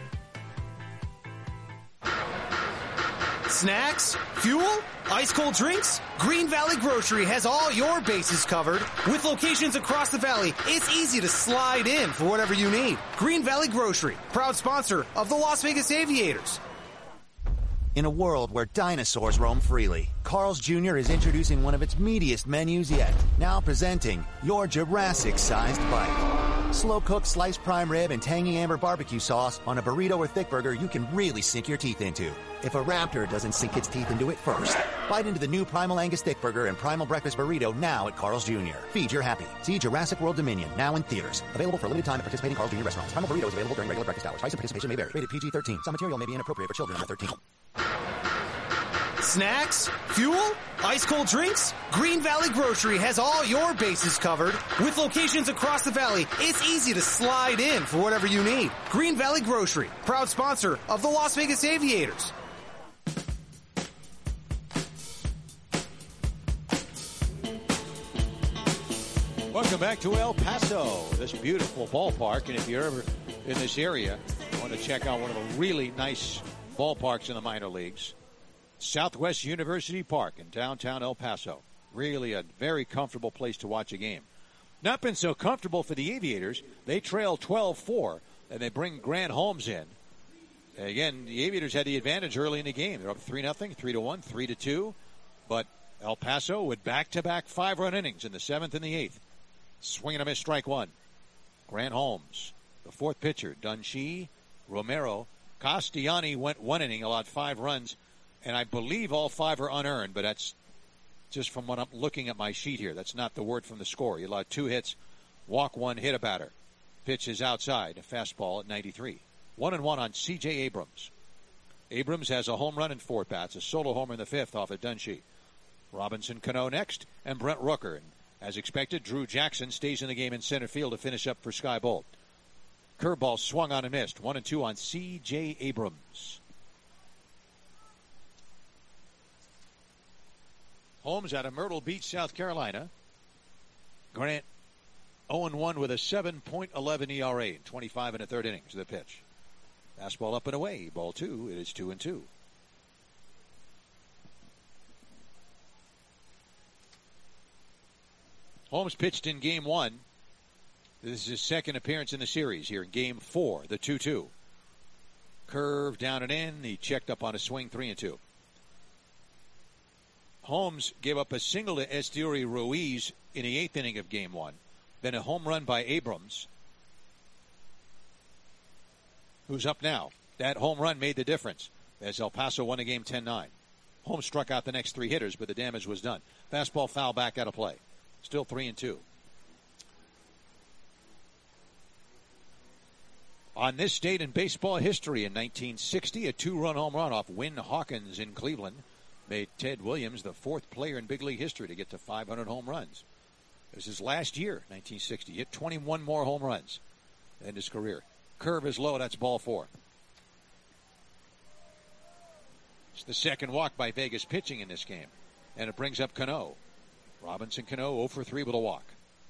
S17: Snacks? Fuel? Ice-cold drinks? Green Valley Grocery has all your bases covered. With locations across the valley, it's easy to slide in for whatever you need. Green Valley Grocery, proud sponsor of the Las Vegas Aviators.
S19: In a world where dinosaurs roam freely, Carl's Junior is introducing one of its meatiest menus yet. Now presenting your Jurassic-sized bite. Slow-cooked sliced prime rib and tangy amber barbecue sauce on a burrito or thick burger you can really sink your teeth into. If a raptor doesn't sink its teeth into it first. Bite into the new Primal Angus Thick Burger and Primal Breakfast Burrito now at Carl's Junior Feed your happy. See Jurassic World Dominion now in theaters. Available for a limited time at participating Carl's Junior restaurants. Primal Burrito is available during regular breakfast hours. Price and participation may vary. Rated P G thirteen. Some material may be inappropriate for children under thirteen.
S17: Snacks? Fuel? Ice-cold drinks? Green Valley Grocery has all your bases covered. With locations across the valley, it's easy to slide in for whatever you need. Green Valley Grocery, proud sponsor of the Las Vegas Aviators.
S1: Welcome back to El Paso, this beautiful ballpark. And if you're ever in this area, you want to check out one of the really nice ballparks in the minor leagues. Southwest University Park in downtown El Paso. Really a very comfortable place to watch a game. Not been so comfortable for the Aviators. They trail twelve four, and they bring Grant Holmes in. And again, the Aviators had the advantage early in the game. They're up three nothing, three to one, three to two. But El Paso with back-to-back five-run innings in the seventh and the eighth. Swing and a miss, strike one. Grant Holmes, the fourth pitcher, Dunshee, Romero, Castellani went one inning, allowed five runs. And I believe all five are unearned, but that's just from what I'm looking at my sheet here. That's not the word from the score. He allowed two hits, walk one, hit a batter. Pitch is outside, a fastball at ninety-three. One and one on C J Abrams. Abrams has a home run in four bats, a solo homer in the fifth off of Dunshee. Robinson Cano next, and Brent Rooker. And as expected, Drew Jackson stays in the game in center field to finish up for Sky Bolt. Curveball swung on and missed. One and two on C J Abrams. Holmes out of Myrtle Beach, South Carolina. Grant oh and one with a seven point one one E R A in twenty-five and a third innings of the pitch. Fastball up and away. Ball two. It is two and two. Holmes pitched in game one. This is his second appearance in the series here in game four, the two two. Curve down and in. He checked up on a swing, three and two. Holmes gave up a single to Esteury Ruiz in the eighth inning of game one. Then a home run by Abrams, who's up now. That home run made the difference as El Paso won a game ten nine. Holmes struck out the next three hitters, but the damage was done. Fastball foul back out of play. Still three and two. On this date in baseball history in nineteen sixty, a two-run home run off Win Hawkins in Cleveland made Ted Williams the fourth player in big league history to get to five hundred home runs. It was his last year, nineteen sixty. He hit twenty-one more home runs in his career. Curve is low. That's ball four. It's the second walk by Vegas pitching in this game. And it brings up Cano. Robinson Cano oh for three with a walk.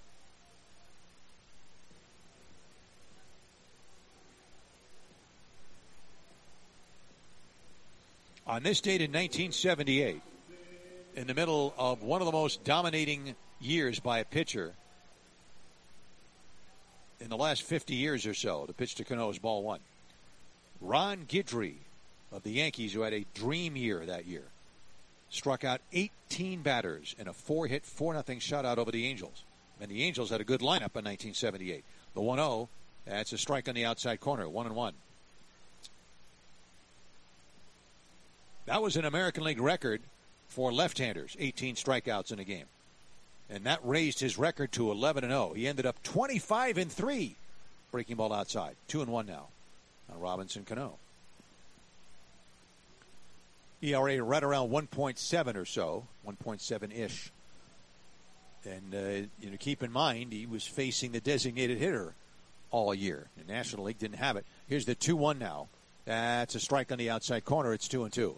S1: On this date in nineteen seventy-eight, in the middle of one of the most dominating years by a pitcher in the last fifty years or so, the pitch to Cano is ball one. Ron Guidry of the Yankees, who had a dream year that year, struck out eighteen batters in a four-hit, four nothing shutout over the Angels. And the Angels had a good lineup in nineteen seventy-eight. The one oh, that's a strike on the outside corner, one and one. That was an American League record for left-handers, eighteen strikeouts in a game. And that raised his record to eleven and oh. He ended up twenty-five and three, breaking ball outside. two and one now on Robinson Cano. E R A right around one point seven or so, one point seven-ish. And uh, you know, keep in mind, he was facing the designated hitter all year. The National League didn't have it. Here's the two one now. That's a strike on the outside corner. It's two and two.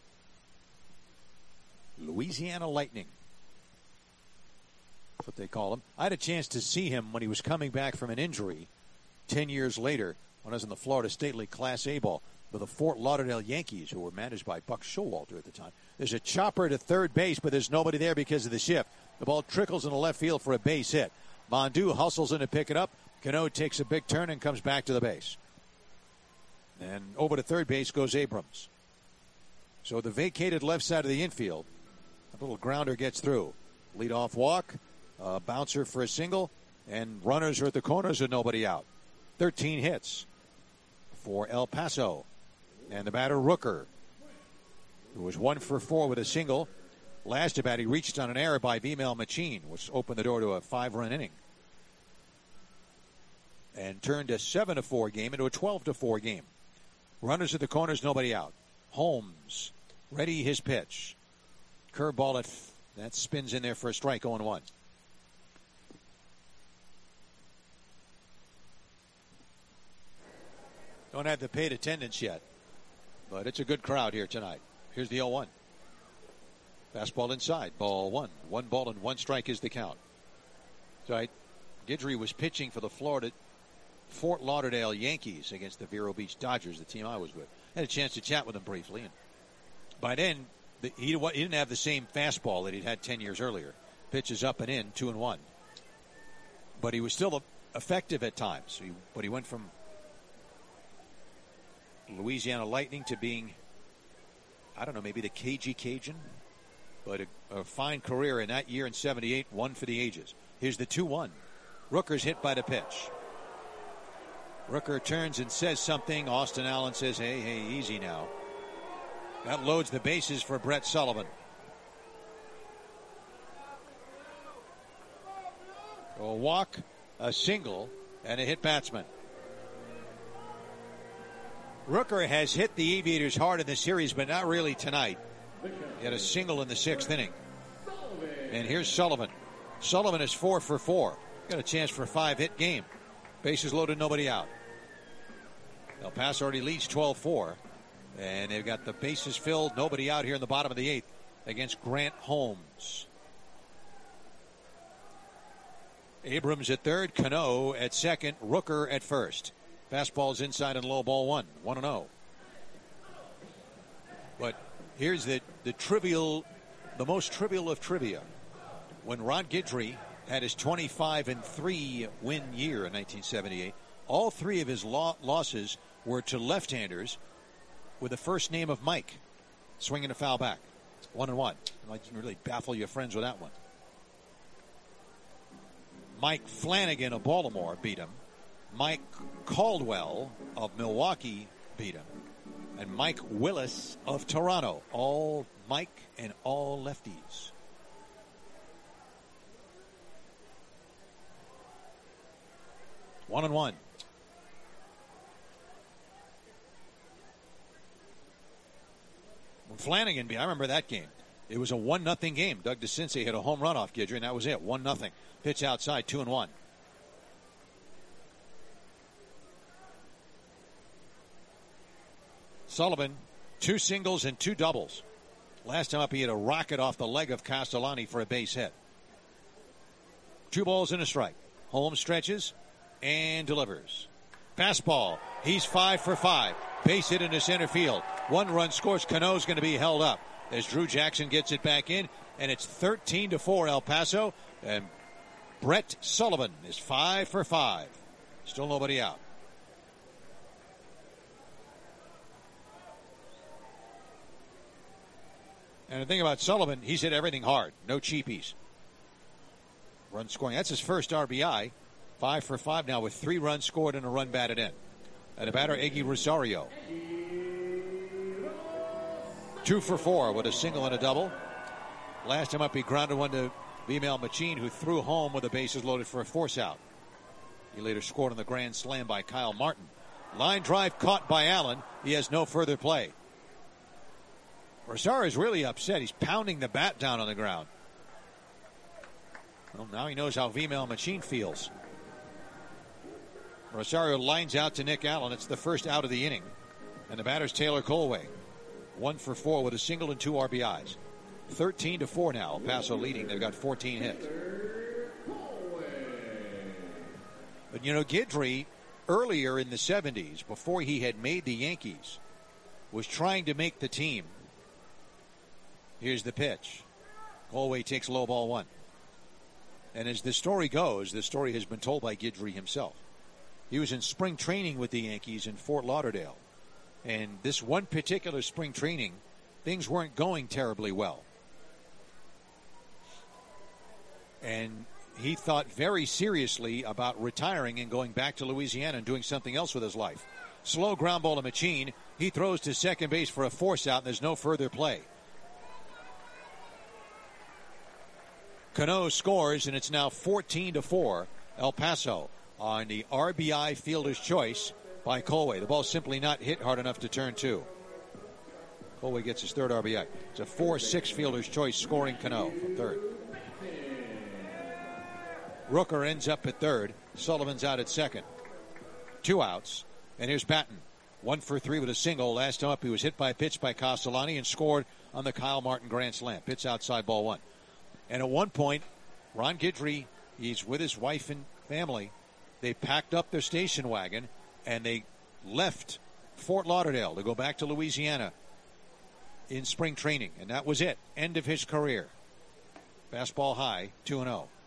S1: Louisiana Lightning. That's what they call him. I had a chance to see him when he was coming back from an injury ten years later when I was in the Florida State League Class A ball with the Fort Lauderdale Yankees, who were managed by Buck Showalter at the time. There's a chopper to third base, but there's nobody there because of the shift. The ball trickles in the left field for a base hit. Mondu hustles in to pick it up. Cano takes a big turn and comes back to the base. And over to third base goes Abrams. So the vacated left side of the infield, a little grounder gets through. Leadoff walk, uh, bouncer for a single, and runners are at the corners with nobody out. thirteen hits for El Paso. And the batter, Rooker, who was one for four with a single. Last at bat, he reached on an error by Vimel Machin, which opened the door to a five-run inning. And turned a seven to four game into a twelve to four game. Runners at the corners, nobody out. Holmes, ready his pitch. Curveball at f- that spins in there for a strike, oh and one. Don't have the paid attendance yet, but it's a good crowd here tonight. Here's the oh one. Fastball inside, ball one. One ball and one strike is the count. Right. Guidry was pitching for the Florida Fort Lauderdale Yankees against the Vero Beach Dodgers, the team I was with. I had a chance to chat with him briefly, and by then the, he, he didn't have the same fastball that he'd had ten years earlier. Pitches up and in, two and one. But he was still effective at times. He, but he went from Louisiana Lightning to being, I don't know, maybe the K G Cajun. But a, a fine career in that year in seventy-eight, one for the ages. Here's the two one. Rooker's hit by the pitch. Rooker turns and says something. Austin Allen says, hey, hey, easy now. That loads the bases for Brett Sullivan. A walk, a single, and a hit batsman. Rooker has hit the Aviators hard in the series, but not really tonight. He had a single in the sixth inning. And here's Sullivan. Sullivan is four for four. Got a chance for a five-hit game. Bases loaded, nobody out. El Paso already leads twelve four. And they've got the bases filled, nobody out here in the bottom of the eighth against Grant Holmes. Abrams at third, Cano at second, Rooker at first. Fastball's inside and low, ball one. one and oh. But here's the, the trivial, the most trivial of trivia. When Ron Guidry had his twenty-five and three win year in nineteen seventy-eight, all three of his lo- losses were to left-handers with the first name of Mike, swinging a foul back. One and one. I didn't really baffle your friends with that one. Mike Flanagan of Baltimore beat him. Mike Caldwell of Milwaukee beat him. And Mike Willis of Toronto. All Mike and all lefties. One and one. Flanagan, I remember that game. It was a one nothing game. Doug DeCinces hit a home run off Guidry, and that was it. one nothing. Pitch outside, two and one. Sullivan, two singles and two doubles. Last time up, he hit a rocket off the leg of Castellani for a base hit. Two balls and a strike. Holmes stretches and delivers. Fastball. He's five for five. Base hit into center field. One run scores. Cano's going to be held up as Drew Jackson gets it back in, and it's thirteen to four El Paso, and Brett Sullivan is five for five. Still nobody out. And the thing about Sullivan, he's hit everything hard. No cheapies. Run scoring. That's his first R B I. Five for five now with three runs scored and a run batted in. And a batter, Eggy Rosario. Two for four with a single and a double. Last time up, he grounded one to Vimael Machin, who threw home with the bases loaded for a force out. He later scored on the grand slam by Kyle Martin. Line drive caught by Allen. He has no further play. Rosario is really upset. He's pounding the bat down on the ground. Well, now he knows how Vimael Machin feels. Rosario lines out to Nick Allen. It's the first out of the inning. And the batter's Taylor Colway. One for four with a single and two R B Is. thirteen to four now. El Paso leading. They've got fourteen hits. But, you know, Guidry, earlier in the seventies, before he had made the Yankees, was trying to make the team. Here's the pitch. Colway takes low ball one. And as the story goes, the story has been told by Guidry himself. He was in spring training with the Yankees in Fort Lauderdale. And this one particular spring training, things weren't going terribly well. And he thought very seriously about retiring and going back to Louisiana and doing something else with his life. Slow ground ball to Machin. He throws to second base for a force out, and there's no further play. Cano scores, and it's now fourteen to four. El Paso on the R B I fielder's choice by Colway. The ball's simply not hit hard enough to turn two. Colway gets his third R B I. It's a four six fielder's choice scoring Cano from third. Rooker ends up at third. Sullivan's out at second. Two outs. And here's Batten. One for three with a single. Last time up, he was hit by a pitch by Castellani and scored on the Kyle Martin grand slam. Pitch outside, ball one. And at one point, Ron Guidry, he's with his wife and family. They packed up their station wagon and they left Fort Lauderdale to go back to Louisiana in spring training. And that was it. End of his career. Fastball high, two and oh.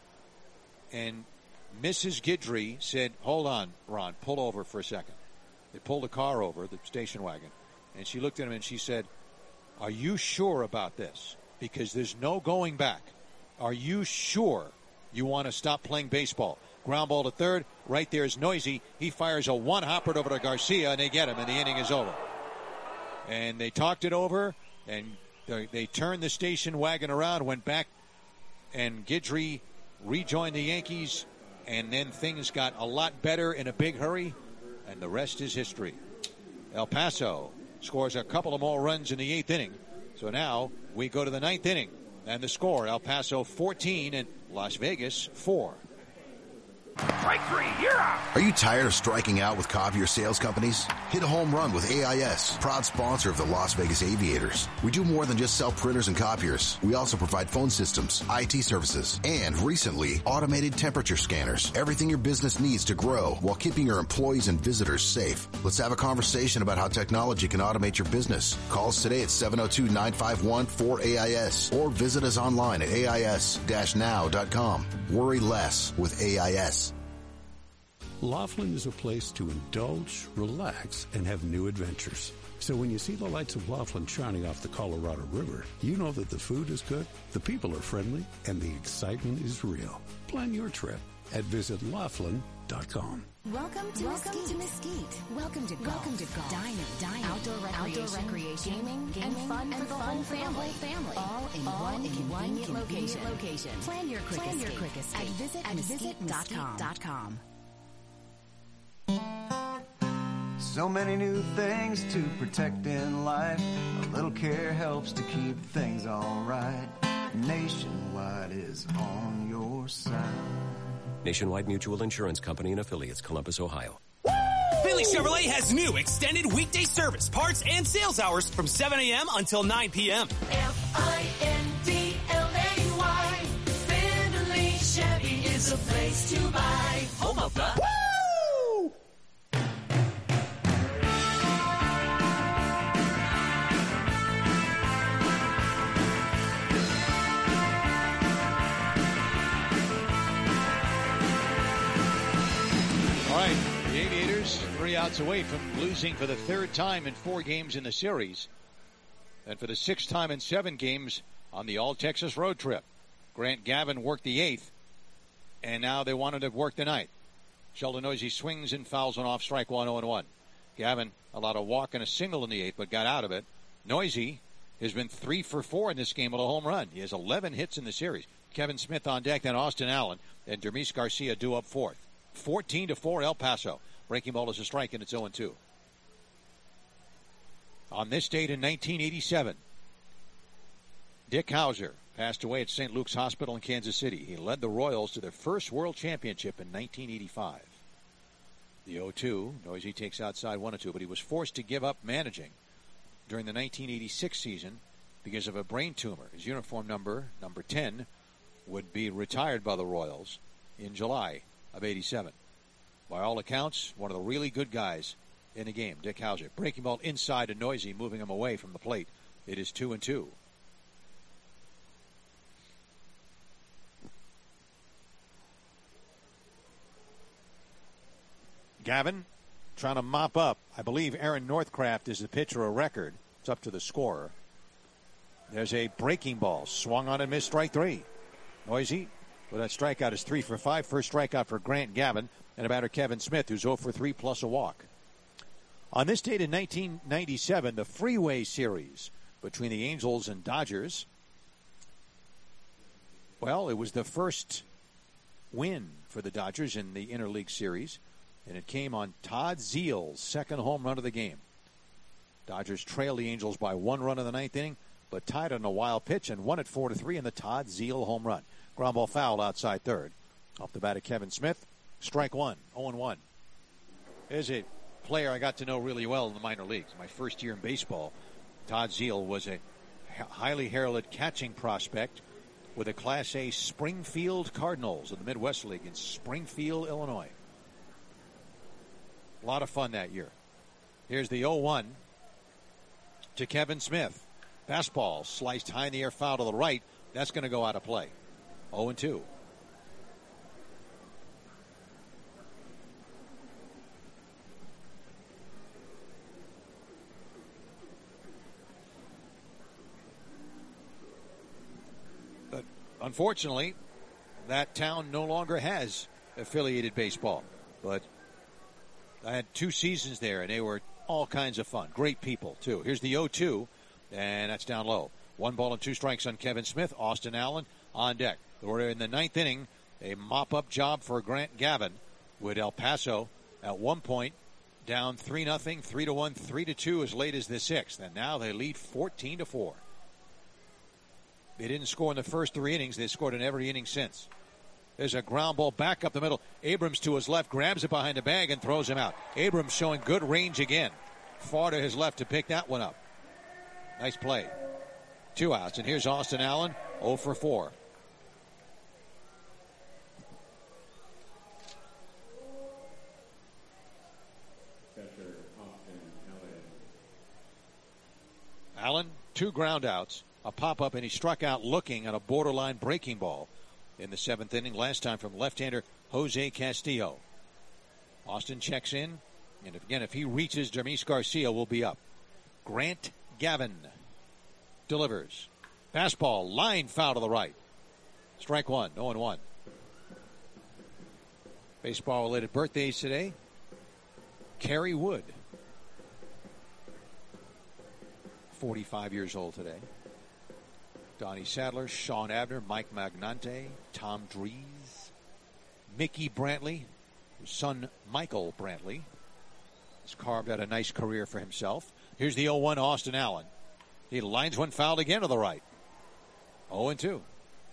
S1: And Missus Guidry said, hold on, Ron, pull over for a second. They pulled the car over, the station wagon. And she looked at him and she said, are you sure about this? Because there's no going back. Are you sure you want to stop playing baseball? Ground ball to third. Right there is Noisy. He fires a one-hopper over to Garcia, and they get him, and the inning is over. And they talked it over, and they, they turned the station wagon around, went back, and Guidry rejoined the Yankees, and then things got a lot better in a big hurry, and the rest is history. El Paso scores a couple of more runs in the eighth inning. So now we go to the ninth inning. And the score, El Paso fourteen and Las Vegas four.
S18: Strike three, you're out.
S13: Are you tired of striking out with copier sales companies? Hit a home run with A I S, proud sponsor of the Las Vegas Aviators. We do more than just sell printers and copiers. We also provide phone systems, I T services, and recently, automated temperature scanners. Everything your business needs to grow while keeping your employees and visitors safe. Let's have a conversation about how technology can automate your business. Call us today at seven oh two, nine five one, four A I S or visit us online at A I S dash now dot com. Worry less with A I S.
S16: Laughlin is a place to indulge, relax, and have new adventures. So when you see the lights of Laughlin shining off the Colorado River, you know that the food is good, the people are friendly, and the excitement is real. Plan your trip at visit laughlin dot com.
S20: Welcome to Welcome Mesquite. To Mesquite. Welcome to golf. Welcome to golf. Dining, dining, outdoor recreation, outdoor recreation gaming, gaming, and fun and for the fun whole family. family. All in All one in convenient, one convenient location. location. Plan your quick Plan escape, your quick escape at visit mesquite dot com.
S10: So many new things to protect in life. A little care helps to keep things all right. Nationwide is on your side.
S21: Nationwide Mutual Insurance Company and affiliates, Columbus, Ohio.
S22: Finley Chevrolet has new extended weekday service, parts, and sales hours from seven a.m. until nine p.m.
S23: F I N D L A Y. Finley Chevy is a place to buy. Home of the... Woo!
S1: All right. The Aviators, three outs away from losing for the third time in four games in the series. And for the sixth time in seven games on the All-Texas road trip. Grant Gavin worked the eighth, and now they wanted to work the ninth. Sheldon Noisy swings and fouls one off, strike one, oh and one. Gavin allowed a walk and a single in the eighth, but got out of it. Noisy has been three for four in this game with a home run. He has eleven hits in the series. Kevin Smith on deck, then Austin Allen, and Dermis Garcia due up fourth. fourteen to four El Paso. Breaking ball is a strike, and it's oh and two. On this date in nineteen eighty-seven, Dick Hauser passed away at Saint Luke's Hospital in Kansas City. He led the Royals to their first World Championship in nineteen eighty-five. The oh two, Noisy takes outside one and two, but he was forced to give up managing during the nineteen eighty-six season because of a brain tumor. His uniform number, number ten, would be retired by the Royals in July of eighty-seven. By all accounts, one of the really good guys in the game, Dick Hauser. Breaking ball inside to Noisy, moving him away from the plate. It is two and two. Gavin trying to mop up. I believe Aaron Northcraft is the pitcher of record. It's up to the scorer. There's a breaking ball. Swung on and missed, strike three. Noisy, well, that strikeout is three for five. First strikeout for Grant Gavin and a batter Kevin Smith, who's oh for three plus a walk. On this date in nineteen ninety-seven, the Freeway Series between the Angels and Dodgers, well, it was the first win for the Dodgers in the Interleague Series, and it came on Todd Zeil's second home run of the game. Dodgers trailed the Angels by one run in the ninth inning, but tied on a wild pitch and won it four to three in the Todd Zeil home run. Ground ball foul outside third. Off the bat of Kevin Smith, strike one, oh and one. There's a player I got to know really well in the minor leagues. My first year in baseball, Todd Zeil was a highly heralded catching prospect with the Class A Springfield Cardinals of the Midwest League in Springfield, Illinois. A lot of fun that year. Here's the oh one to Kevin Smith. Fastball sliced high in the air, foul to the right. That's going to go out of play. oh and two. But unfortunately, that town no longer has affiliated baseball. But I had two seasons there, and they were all kinds of fun. Great people, too. Here's the oh two, and that's down low. One ball and two strikes on Kevin Smith. Austin Allen on deck. We're in the ninth inning. A mop-up job for Grant Gavin with El Paso at one point down three nothing, three to one, three to two as late as the sixth. And now they lead fourteen to four. They didn't score in the first three innings. They scored in every inning since. There's a ground ball back up the middle. Abrams to his left, grabs it behind the bag and throws him out. Abrams showing good range again. Far to his left to pick that one up. Nice play. Two outs, and here's Austin Allen, oh for four. Allen, two ground outs, a pop-up, and he struck out looking at a borderline breaking ball in the seventh inning, last time from left-hander Jose Castillo. Austin checks in, and if, again, if he reaches, Dermis Garcia will be up. Grant Gavin delivers. Fastball, line foul to the right. Strike one, oh and one. Baseball-related birthdays today. Kerry Wood, forty-five years old today. Donnie Sadler, Sean Abner, Mike Magnante, Tom Drees, Mickey Brantley, son Michael Brantley, He's carved out a nice career for himself. Here's the oh one Austin Allen. He lines one foul again to the right. oh and two.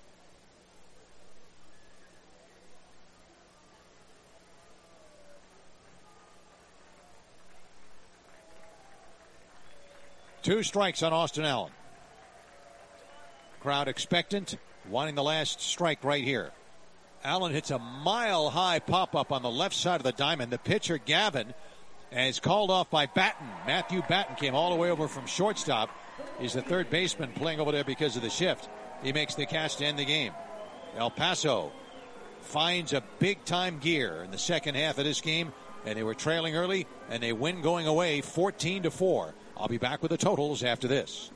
S1: Two strikes on Austin Allen. Crowd expectant, wanting the last strike right here. Allen hits a mile-high pop-up on the left side of the diamond. The pitcher, Gavin, is called off by Batten. Matthew Batten came all the way over from shortstop. He's the third baseman playing over there because of the shift. He makes the catch to end the game. El Paso finds a big-time gear in the second half of this game, and they were trailing early, and they win going away fourteen to four. I'll be back with the totals after this.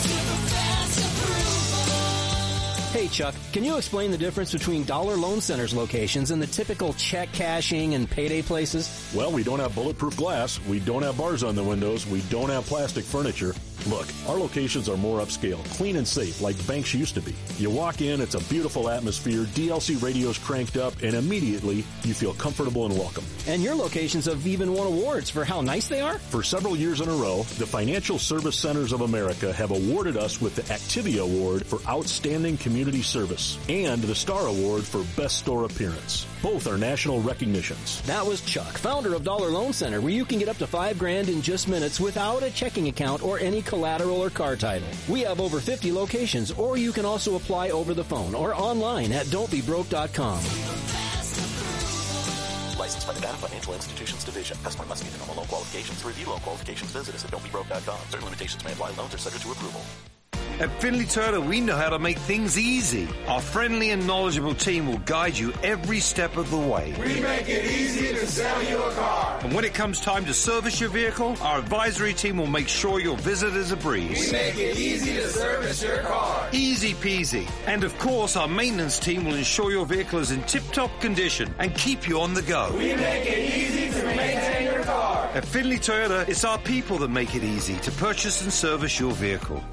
S6: Hey, Chuck, can you explain the difference between Dollar Loan Center's locations and the typical check cashing and payday places?
S9: Well, we don't have bulletproof glass, we don't have bars on the windows, we don't have plastic furniture. Look, our locations are more upscale, clean and safe like banks used to be. You walk in, it's a beautiful atmosphere, D L C radios cranked up, and immediately you feel comfortable and welcome.
S6: And your locations have even won awards for how nice they are?
S9: For several years in a row, the Financial Service Centers of America have awarded us with the Activia Award for Outstanding Community Service and the Star Award for Best Store Appearance. Both are national recognitions.
S6: That was Chuck, founder of Dollar Loan Center, where you can get up to five grand in just minutes without a checking account or any collateral or car title. We have over fifty locations, or you can also apply over the phone or online at don't be broke dot com.
S14: Licensed by the Nevada Financial Institutions Division. Customer must meet the normal loan qualifications. To review loan qualifications, visit us at don't be broke dot com. Certain limitations may apply. Loans are subject to approval.
S24: At Finley Toyota, we know how to make things easy. Our friendly and knowledgeable team will guide you every step of the way.
S23: We make it easy to sell you a car.
S24: And when it comes time to service your vehicle, our advisory team will make sure your visit is a breeze.
S23: We make it easy to service your car.
S24: Easy peasy. And of course, our maintenance team will ensure your vehicle is in tip-top condition and keep you on the go.
S23: We make it easy to maintain your car.
S24: At Finley Toyota, it's our people that make it easy to purchase and service your vehicle.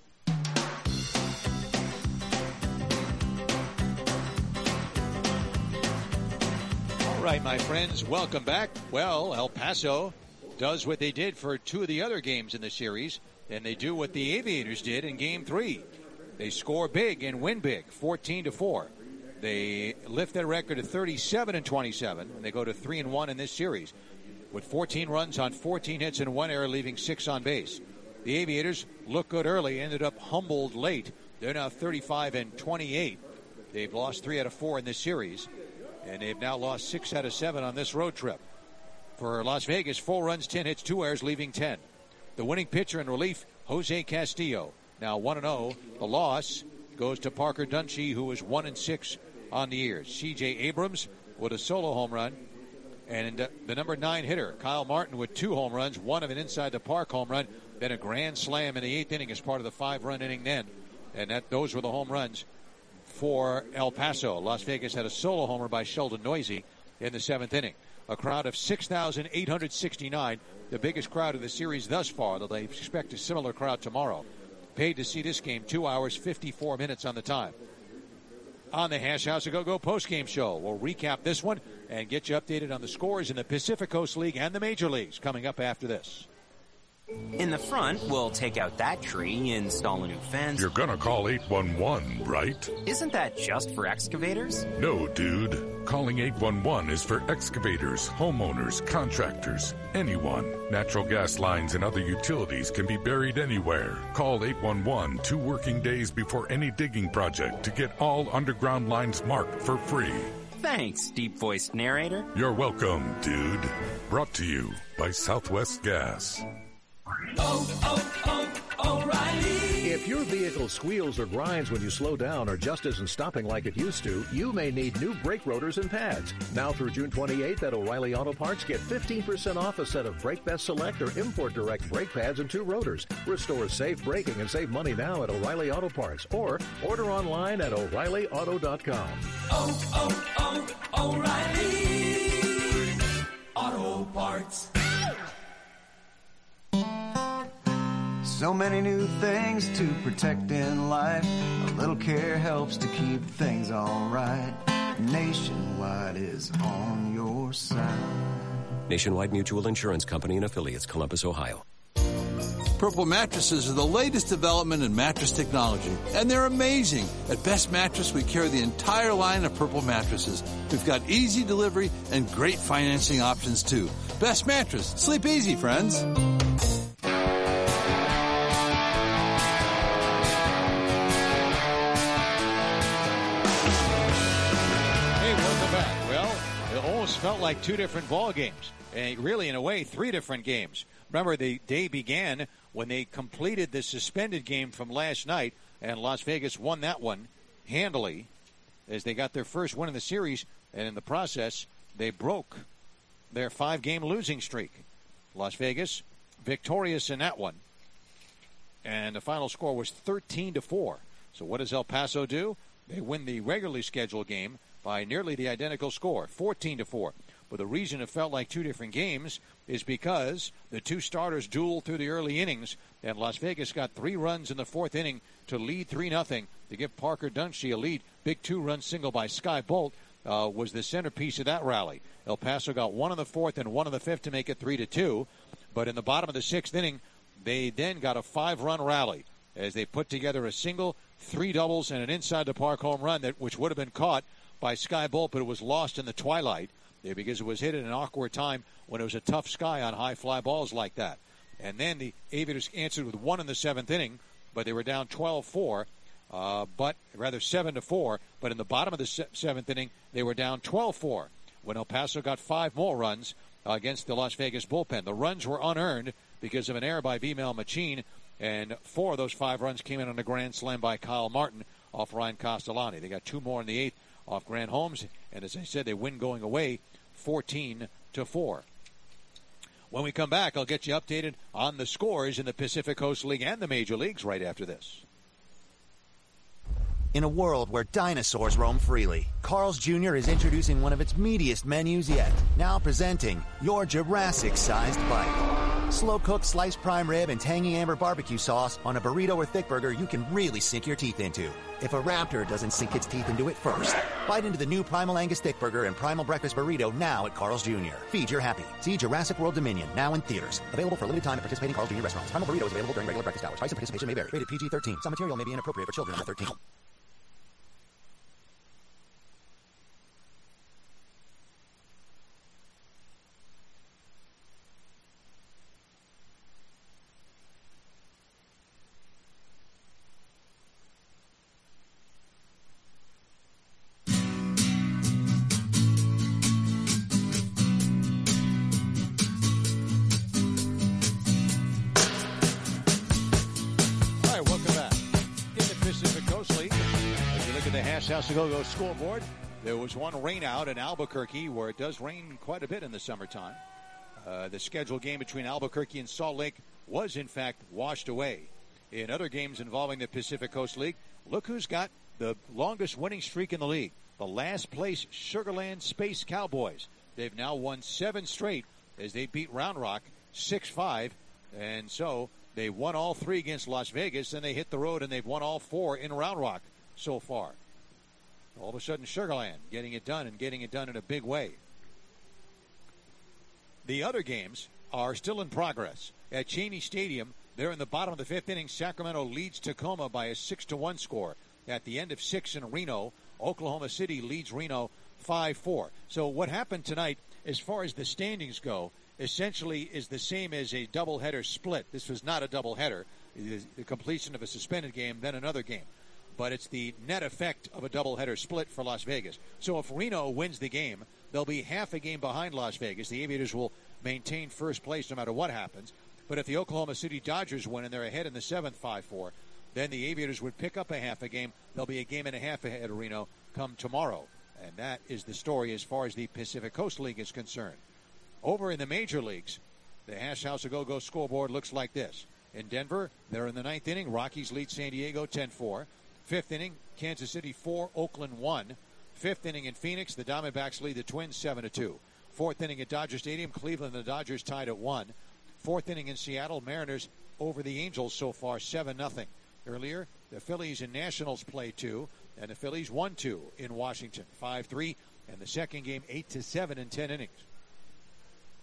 S1: All right, my friends, welcome back. Well, El Paso does what they did for two of the other games in the series, and they do what the Aviators did in Game three. They score big and win big, fourteen to four. They lift their record to thirty-seven and twenty-seven, and they go to three and one in this series, with fourteen runs on fourteen hits and one error, leaving six on base. The Aviators look good early, ended up humbled late. They're now thirty-five and twenty-eight. They've lost three out of four in this series, and they've now lost six out of seven on this road trip. For Las Vegas, four runs, ten hits, two errors, leaving ten. The winning pitcher in relief, Jose Castillo, now one and oh. The loss goes to Parker Dunshee, who is one and six on the year. C J Abrams with a solo home run. And uh, the number nine hitter, Kyle Martin, with two home runs, one of an inside-the-park home run, then a grand slam in the eighth inning as part of the five-run inning then. And that those were the home runs for El Paso. Las Vegas had a solo homer by Sheldon Noisy in the seventh inning. A crowd of six thousand eight hundred sixty-nine, the biggest crowd of the series thus far, though they expect a similar crowd tomorrow. Paid to see this game, two hours, fifty-four minutes on the time. On the Hash House A Go-Go postgame show, we'll recap this one and get you updated on the scores in the Pacific Coast League and the Major Leagues coming up after this.
S2: In the front, we'll take out that tree, install a new fence.
S3: You're gonna call eight one one, right?
S2: Isn't that just for excavators?
S3: No, dude. Calling eight one one is for excavators, homeowners, contractors, anyone. Natural gas lines and other utilities can be buried anywhere. Call eight one one two working days before any digging project to get all underground lines marked for free.
S2: Thanks, deep-voiced narrator.
S3: You're welcome, dude. Brought to you by Southwest Gas.
S23: Oh, oh, oh, O'Reilly.
S25: If your vehicle squeals or grinds when you slow down or just isn't stopping like it used to, you may need new brake rotors and pads. Now through June twenty-eighth at O'Reilly Auto Parts, get fifteen percent off a set of Brake Best Select or Import Direct brake pads and two rotors. Restore safe braking and save money now at O'Reilly Auto Parts, or order online at O'Reilly Auto dot com.
S23: Oh, oh, oh, O'Reilly Auto Parts.
S10: So many new things to protect in life. A little care helps to keep things all right. Nationwide is on your side.
S21: Nationwide Mutual Insurance Company and affiliates, Columbus, Ohio.
S4: Purple mattresses are the latest development in mattress technology, and they're amazing. At Best Mattress, we carry the entire line of Purple mattresses. We've got easy delivery and great financing options, too. Best Mattress. Sleep easy, friends.
S1: Felt like two different ball games, and really, in a way, three different games. Remember, the day began when they completed the suspended game from last night, and Las Vegas won that one handily as they got their first win in the series, and in the process, they broke their five-game losing streak. Las Vegas victorious in that one, and the final score was thirteen to four. So what does El Paso do? They win the regularly scheduled game by nearly the identical score, fourteen to four. But the reason it felt like two different games is because the two starters dueled through the early innings, and Las Vegas got three runs in the fourth inning to lead three nothing to give Parker Dunshee a lead. Big two-run single by Sky Bolt uh, was the centerpiece of that rally. El Paso got one in the fourth and one in the fifth to make it three to two. But in the bottom of the sixth inning, they then got a five-run rally as they put together a single, three doubles, and an inside-the-park home run that which would have been caught by Sky Bolt, but it was lost in the twilight there because it was hit at an awkward time when it was a tough sky on high fly balls like that. And then the Aviators answered with one in the seventh inning, but they were down twelve four, uh, but rather seven to four. But in the bottom of the se- seventh inning, they were down twelve four when El Paso got five more runs uh, against the Las Vegas bullpen. The runs were unearned because of an error by Vimal Machin, and four of those five runs came in on a grand slam by Kyle Martin off Ryan Castellani. They got two more in the eighth off Grant Holmes, and as I said, they win going away fourteen to four. When we come back, I'll get you updated on the scores in the Pacific Coast League and the major leagues right after this.
S19: In a world where dinosaurs roam freely, Carl's Junior is introducing one of its meatiest menus yet. Now presenting your Jurassic-sized bite. Slow-cooked sliced prime rib and tangy amber barbecue sauce on a burrito or thick burger you can really sink your teeth into. If a raptor doesn't sink its teeth into it first. Bite into the new Primal Angus Thick Burger and Primal Breakfast Burrito now at Carl's Junior Feed your happy. See Jurassic World Dominion now in theaters. Available for a limited time at participating Carl's Junior restaurants. Primal Burrito is available during regular breakfast hours. Price and participation may vary. Rated P G thirteen. Some material may be inappropriate for children under thirteen.
S1: Go-Go scoreboard. There was one rain out in Albuquerque where it does rain quite a bit in the summertime. Uh, the scheduled game between Albuquerque and Salt Lake was in fact washed away. In other games involving the Pacific Coast League, look who's got the longest winning streak in the league. The last place Sugar Land Space Cowboys. They've now won seven straight as they beat Round Rock six five. And so they won all three against Las Vegas. Then they hit the road and they've won all four in Round Rock so far. All of a sudden, Sugar Land getting it done and getting it done in a big way. The other games are still in progress. At Cheney Stadium, they're in the bottom of the fifth inning. Sacramento leads Tacoma by a six to one score. At the end of six in Reno, Oklahoma City leads Reno five four. So what happened tonight, as far as the standings go, essentially is the same as a doubleheader split. This was not a doubleheader. It is the completion of a suspended game, then another game. But it's the net effect of a doubleheader split for Las Vegas. So if Reno wins the game, they'll be half a game behind Las Vegas. The Aviators will maintain first place no matter what happens. But if the Oklahoma City Dodgers win and they're ahead in the seventh five four, then the Aviators would pick up a half a game. They'll be a game and a half ahead of Reno come tomorrow. And that is the story as far as the Pacific Coast League is concerned. Over in the major leagues, the Hash House of Go-Go scoreboard looks like this. In Denver, they're in the ninth inning. Rockies lead San Diego ten four. Fifth inning, Kansas City four, Oakland one. Fifth inning in Phoenix, the Diamondbacks lead the Twins seven to two. Fourth inning at Dodger Stadium, Cleveland and the Dodgers tied at one. Fourth inning in Seattle, Mariners over the Angels so far seven nothing. Earlier, the Phillies and Nationals play two, and the Phillies won two in Washington five three, and the second game eight to seven in ten innings.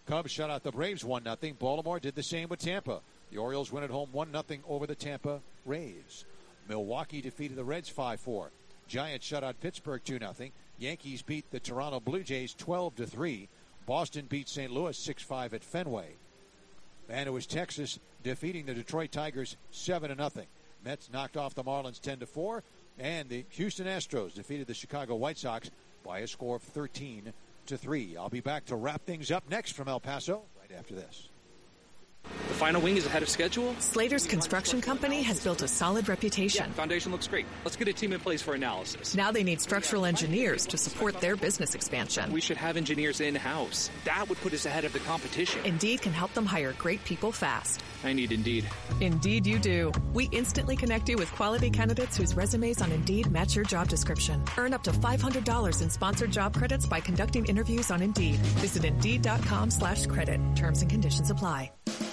S1: Cubs shut out the Braves one nothing. Baltimore did the same with Tampa. The Orioles win at home one nothing over the Tampa Rays. Milwaukee defeated the Reds five four. Giants shut out Pittsburgh two nothing. Yankees beat the Toronto Blue Jays twelve to three. Boston beat Saint Louis six five at Fenway. And it was Texas defeating the Detroit Tigers seven to nothing. Mets knocked off the Marlins ten to four. And the Houston Astros defeated the Chicago White Sox by a score of thirteen to three. I'll be back to wrap things up next from El Paso right after this.
S7: The final wing is ahead of schedule.
S8: Slater's Construction Company has built a solid reputation.
S7: Yeah, foundation looks great. Let's get a team in place for analysis.
S8: Now they need structural engineers to support their business expansion.
S7: We should have engineers in-house. That would put us ahead of the competition.
S8: Indeed can help them hire great people fast.
S7: I need Indeed.
S8: Indeed you do. We instantly connect you with quality candidates whose resumes on Indeed match your job description. Earn up to five hundred dollars in sponsored job credits by conducting interviews on Indeed. Visit Indeed.com slash credit. Terms and conditions apply.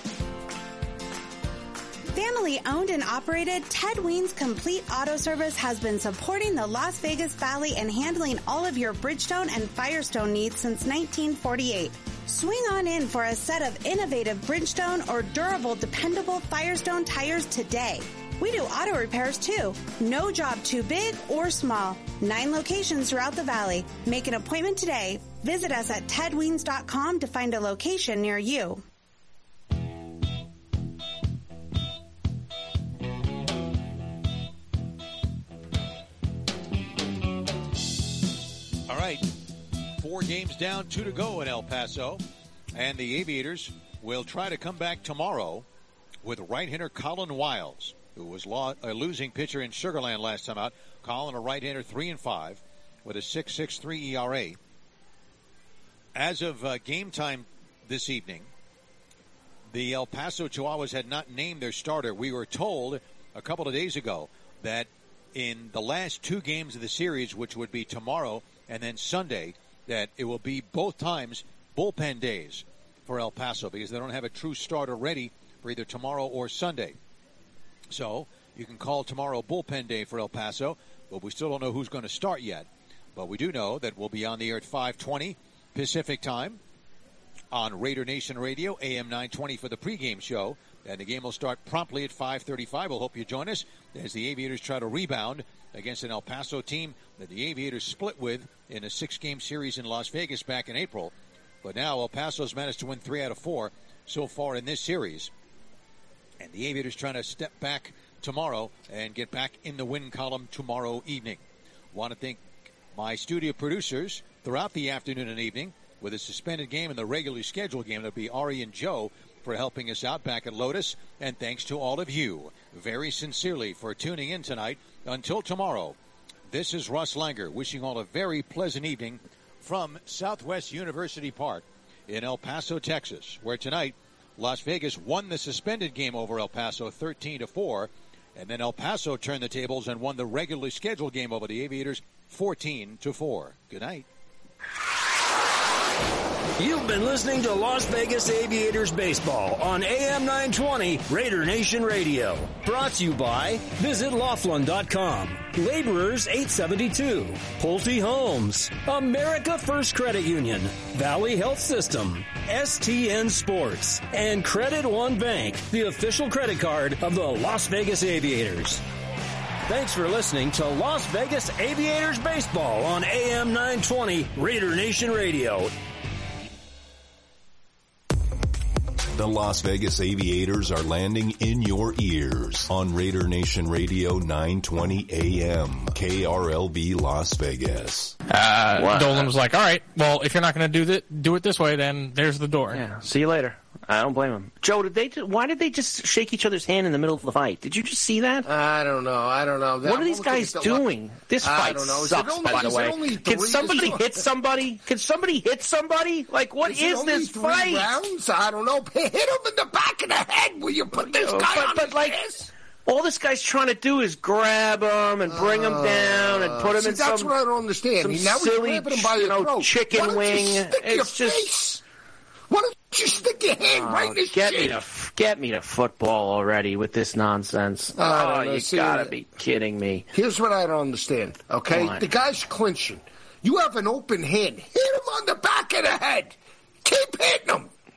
S11: Family owned and operated, Ted Weens Complete Auto Service has been supporting the Las Vegas Valley and handling all of your Bridgestone and Firestone needs since nineteen forty-eight. Swing on in for a set of innovative Bridgestone or durable, dependable Firestone tires today. We do auto repairs too. No job too big or small. Nine locations throughout the valley. Make an appointment today. Visit us at ted weens dot com to find a location near you.
S1: All right, four games down, two to go in El Paso. And the Aviators will try to come back tomorrow with right-hander Colin Wiles, who was lo- a losing pitcher in Sugar Land last time out. Colin, a right-hander, three and five with a six point six three E R A. As of uh, game time this evening, the El Paso Chihuahuas had not named their starter. We were told a couple of days ago that in the last two games of the series, which would be tomorrow and then Sunday, that it will be both times bullpen days for El Paso because they don't have a true starter ready for either tomorrow or Sunday. So you can call tomorrow bullpen day for El Paso, but we still don't know who's going to start yet. But we do know that we'll be on the air at five twenty Pacific time on Raider Nation Radio, A M nine twenty for the pregame show. And the game will start promptly at five thirty-five. We'll hope you join us as the Aviators try to rebound against an El Paso team that the Aviators split with in a six-game series in Las Vegas back in April. But now El Paso's managed to win three out of four so far in this series. And the Aviators trying to step back tomorrow and get back in the win column tomorrow evening. Want to thank my studio producers throughout the afternoon and evening with a suspended game and the regularly scheduled game. That'll be Ari and Joe for helping us out back at Lotus. And thanks to all of you very sincerely for tuning in tonight. Until tomorrow, this is Russ Langer wishing all a very pleasant evening from Southwest University Park in El Paso, Texas, where tonight Las Vegas won the suspended game over El Paso thirteen to four, and then El Paso turned the tables and won the regularly scheduled game over the Aviators fourteen to four. Good night.
S6: You've been listening to Las Vegas Aviators Baseball on A M nine twenty Raider Nation Radio. Brought to you by Visit Laughlin dot com, Laborers eight seventy-two, Pulte Homes, America First Credit Union, Valley Health System, S T N Sports, and Credit One Bank, the official credit card of the Las Vegas Aviators. Thanks for listening to Las Vegas Aviators Baseball on A M nine twenty Raider Nation Radio.
S12: The Las Vegas Aviators are landing in your ears on Raider Nation Radio nine twenty A M, K R L V Las Vegas.
S15: Uh,
S12: Wow.
S15: Dolan was like, all right, well, if you're not going to do that, do it this way, then there's the door.
S26: Yeah, see you later. I don't blame him. Joe, did they? Just, why did they just shake each other's hand in the middle of the fight? Did you just see that?
S27: I don't know. I don't know. That,
S26: What are these guys doing? This
S27: I
S26: fight
S27: don't know. Is it
S26: sucks,
S27: only-
S26: by the
S27: is it
S26: way.
S27: only
S26: Can
S27: three?
S26: somebody
S27: Is it-
S26: hit somebody? Can somebody hit somebody? Like, what
S27: Is
S26: is,
S27: it only
S26: this
S27: three
S26: fight?
S27: rounds? I don't know. Hit him in the back of the head. Will you put this
S26: Oh,
S27: guy
S26: but-
S27: on
S26: but
S27: his
S26: like,
S27: ass?
S26: All this guy's trying to do is grab him and bring him down and put him
S27: See,
S26: in
S27: that's
S26: some,
S27: what I don't understand.
S26: some
S27: He- now he's
S26: silly,
S27: grabbing him by
S26: you
S27: the
S26: know,
S27: throat.
S26: chicken
S27: Why don't you
S26: wing.
S27: stick your
S26: It's just.
S27: face? Why don't you stick your hand right in
S26: Oh,
S27: his
S26: get me
S27: chin?
S26: to get me to football already with this nonsense.
S27: I don't
S26: Oh,
S27: know.
S26: you
S27: See,
S26: gotta be kidding me.
S27: Here's what I don't understand, okay?
S26: What?
S27: The guy's clinching. You have an open hand. Hit him on the back of the head. Keep hitting him.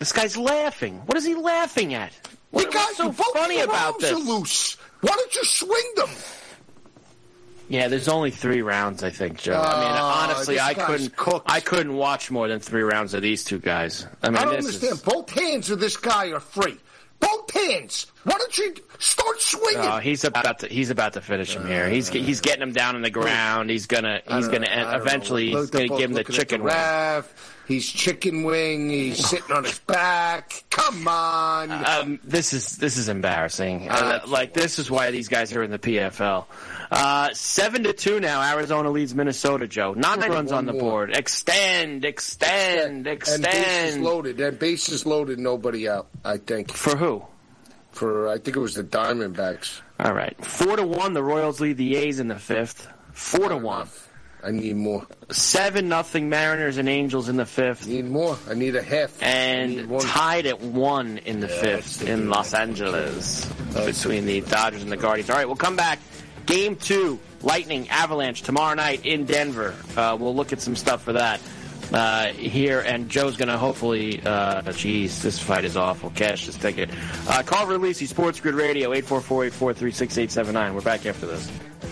S26: This guy's laughing. What is he laughing at? What,
S27: got,
S26: what's so funny about this?
S27: Are loose. Why don't you swing them?
S26: Yeah, there's only three rounds, I think, Joe. I mean, honestly, I couldn't.
S27: Cooked.
S26: I couldn't watch more than three rounds of these two guys. I mean,
S27: I don't
S26: this
S27: understand.
S26: Is...
S27: Both hands of this guy are free. Both hands. Why don't you start swinging?
S26: Oh, he's about to. He's about to finish him here. He's he's getting him down on the ground. He's gonna. He's gonna.
S27: know,
S26: Eventually, he's gonna give him the chicken
S27: the
S26: wing.
S27: ref. He's chicken wing. He's sitting on his back. Come on.
S26: Um, this is this is embarrassing. Uh, like this is why these guys are in the P F L. Uh, seven to two now. Arizona leads Minnesota. Joe, nine runs on the board. Extend, extend, extend.
S27: And bases loaded. And bases loaded. Nobody out. I think.
S26: For who?
S27: For I think it was the Diamondbacks.
S26: All right, four to one. The Royals lead the A's in the fifth. Four to one.
S27: I need more.
S26: Seven nothing Mariners and Angels in the fifth.
S27: Need more. I need a half.
S26: And tied at one in the yeah, fifth in Los Angeles between the Dodgers and the Guardians. All right, we'll come back. Game two, Lightning Avalanche tomorrow night in Denver. Uh, we'll look at some stuff for that uh, here, and Joe's going to hopefully. Uh, geez, this fight is awful. Cash this ticket. Uh, call Releasey Sports Grid Radio eight four four, eight four three, six eight seven nine. We're back after this.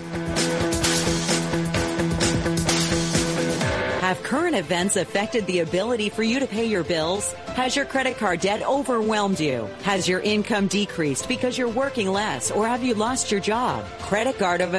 S5: Have current events affected the ability for you to pay your bills? Has your credit card debt overwhelmed you? Has your income decreased because you're working less, or have you lost your job? Credit Card of